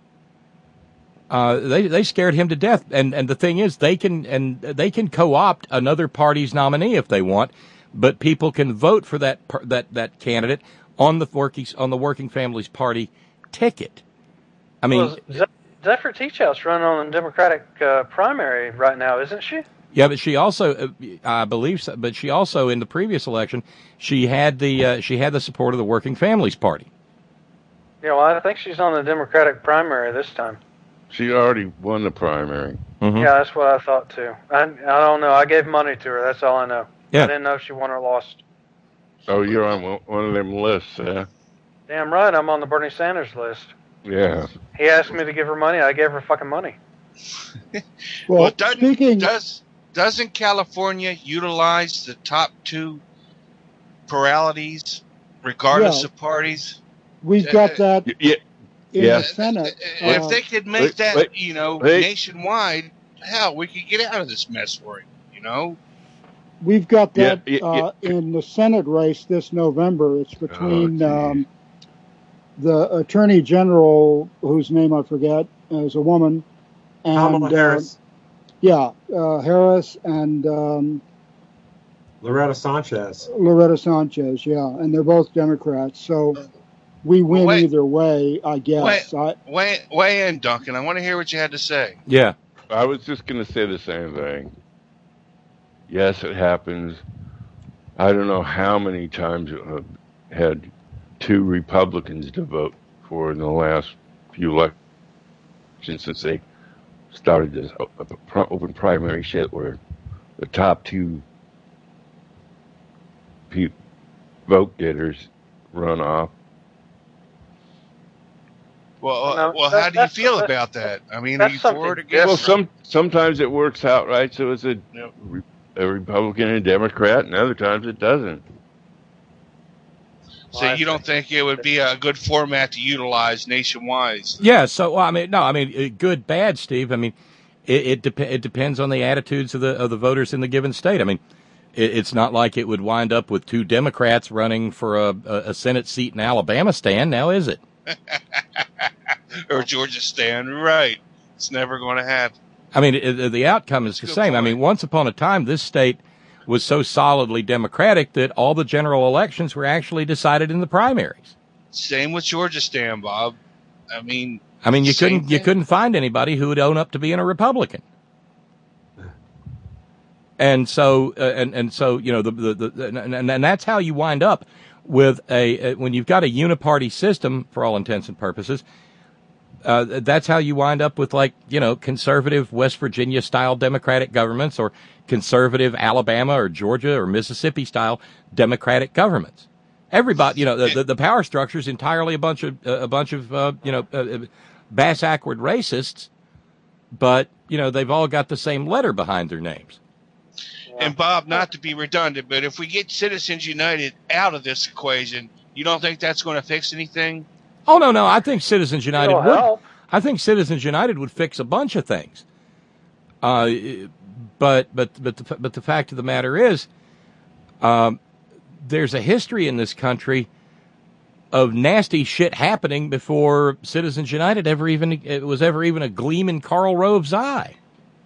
They scared him to death, and the thing is, they can co-opt another party's nominee if they want, but people can vote for that candidate on the Working Families Party ticket. I mean, Zephyr Teachout's running on the Democratic primary right now, isn't she? Yeah, but she also, I believe, but she also in the previous election she had the support of the Working Families Party. Yeah, well, I think she's on the Democratic primary this time. She already won the primary. Mm-hmm. Yeah, that's what I thought too. I don't know. I gave money to her. That's all I know. Yeah. I didn't know if she won or lost. Oh, you're on one of them lists, yeah? Damn right, I'm on the Bernie Sanders list. Yeah. He asked me to give her money. I gave her fucking money. Well, doesn't California utilize the top 2 pluralities, regardless of parties? We've got that in the Senate. If they could make that, nationwide, hell, we could get out of this mess we're in, We've got that in the Senate race this November. It's between the Attorney General, whose name I forget, is a woman, and Kamala Harris. Harris and Loretta Sanchez. Yeah, and they're both Democrats. So we win either way, I guess. Weigh in, Duncan. I want to hear what you had to say. Yeah. I was just going to say the same thing. Yes, it happens. I don't know how many times I've had 2 Republicans to vote for in the last few elections since they started this open primary shit where the top 2 vote getters run off. Well, how do you feel about that? I mean, are you for it or against? Well, sometimes it works out right, so it's a Republican and a Democrat, and other times it doesn't. So you don't think it would be a good format to utilize nationwide? Yeah. So good, bad, Steve. I mean, it depends on the attitudes of the voters in the given state. I mean, it's not like it would wind up with 2 Democrats running for a Senate seat in Alabama stand, now is it? Or Georgia stand, right? It's never going to happen. I mean, the outcome is the same. Point. I mean, once upon a time, this state was so solidly Democratic that all the general elections were actually decided in the primaries. Same with Georgistan, Bob. I mean, you couldn't find anybody who would own up to being a Republican. And so, you know, and that's how you wind up with when you've got a uniparty system for all intents and purposes. That's how you wind up with, like, you know, conservative West Virginia style Democratic governments, or conservative Alabama or Georgia or Mississippi style Democratic governments. Everybody, you know, the power structure is entirely a bunch of bass-ackward racists, but, you know, they've all got the same letter behind their names. And Bob, not to be redundant, but if we get Citizens United out of this equation, you don't think that's going to fix anything? Oh, no. I think Citizens United would. Help. I think Citizens United would fix a bunch of things. But the fact of the matter is, there's a history in this country of nasty shit happening before Citizens United was ever even a gleam in Karl Rove's eye.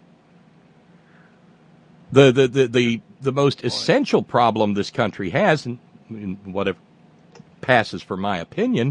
The most essential problem this country has, and whatever passes for my opinion,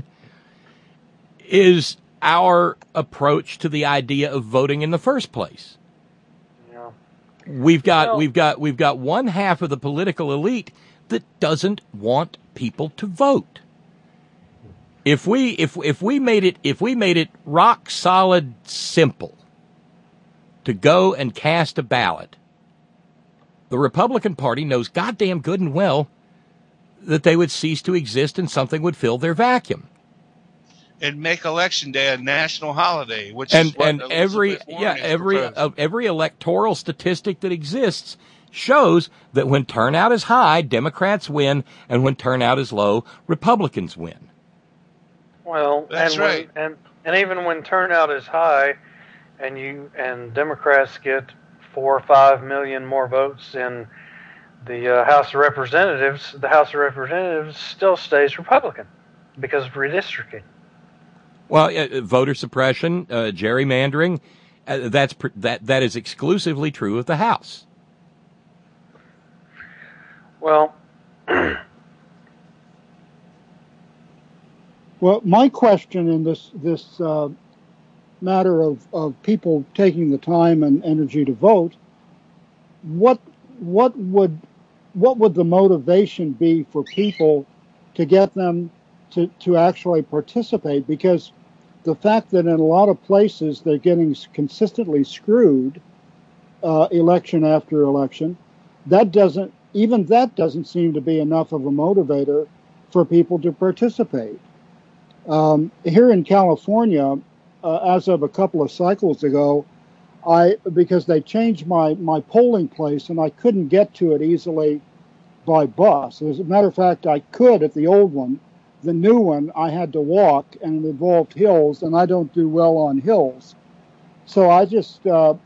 is our approach to the idea of voting in the first place. Yeah. We've got one half of the political elite that doesn't want people to vote. If we made it rock solid simple to go and cast a ballot, the Republican Party knows goddamn good and well that they would cease to exist and something would fill their vacuum. And make Election Day a national holiday, which is what every electoral statistic that exists shows that when turnout is high, Democrats win, and when turnout is low, Republicans win. Well, that's right. And even when turnout is high, and Democrats get 4 or 5 million more votes in the House of Representatives, the House of Representatives still stays Republican because of redistricting. Well, voter suppression, gerrymandering, that is exclusively true of the House. Well, my question in this matter of people taking the time and energy to vote, what would the motivation be for people to get them to actually participate? Because the fact that in a lot of places they're getting consistently screwed election after election, that doesn't seem to be enough of a motivator for people to participate. Here in California, as of a couple of cycles ago, because they changed my polling place and I couldn't get to it easily by bus. As a matter of fact, I could at the old one. The new one, I had to walk, and it involved hills, and I don't do well on hills. So I just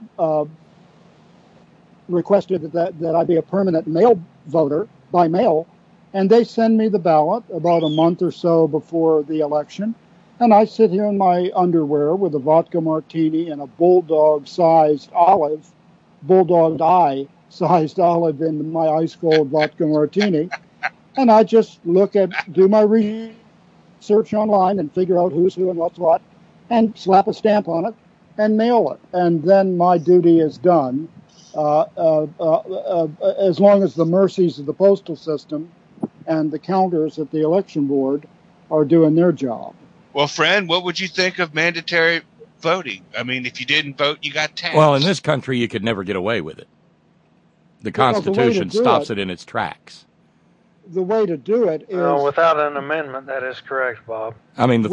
requested that I be a permanent mail voter by mail, and they send me the ballot about a month or so before the election, and I sit here in my underwear with a vodka martini and a bulldog-eye-sized olive in my ice-cold vodka martini, and I just do my research online and figure out who's who and what's what, and slap a stamp on it and mail it, and then my duty is done. As long as the mercies of the postal system and the counters at the election board are doing their job. Well, friend, what would you think of mandatory voting? I mean, if you didn't vote, you got taxed. Well, in this country, you could never get away with it. The Constitution stops it in its tracks. The way to do it is without an amendment. That is correct, Bob. I mean,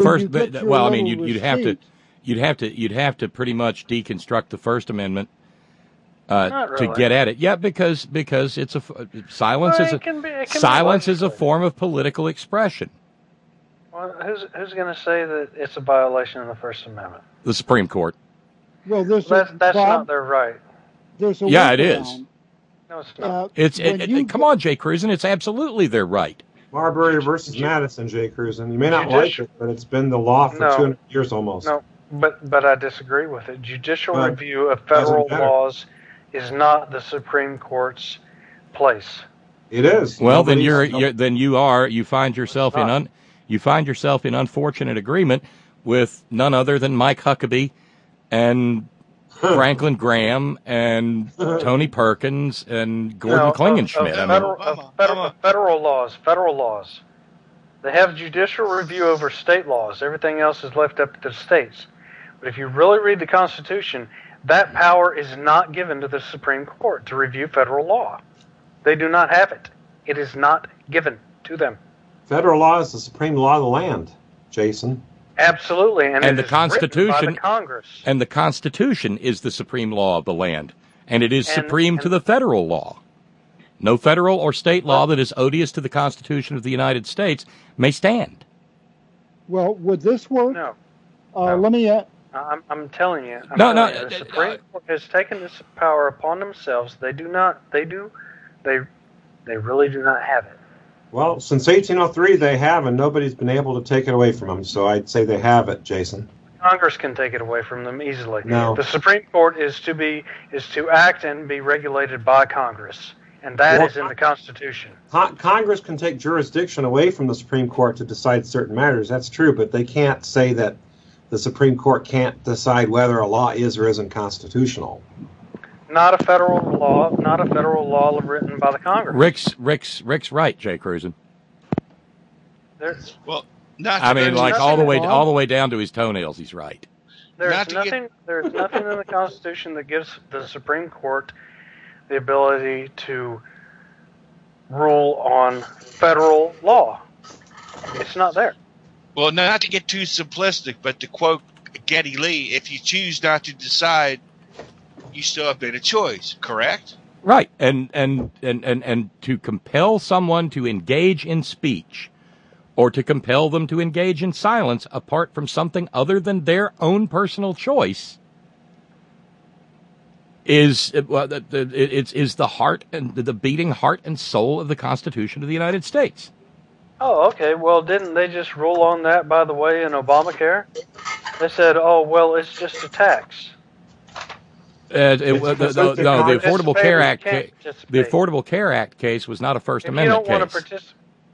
you'd have to pretty much deconstruct the First Amendment to get at it. Yeah, because it's silence is a form of political expression. Well, who's going to say that it's a violation of the First Amendment? The Supreme Court. Well, that's not their right. It is. No, it's not. Come on, Jay Cruzen. It's absolutely their right. Marbury versus Madison, Jay Cruzen. You may not like it, but it's been the law for 200 years almost. No, but I disagree with it. Judicial review of federal laws is not the Supreme Court's place. It is. Well, then you find yourself you find yourself in unfortunate agreement with none other than Mike Huckabee and Franklin Graham and Tony Perkins and Gordon Klingenschmidt. Federal laws. They have judicial review over state laws. Everything else is left up to the states. But if you really read the Constitution, that power is not given to the Supreme Court to review federal law. They do not have it. It is not given to them. Federal law is the supreme law of the land, Jason. Absolutely, and the Constitution by the Congress. And the Constitution is the supreme law of the land, and it is supreme to the federal law. No federal or state law that is odious to the Constitution of the United States may stand. Well, would this work? No. Let me. I'm telling you. The Supreme Court has taken this power upon themselves. They do not. They do. They really do not have it. Well, since 1803, they have, and nobody's been able to take it away from them. So I'd say they have it, Jason. Congress can take it away from them easily. No. The Supreme Court is to act and be regulated by Congress, and that is in the Constitution. Congress can take jurisdiction away from the Supreme Court to decide certain matters. That's true, but they can't say that the Supreme Court can't decide whether a law is or isn't constitutional. Not a federal law written by the Congress. Rick's right, Jay Cruzen. Well, all the way down to his toenails. He's right. There's nothing in the Constitution that gives the Supreme Court the ability to rule on federal law. It's not there. Well, not to get too simplistic, but to quote Geddy Lee, if you choose not to decide, you still have made a choice, correct? Right, and to compel someone to engage in speech or to compel them to engage in silence apart from something other than their own personal choice is the heart and the beating heart and soul of the Constitution of the United States. Oh, okay. Well, didn't they just rule on that, by the way, in Obamacare? They said, oh, well, it's just a tax. The Affordable Care Act. The Affordable Care Act case was not a First Amendment case. You don't want to participate.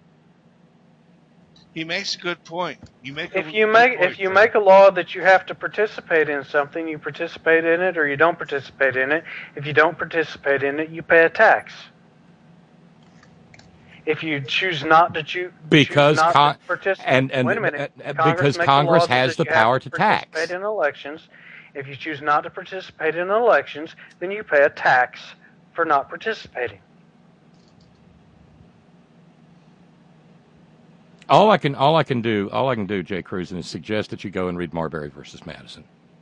He makes a good point. If you make a law that you have to participate in something, you participate in it or you don't participate in it. If you don't participate in it, you pay a tax. If you choose not to participate, wait a minute. Because Congress has the power to tax. Participate in elections. If you choose not to participate in elections, then you pay a tax for not participating. All I can do, Jay Cruzen, is suggest that you go and read Marbury versus Madison,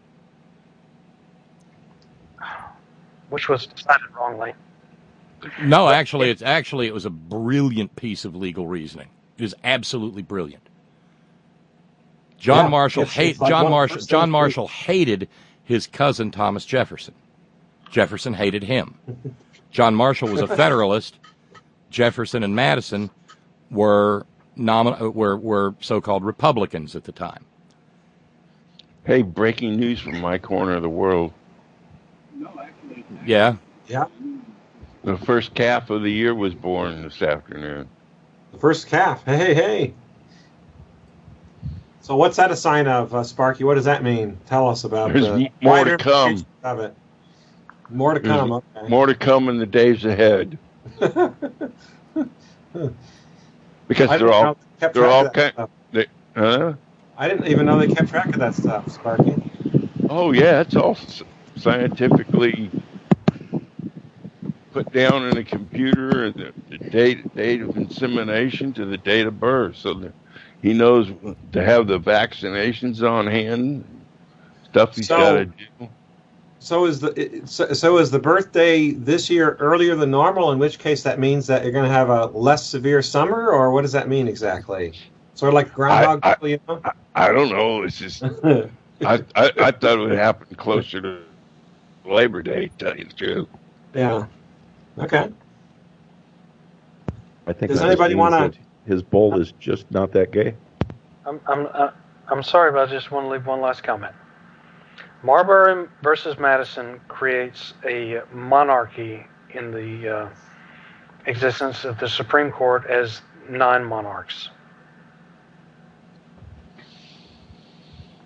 which was decided wrongly. No, actually, it was a brilliant piece of legal reasoning. It is absolutely brilliant. John Marshall hated his cousin Thomas Jefferson. Jefferson hated him. John Marshall was a Federalist. Jefferson and Madison were so-called Republicans at the time. Hey, breaking news from my corner of the world. Yeah. Yeah. The first calf of the year was born this afternoon. The first calf. Hey. So what's that a sign of, Sparky? What does that mean? Tell us about There's more to come. Of it. More to come. Okay. More to come in the days ahead. Because they're all I didn't even know they kept track of that stuff, Sparky. Oh yeah, it's all scientifically put down in a computer, the date of insemination to the date of birth, so that he knows to have the vaccinations on hand, stuff he's got to do. So is the birthday this year earlier than normal? In which case, that means that you're going to have a less severe summer, or what does that mean exactly? Sort of like Groundhog Day, you know? I don't know. It's just I thought it would happen closer to Labor Day. To tell you the truth. Yeah. Okay. I think does anybody want to? His bull is just not that gay. I'm sorry, but I just want to leave one last comment. Marbury versus Madison creates a monarchy in the existence of the Supreme Court as 9 monarchs.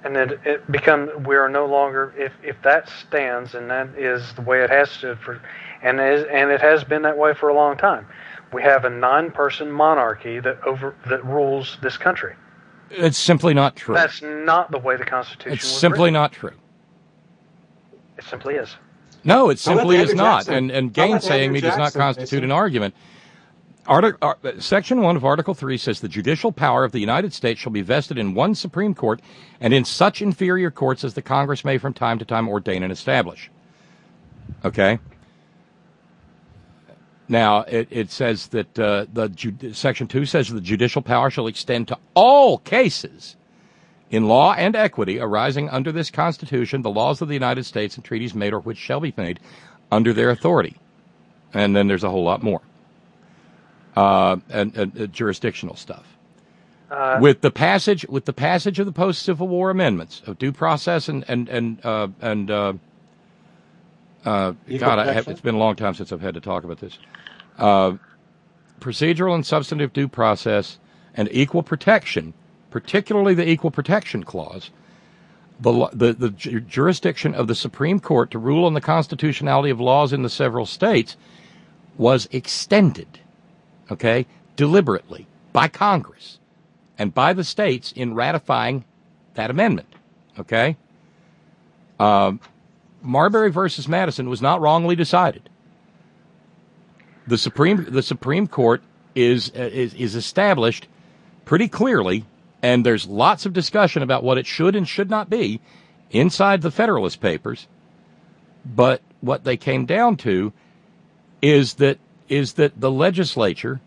And we are no longer, if that stands, and that is the way it has stood for, and it has been that way for a long time. We have a 9-person monarchy that rules this country. It's simply not true. That's not the way the Constitution was simply written. not true. It simply is. No, it simply is not. And gainsaying me does not constitute an argument. Section 1 of Article 3 says the judicial power of the United States shall be vested in one Supreme Court and in such inferior courts as the Congress may from time to time ordain and establish. Okay? Now, it says that Section 2 says the judicial power shall extend to all cases in law and equity arising under this Constitution, the laws of the United States, and treaties made or which shall be made under their authority. And then there's a whole lot more. And jurisdictional stuff. With the passage of the post-Civil War amendments of due process it's been a long time since I've had to talk about this. Procedural and substantive due process and equal protection, particularly the Equal Protection Clause, the jurisdiction of the Supreme Court to rule on the constitutionality of laws in the several states was extended. Okay, deliberately by Congress and by the states in ratifying that amendment. Okay, Marbury versus Madison was not wrongly decided. The Supreme Court is established pretty clearly, and there's lots of discussion about what it should and should not be inside the Federalist Papers. But what they came down to is that the legislature,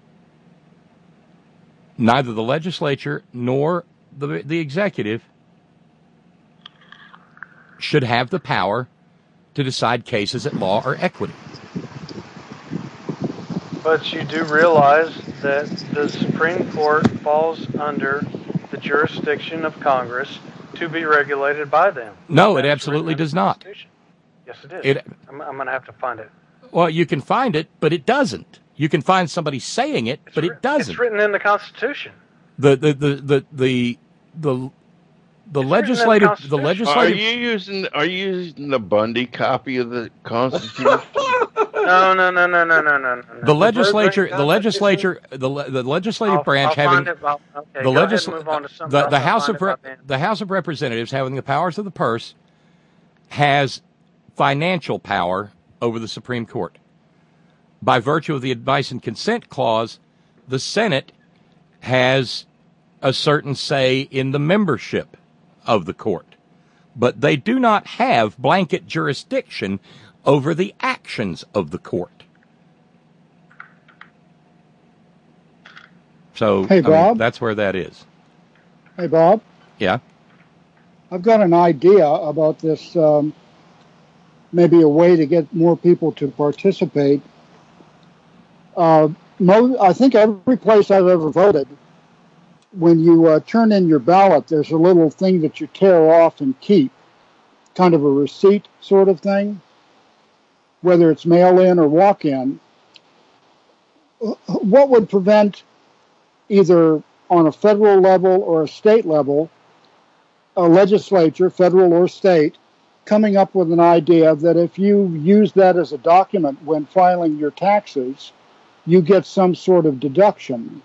neither the legislature nor the executive, should have the power to decide cases at law or equity. But you do realize that the Supreme Court falls under the jurisdiction of Congress to be regulated by them. No, it absolutely does not. Yes, it is. I'm going to have to find it. Well, you can find it, but it doesn't. You can find somebody saying it, but it doesn't. It's written in the Constitution. The legislative. Are you using the Bundy copy of the Constitution? No. The legislative branch having the House of Representatives having the powers of the purse has financial power over the Supreme Court. By virtue of the advice and consent clause, the Senate has a certain say in the membership of the court, but they do not have blanket jurisdiction over the actions of the court. So, hey, Bob, that's where that is. Hey, Bob. Yeah? I've got an idea about this, maybe a way to get more people to participate. I think every place I've ever voted, when you turn in your ballot, there's a little thing that you tear off and keep, kind of a receipt sort of thing, whether it's mail-in or walk-in. What would prevent, either on a federal level or a state level, a legislature, federal or state, coming up with an idea that if you use that as a document when filing your taxes, you get some sort of deduction?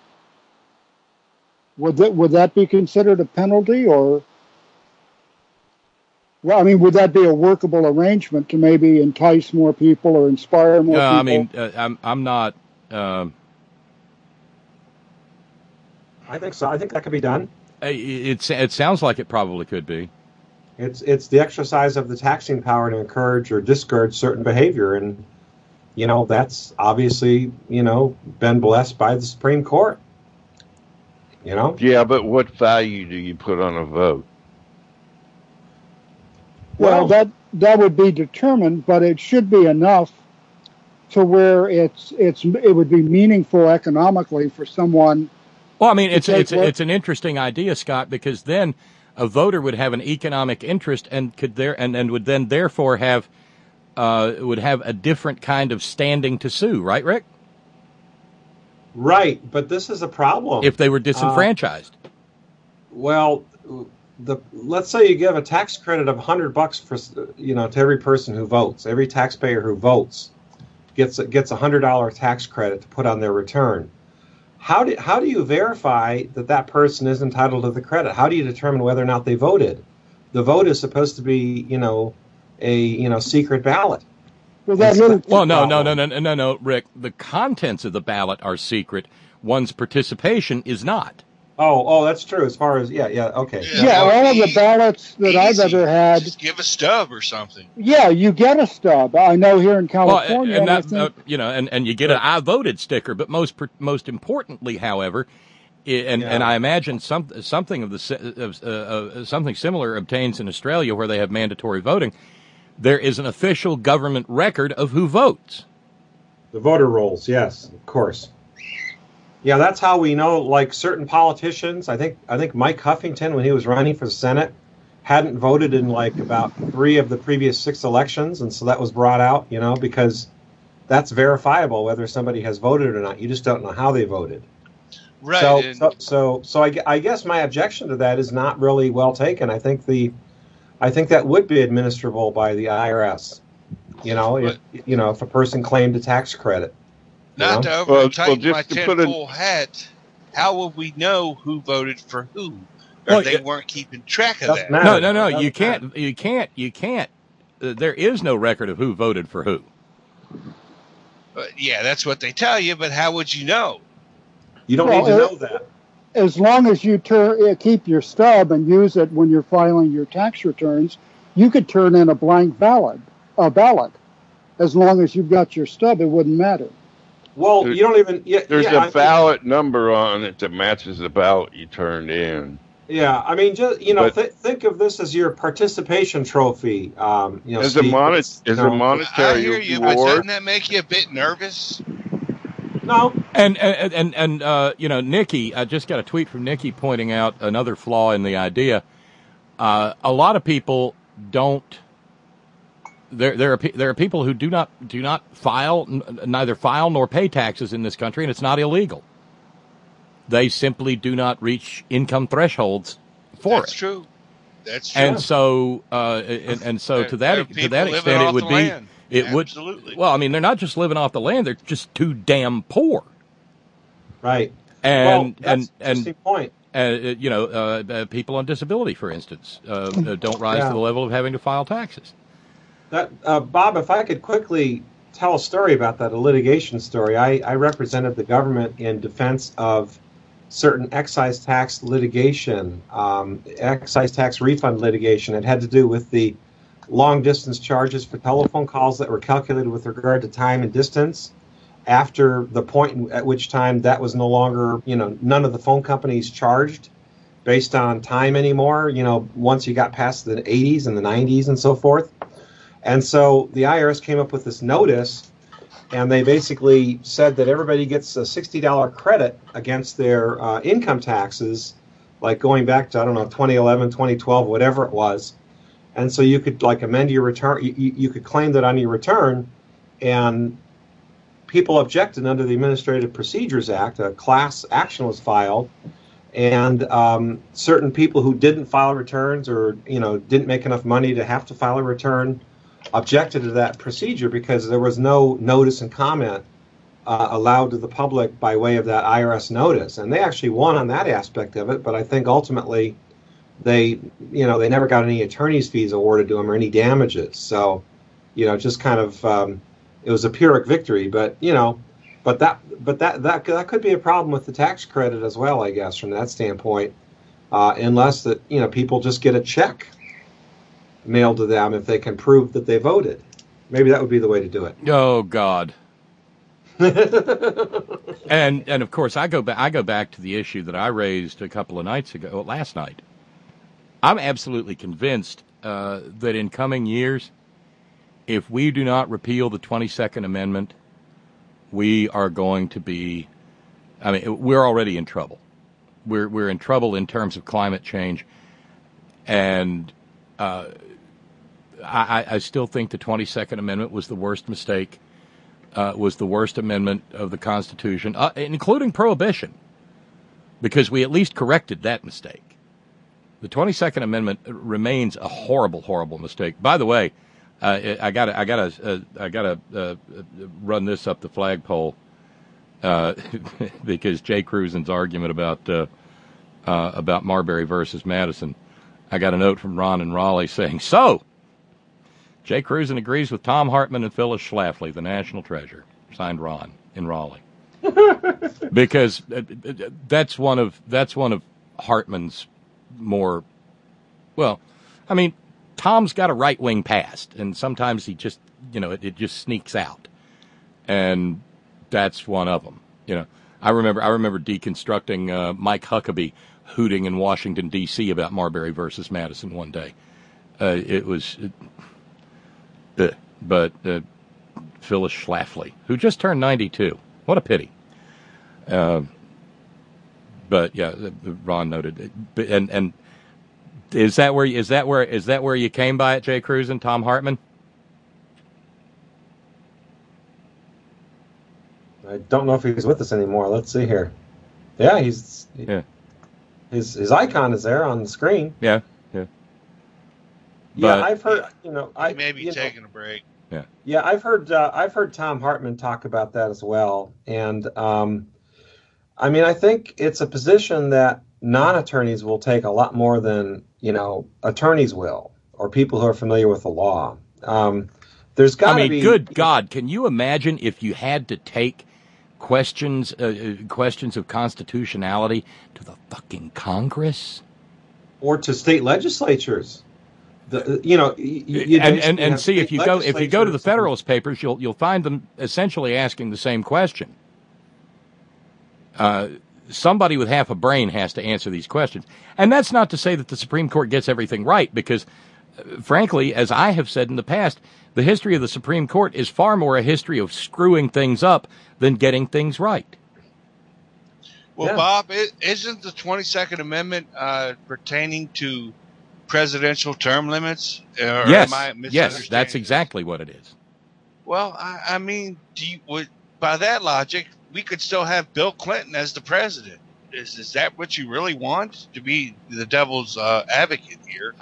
Would that be considered a penalty, or, well, I mean, would that be a workable arrangement to maybe entice more people or inspire more people? I mean, I'm not. I think so. I think that could be done. It sounds like it probably could be. It's the exercise of the taxing power to encourage or discourage certain behavior, and that's obviously been blessed by the Supreme Court. Yeah, but what value do you put on a vote? Well, that would be determined, but it should be enough to where it would be meaningful economically for someone. Well, I mean, it's an interesting idea, Scott, because then a voter would have an economic interest and would then therefore have a different kind of standing to sue, right, Rick? Right, but this is a problem. If they were disenfranchised. Well, let's say you give a tax credit of $100 for to every person who votes. Every taxpayer who votes gets a $100 tax credit to put on their return. How do you verify that person is entitled to the credit? How do you determine whether or not they voted? The vote is supposed to be a secret ballot. Well, no, Rick. The contents of the ballot are secret. One's participation is not. Oh, that's true. As far as okay. Yeah, all of the ballots that I've ever had. Just give a stub or something. Yeah, you get a stub. I know here in California, and you get an "I voted" sticker. But most importantly, however, and I imagine something of something similar obtains in Australia, where they have mandatory voting. There is an official government record of who votes. The voter rolls, yes, of course. Yeah, that's how we know, like, certain politicians. I think Mike Huffington, when he was running for the Senate, hadn't voted in, like, about 3 of the previous 6 elections, and so that was brought out, because that's verifiable whether somebody has voted or not. You just don't know how they voted. Right. So I guess my objection to that is not really well taken. I think that would be administrable by the IRS. If a person claimed a tax credit. Not to over-tighten my tinfoil hat, how will we know who voted for who? Or they weren't keeping track of that. No. You can't. There is no record of who voted for who. Yeah, that's what they tell you, but how would you know? You don't need to know that. As long as you keep your stub and use it when you're filing your tax returns, you could turn in a blank ballot. As long as you've got your stub, it wouldn't matter. Well, you don't even... There's a ballot number on it that matches the ballot you turned in. Yeah, I mean, just think of this as your participation trophy. As a monetary I hear you, reward. but doesn't that make you a bit nervous? No. And Nikki, I just got a tweet from Nikki pointing out another flaw in the idea. A lot of people don't. There are people who do not neither file nor pay taxes in this country, and it's not illegal. They simply do not reach income thresholds for That's it. True. That's true. And so, to that extent, it would be. It Absolutely. would. Well, I mean, they're not just living off the land; they're just too damn poor. Right. And that's an interesting point. People on disability, for instance, don't rise to the level of having to file taxes. Bob, if I could quickly tell a story about that, a litigation story. I represented the government in defense of certain excise tax litigation, excise tax refund litigation. It had to do with the long-distance charges for telephone calls that were calculated with regard to time and distance after the point at which time that was no longer, none of the phone companies charged based on time anymore, once you got past the 80s and the 90s and so forth. And so the IRS came up with this notice, and they basically said that everybody gets a $60 credit against their income taxes, like going back to, 2011, 2012, whatever it was. And so you could amend your return. You could claim that on your return, and people objected under the Administrative Procedures Act. A class action was filed, and certain people who didn't file returns or didn't make enough money to have to file a return objected to that procedure because there was no notice and comment allowed to the public by way of that IRS notice, and they actually won on that aspect of it. But I think ultimately they never got any attorney's fees awarded to them or any damages. So, just kind of it was a Pyrrhic victory. But that could be a problem with the tax credit as well, I guess, from that standpoint, unless that people just get a check mailed to them if they can prove that they voted. Maybe that would be the way to do it. Oh God. and of course I go back to the issue that I raised a couple of nights ago, last night. I'm absolutely convinced that in coming years, if we do not repeal the 22nd Amendment, we are going to be, we're already in trouble. We're in trouble in terms of climate change, and I still think the 22nd Amendment was the worst mistake, was the worst amendment of the Constitution, including prohibition, because we at least corrected that mistake. The 22nd Amendment remains a horrible, horrible mistake. By the way, I gotta run this up the flagpole because Jay Cruzen's argument about Marbury versus Madison. I got a note from Ron in Raleigh saying, "So, Jay Cruzen agrees with Tom Hartman and Phyllis Schlafly, the national treasure." Signed, Ron in Raleigh. Because that's one of Hartman's more, well, I mean, Tom's got a right-wing past, and sometimes he just, it just sneaks out, and that's one of them. I remember deconstructing Mike Huckabee hooting in Washington D.C. about Marbury versus Madison one day. But Phyllis Schlafly, who just turned 92, what a pity. But yeah, Ron noted, and is that where you came by it, Jay Cruzen, Tom Hartman? I don't know if he's with us anymore. Let's see here. Yeah, his icon is there on the screen. Yeah. Yeah, I've heard. He may be taking a break. Yeah. Yeah, I've heard Tom Hartman talk about that as well, and I mean, I think it's a position that non-attorneys will take a lot more than attorneys will, or people who are familiar with the law. There's got to be. Good God, can you imagine if you had to take questions of constitutionality to the fucking Congress or to state legislatures? See if you go to the Federalist Papers, you'll find them essentially asking the same question. Somebody with half a brain has to answer these questions, and that's not to say that the Supreme Court gets everything right, because, frankly, as I have said in the past, the history of the Supreme Court is far more a history of screwing things up than getting things right. Well, yeah. Bob, isn't the 22nd Amendment pertaining to presidential term limits? Yes, that's exactly what it is. Well, I mean, by that logic, we could still have Bill Clinton as the president. Is that what you really want, to be the devil's advocate here?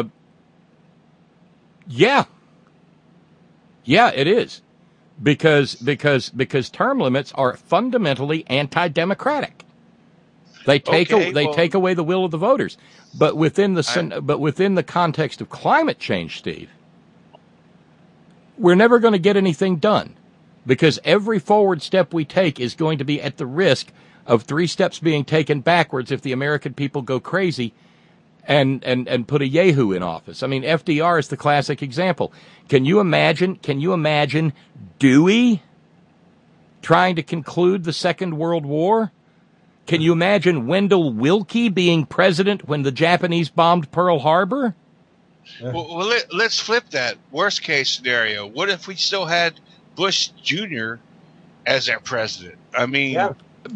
Yeah, it is, because term limits are fundamentally anti-democratic. They take away the will of the voters. But within the context of climate change, Steve, we're never going to get anything done, because every forward step we take is going to be at the risk of 3 steps being taken backwards if the American people go crazy and put a yahoo in office. I mean, FDR is the classic example. Can you imagine Dewey trying to conclude the Second World War? Can you imagine Wendell Willkie being president when the Japanese bombed Pearl Harbor? Well, let's flip that. Worst case scenario. What if we still had Bush Jr. as our president? I mean, yeah.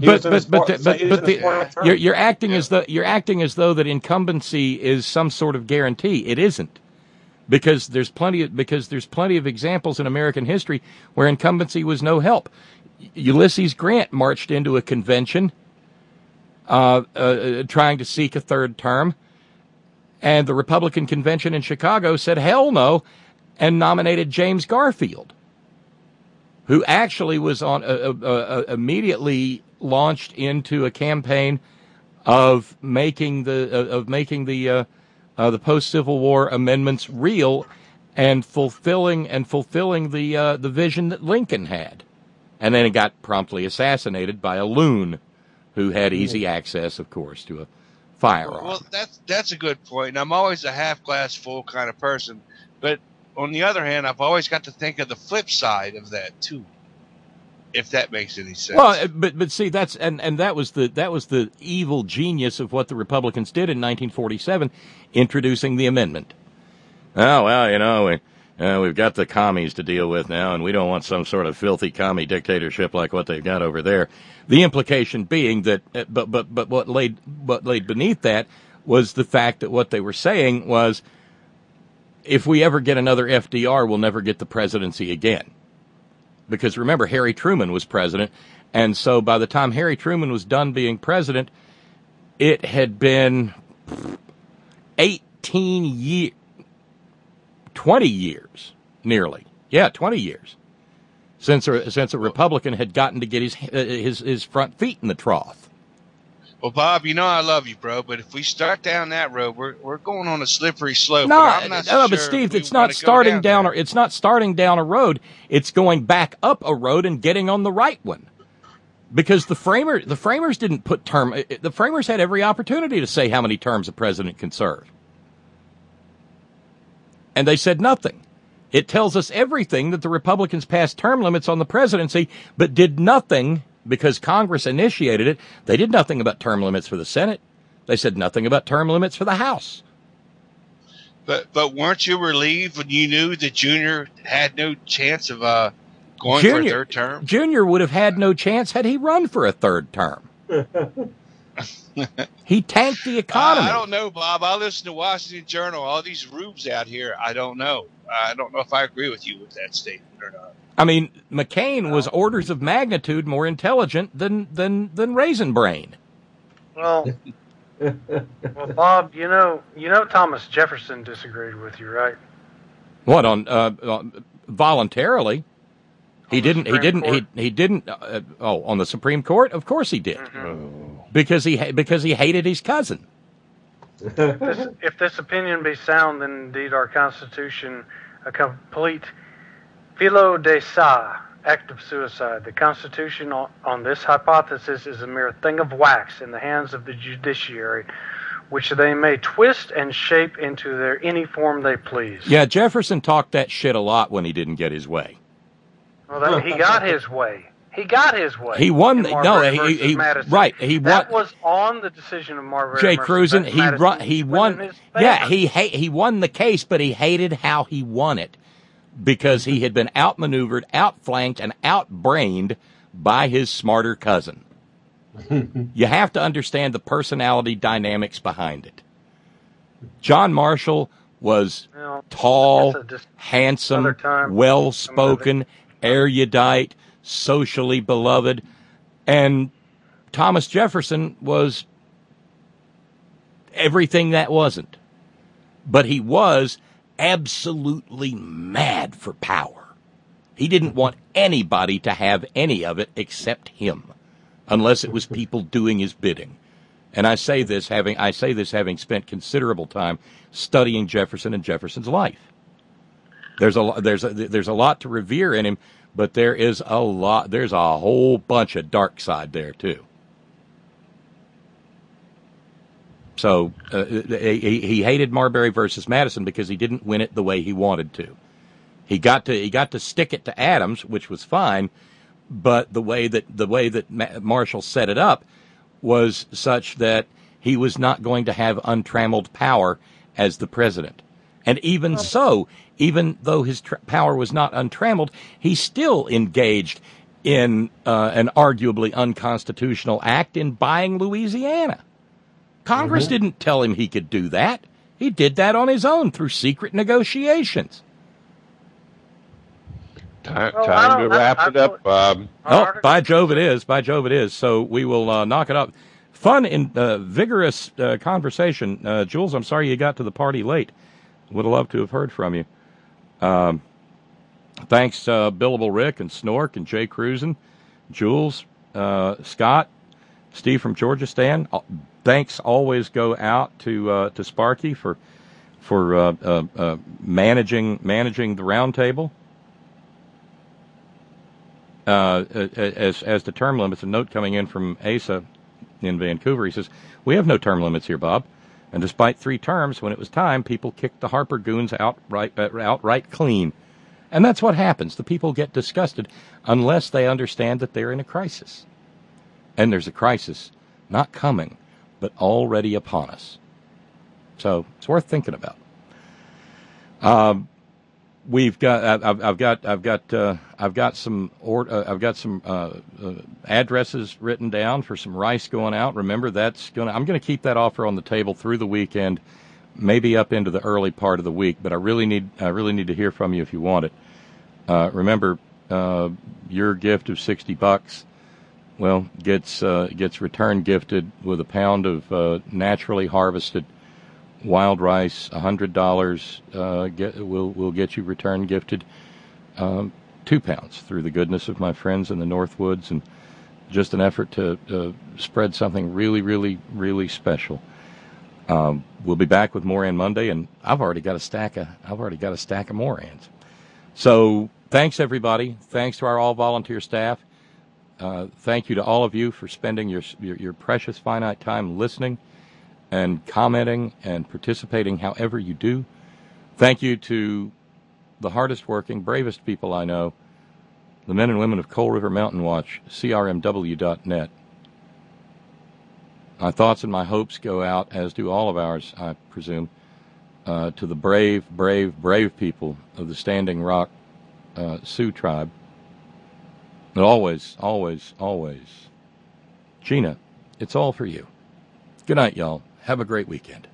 You're acting as though that incumbency is some sort of guarantee. It isn't, because there's plenty of examples in American history where incumbency was no help. Ulysses Grant marched into a convention trying to seek a third term, and the Republican convention in Chicago said hell no and nominated James Garfield, who actually was immediately launched into a campaign of making the post-Civil War amendments real and fulfilling the vision that Lincoln had, and then it got promptly assassinated by a loon who had easy access, of course, to a firearm. Well, that's a good point. And I'm always a half glass full kind of person, but on the other hand, I've always got to think of the flip side of that too, if that makes any sense. Well, but see, that was the evil genius of what the Republicans did in 1947, introducing the amendment. Oh well, we've got the commies to deal with now, and we don't want some sort of filthy commie dictatorship like what they've got over there. The implication being that, but what laid beneath that was the fact that what they were saying was, if we ever get another FDR, we'll never get the presidency again. Because remember, Harry Truman was president, and so by the time Harry Truman was done being president, it had been 18 years, 20 years, nearly. Yeah, 20 years since a Republican had gotten to get his front feet in the trough. Well, Bob, you know I love you, bro, but if we start down that road, we're going on a slippery slope. But Steve, it's not starting down a road. It's going back up a road and getting on the right one. Because the framers didn't put term. The framers had every opportunity to say how many terms a president can serve, and they said nothing. It tells us everything that the Republicans passed term limits on the presidency, but did nothing. Because Congress initiated it, they did nothing about term limits for the Senate. They said nothing about term limits for the House. But weren't you relieved when you knew that Junior had no chance of going for a third term? Junior would have had no chance had he run for a third term. He tanked the economy. I don't know, Bob. I listen to Washington Journal. All these rubes out here, I don't know. I don't know if I agree with you with that statement or not. I mean, McCain was orders of magnitude more intelligent than Raisin Brain. Well, Bob, you know, Thomas Jefferson disagreed with you, right? What on voluntarily? He didn't. On the Supreme Court, of course he did, because he hated his cousin. If this opinion be sound, then indeed our Constitution a complete filo de sa, act of suicide. The Constitution on this hypothesis is a mere thing of wax in the hands of the judiciary, which they may twist and shape into any form they please. Yeah, Jefferson talked that shit a lot when he didn't get his way. Well, he got his way. He got his way. He won. He right. He won. That was on the decision of Marbury. Jay Cruzen. He won. Yeah, he won the case, but he hated how he won it because he had been outmaneuvered, outflanked, and outbrained by his smarter cousin. You have to understand the personality dynamics behind it. John Marshall was tall, handsome, well-spoken, erudite, socially beloved, and Thomas Jefferson was everything that wasn't. But he was absolutely mad for power. He didn't want anybody to have any of it except him, unless it was people doing his bidding. And I say this having spent considerable time studying Jefferson and Jefferson's life. There's a lot to revere in him, but there's a whole bunch of dark side there too. So he hated Marbury versus Madison because he didn't win it the way he wanted to. He got to stick it to Adams, which was fine, but the way that Marshall set it up was such that he was not going to have untrammeled power as the president. And even so, even though his power was not untrammeled, he still engaged in an arguably unconstitutional act in buying Louisiana. Congress didn't tell him he could do that. He did that on his own through secret negotiations. Time to wrap it up, Bob. Oh, by Jove it is. By Jove it is. So we will knock it up. Fun and vigorous conversation. Jules, I'm sorry you got to the party late. Would have loved to have heard from you. Thanks, Billable Rick and Snork and Jay Cruzen, Jules, Scott, Steve from Georgia Stan. Thanks always go out to Sparky for managing the roundtable. As to term limits, a note coming in from Asa in Vancouver. He says, "We have no term limits here, Bob. And despite 3 terms, when it was time, people kicked the Harper goons outright clean. And that's what happens. The people get disgusted unless they understand that they're in a crisis. And there's a crisis not coming, but already upon us. So it's worth thinking about. I've got some addresses written down for some rice going out. Remember, I'm going to keep that offer on the table through the weekend, maybe up into the early part of the week. But I really need to hear from you if you want it. Remember, your gift of $60, well, gets return gifted with a pound of naturally harvested wild rice, $100 will get you return gifted 2 pounds through the goodness of my friends in the Northwoods, and just an effort to spread something really, really, really special. We'll be back with Moran Monday, and I've already got a stack of Morans. So thanks, everybody. Thanks to our all-volunteer staff. Thank you to all of you for spending your precious finite time listening and commenting and participating however you do. Thank you to the hardest working, bravest people I know, the men and women of Coal River Mountain Watch, CRMW.net. My thoughts and my hopes go out, as do all of ours, I presume, to the brave, brave, brave people of the Standing Rock Sioux tribe. But always, always, always, Gina, it's all for you. Good night, y'all. Have a great weekend.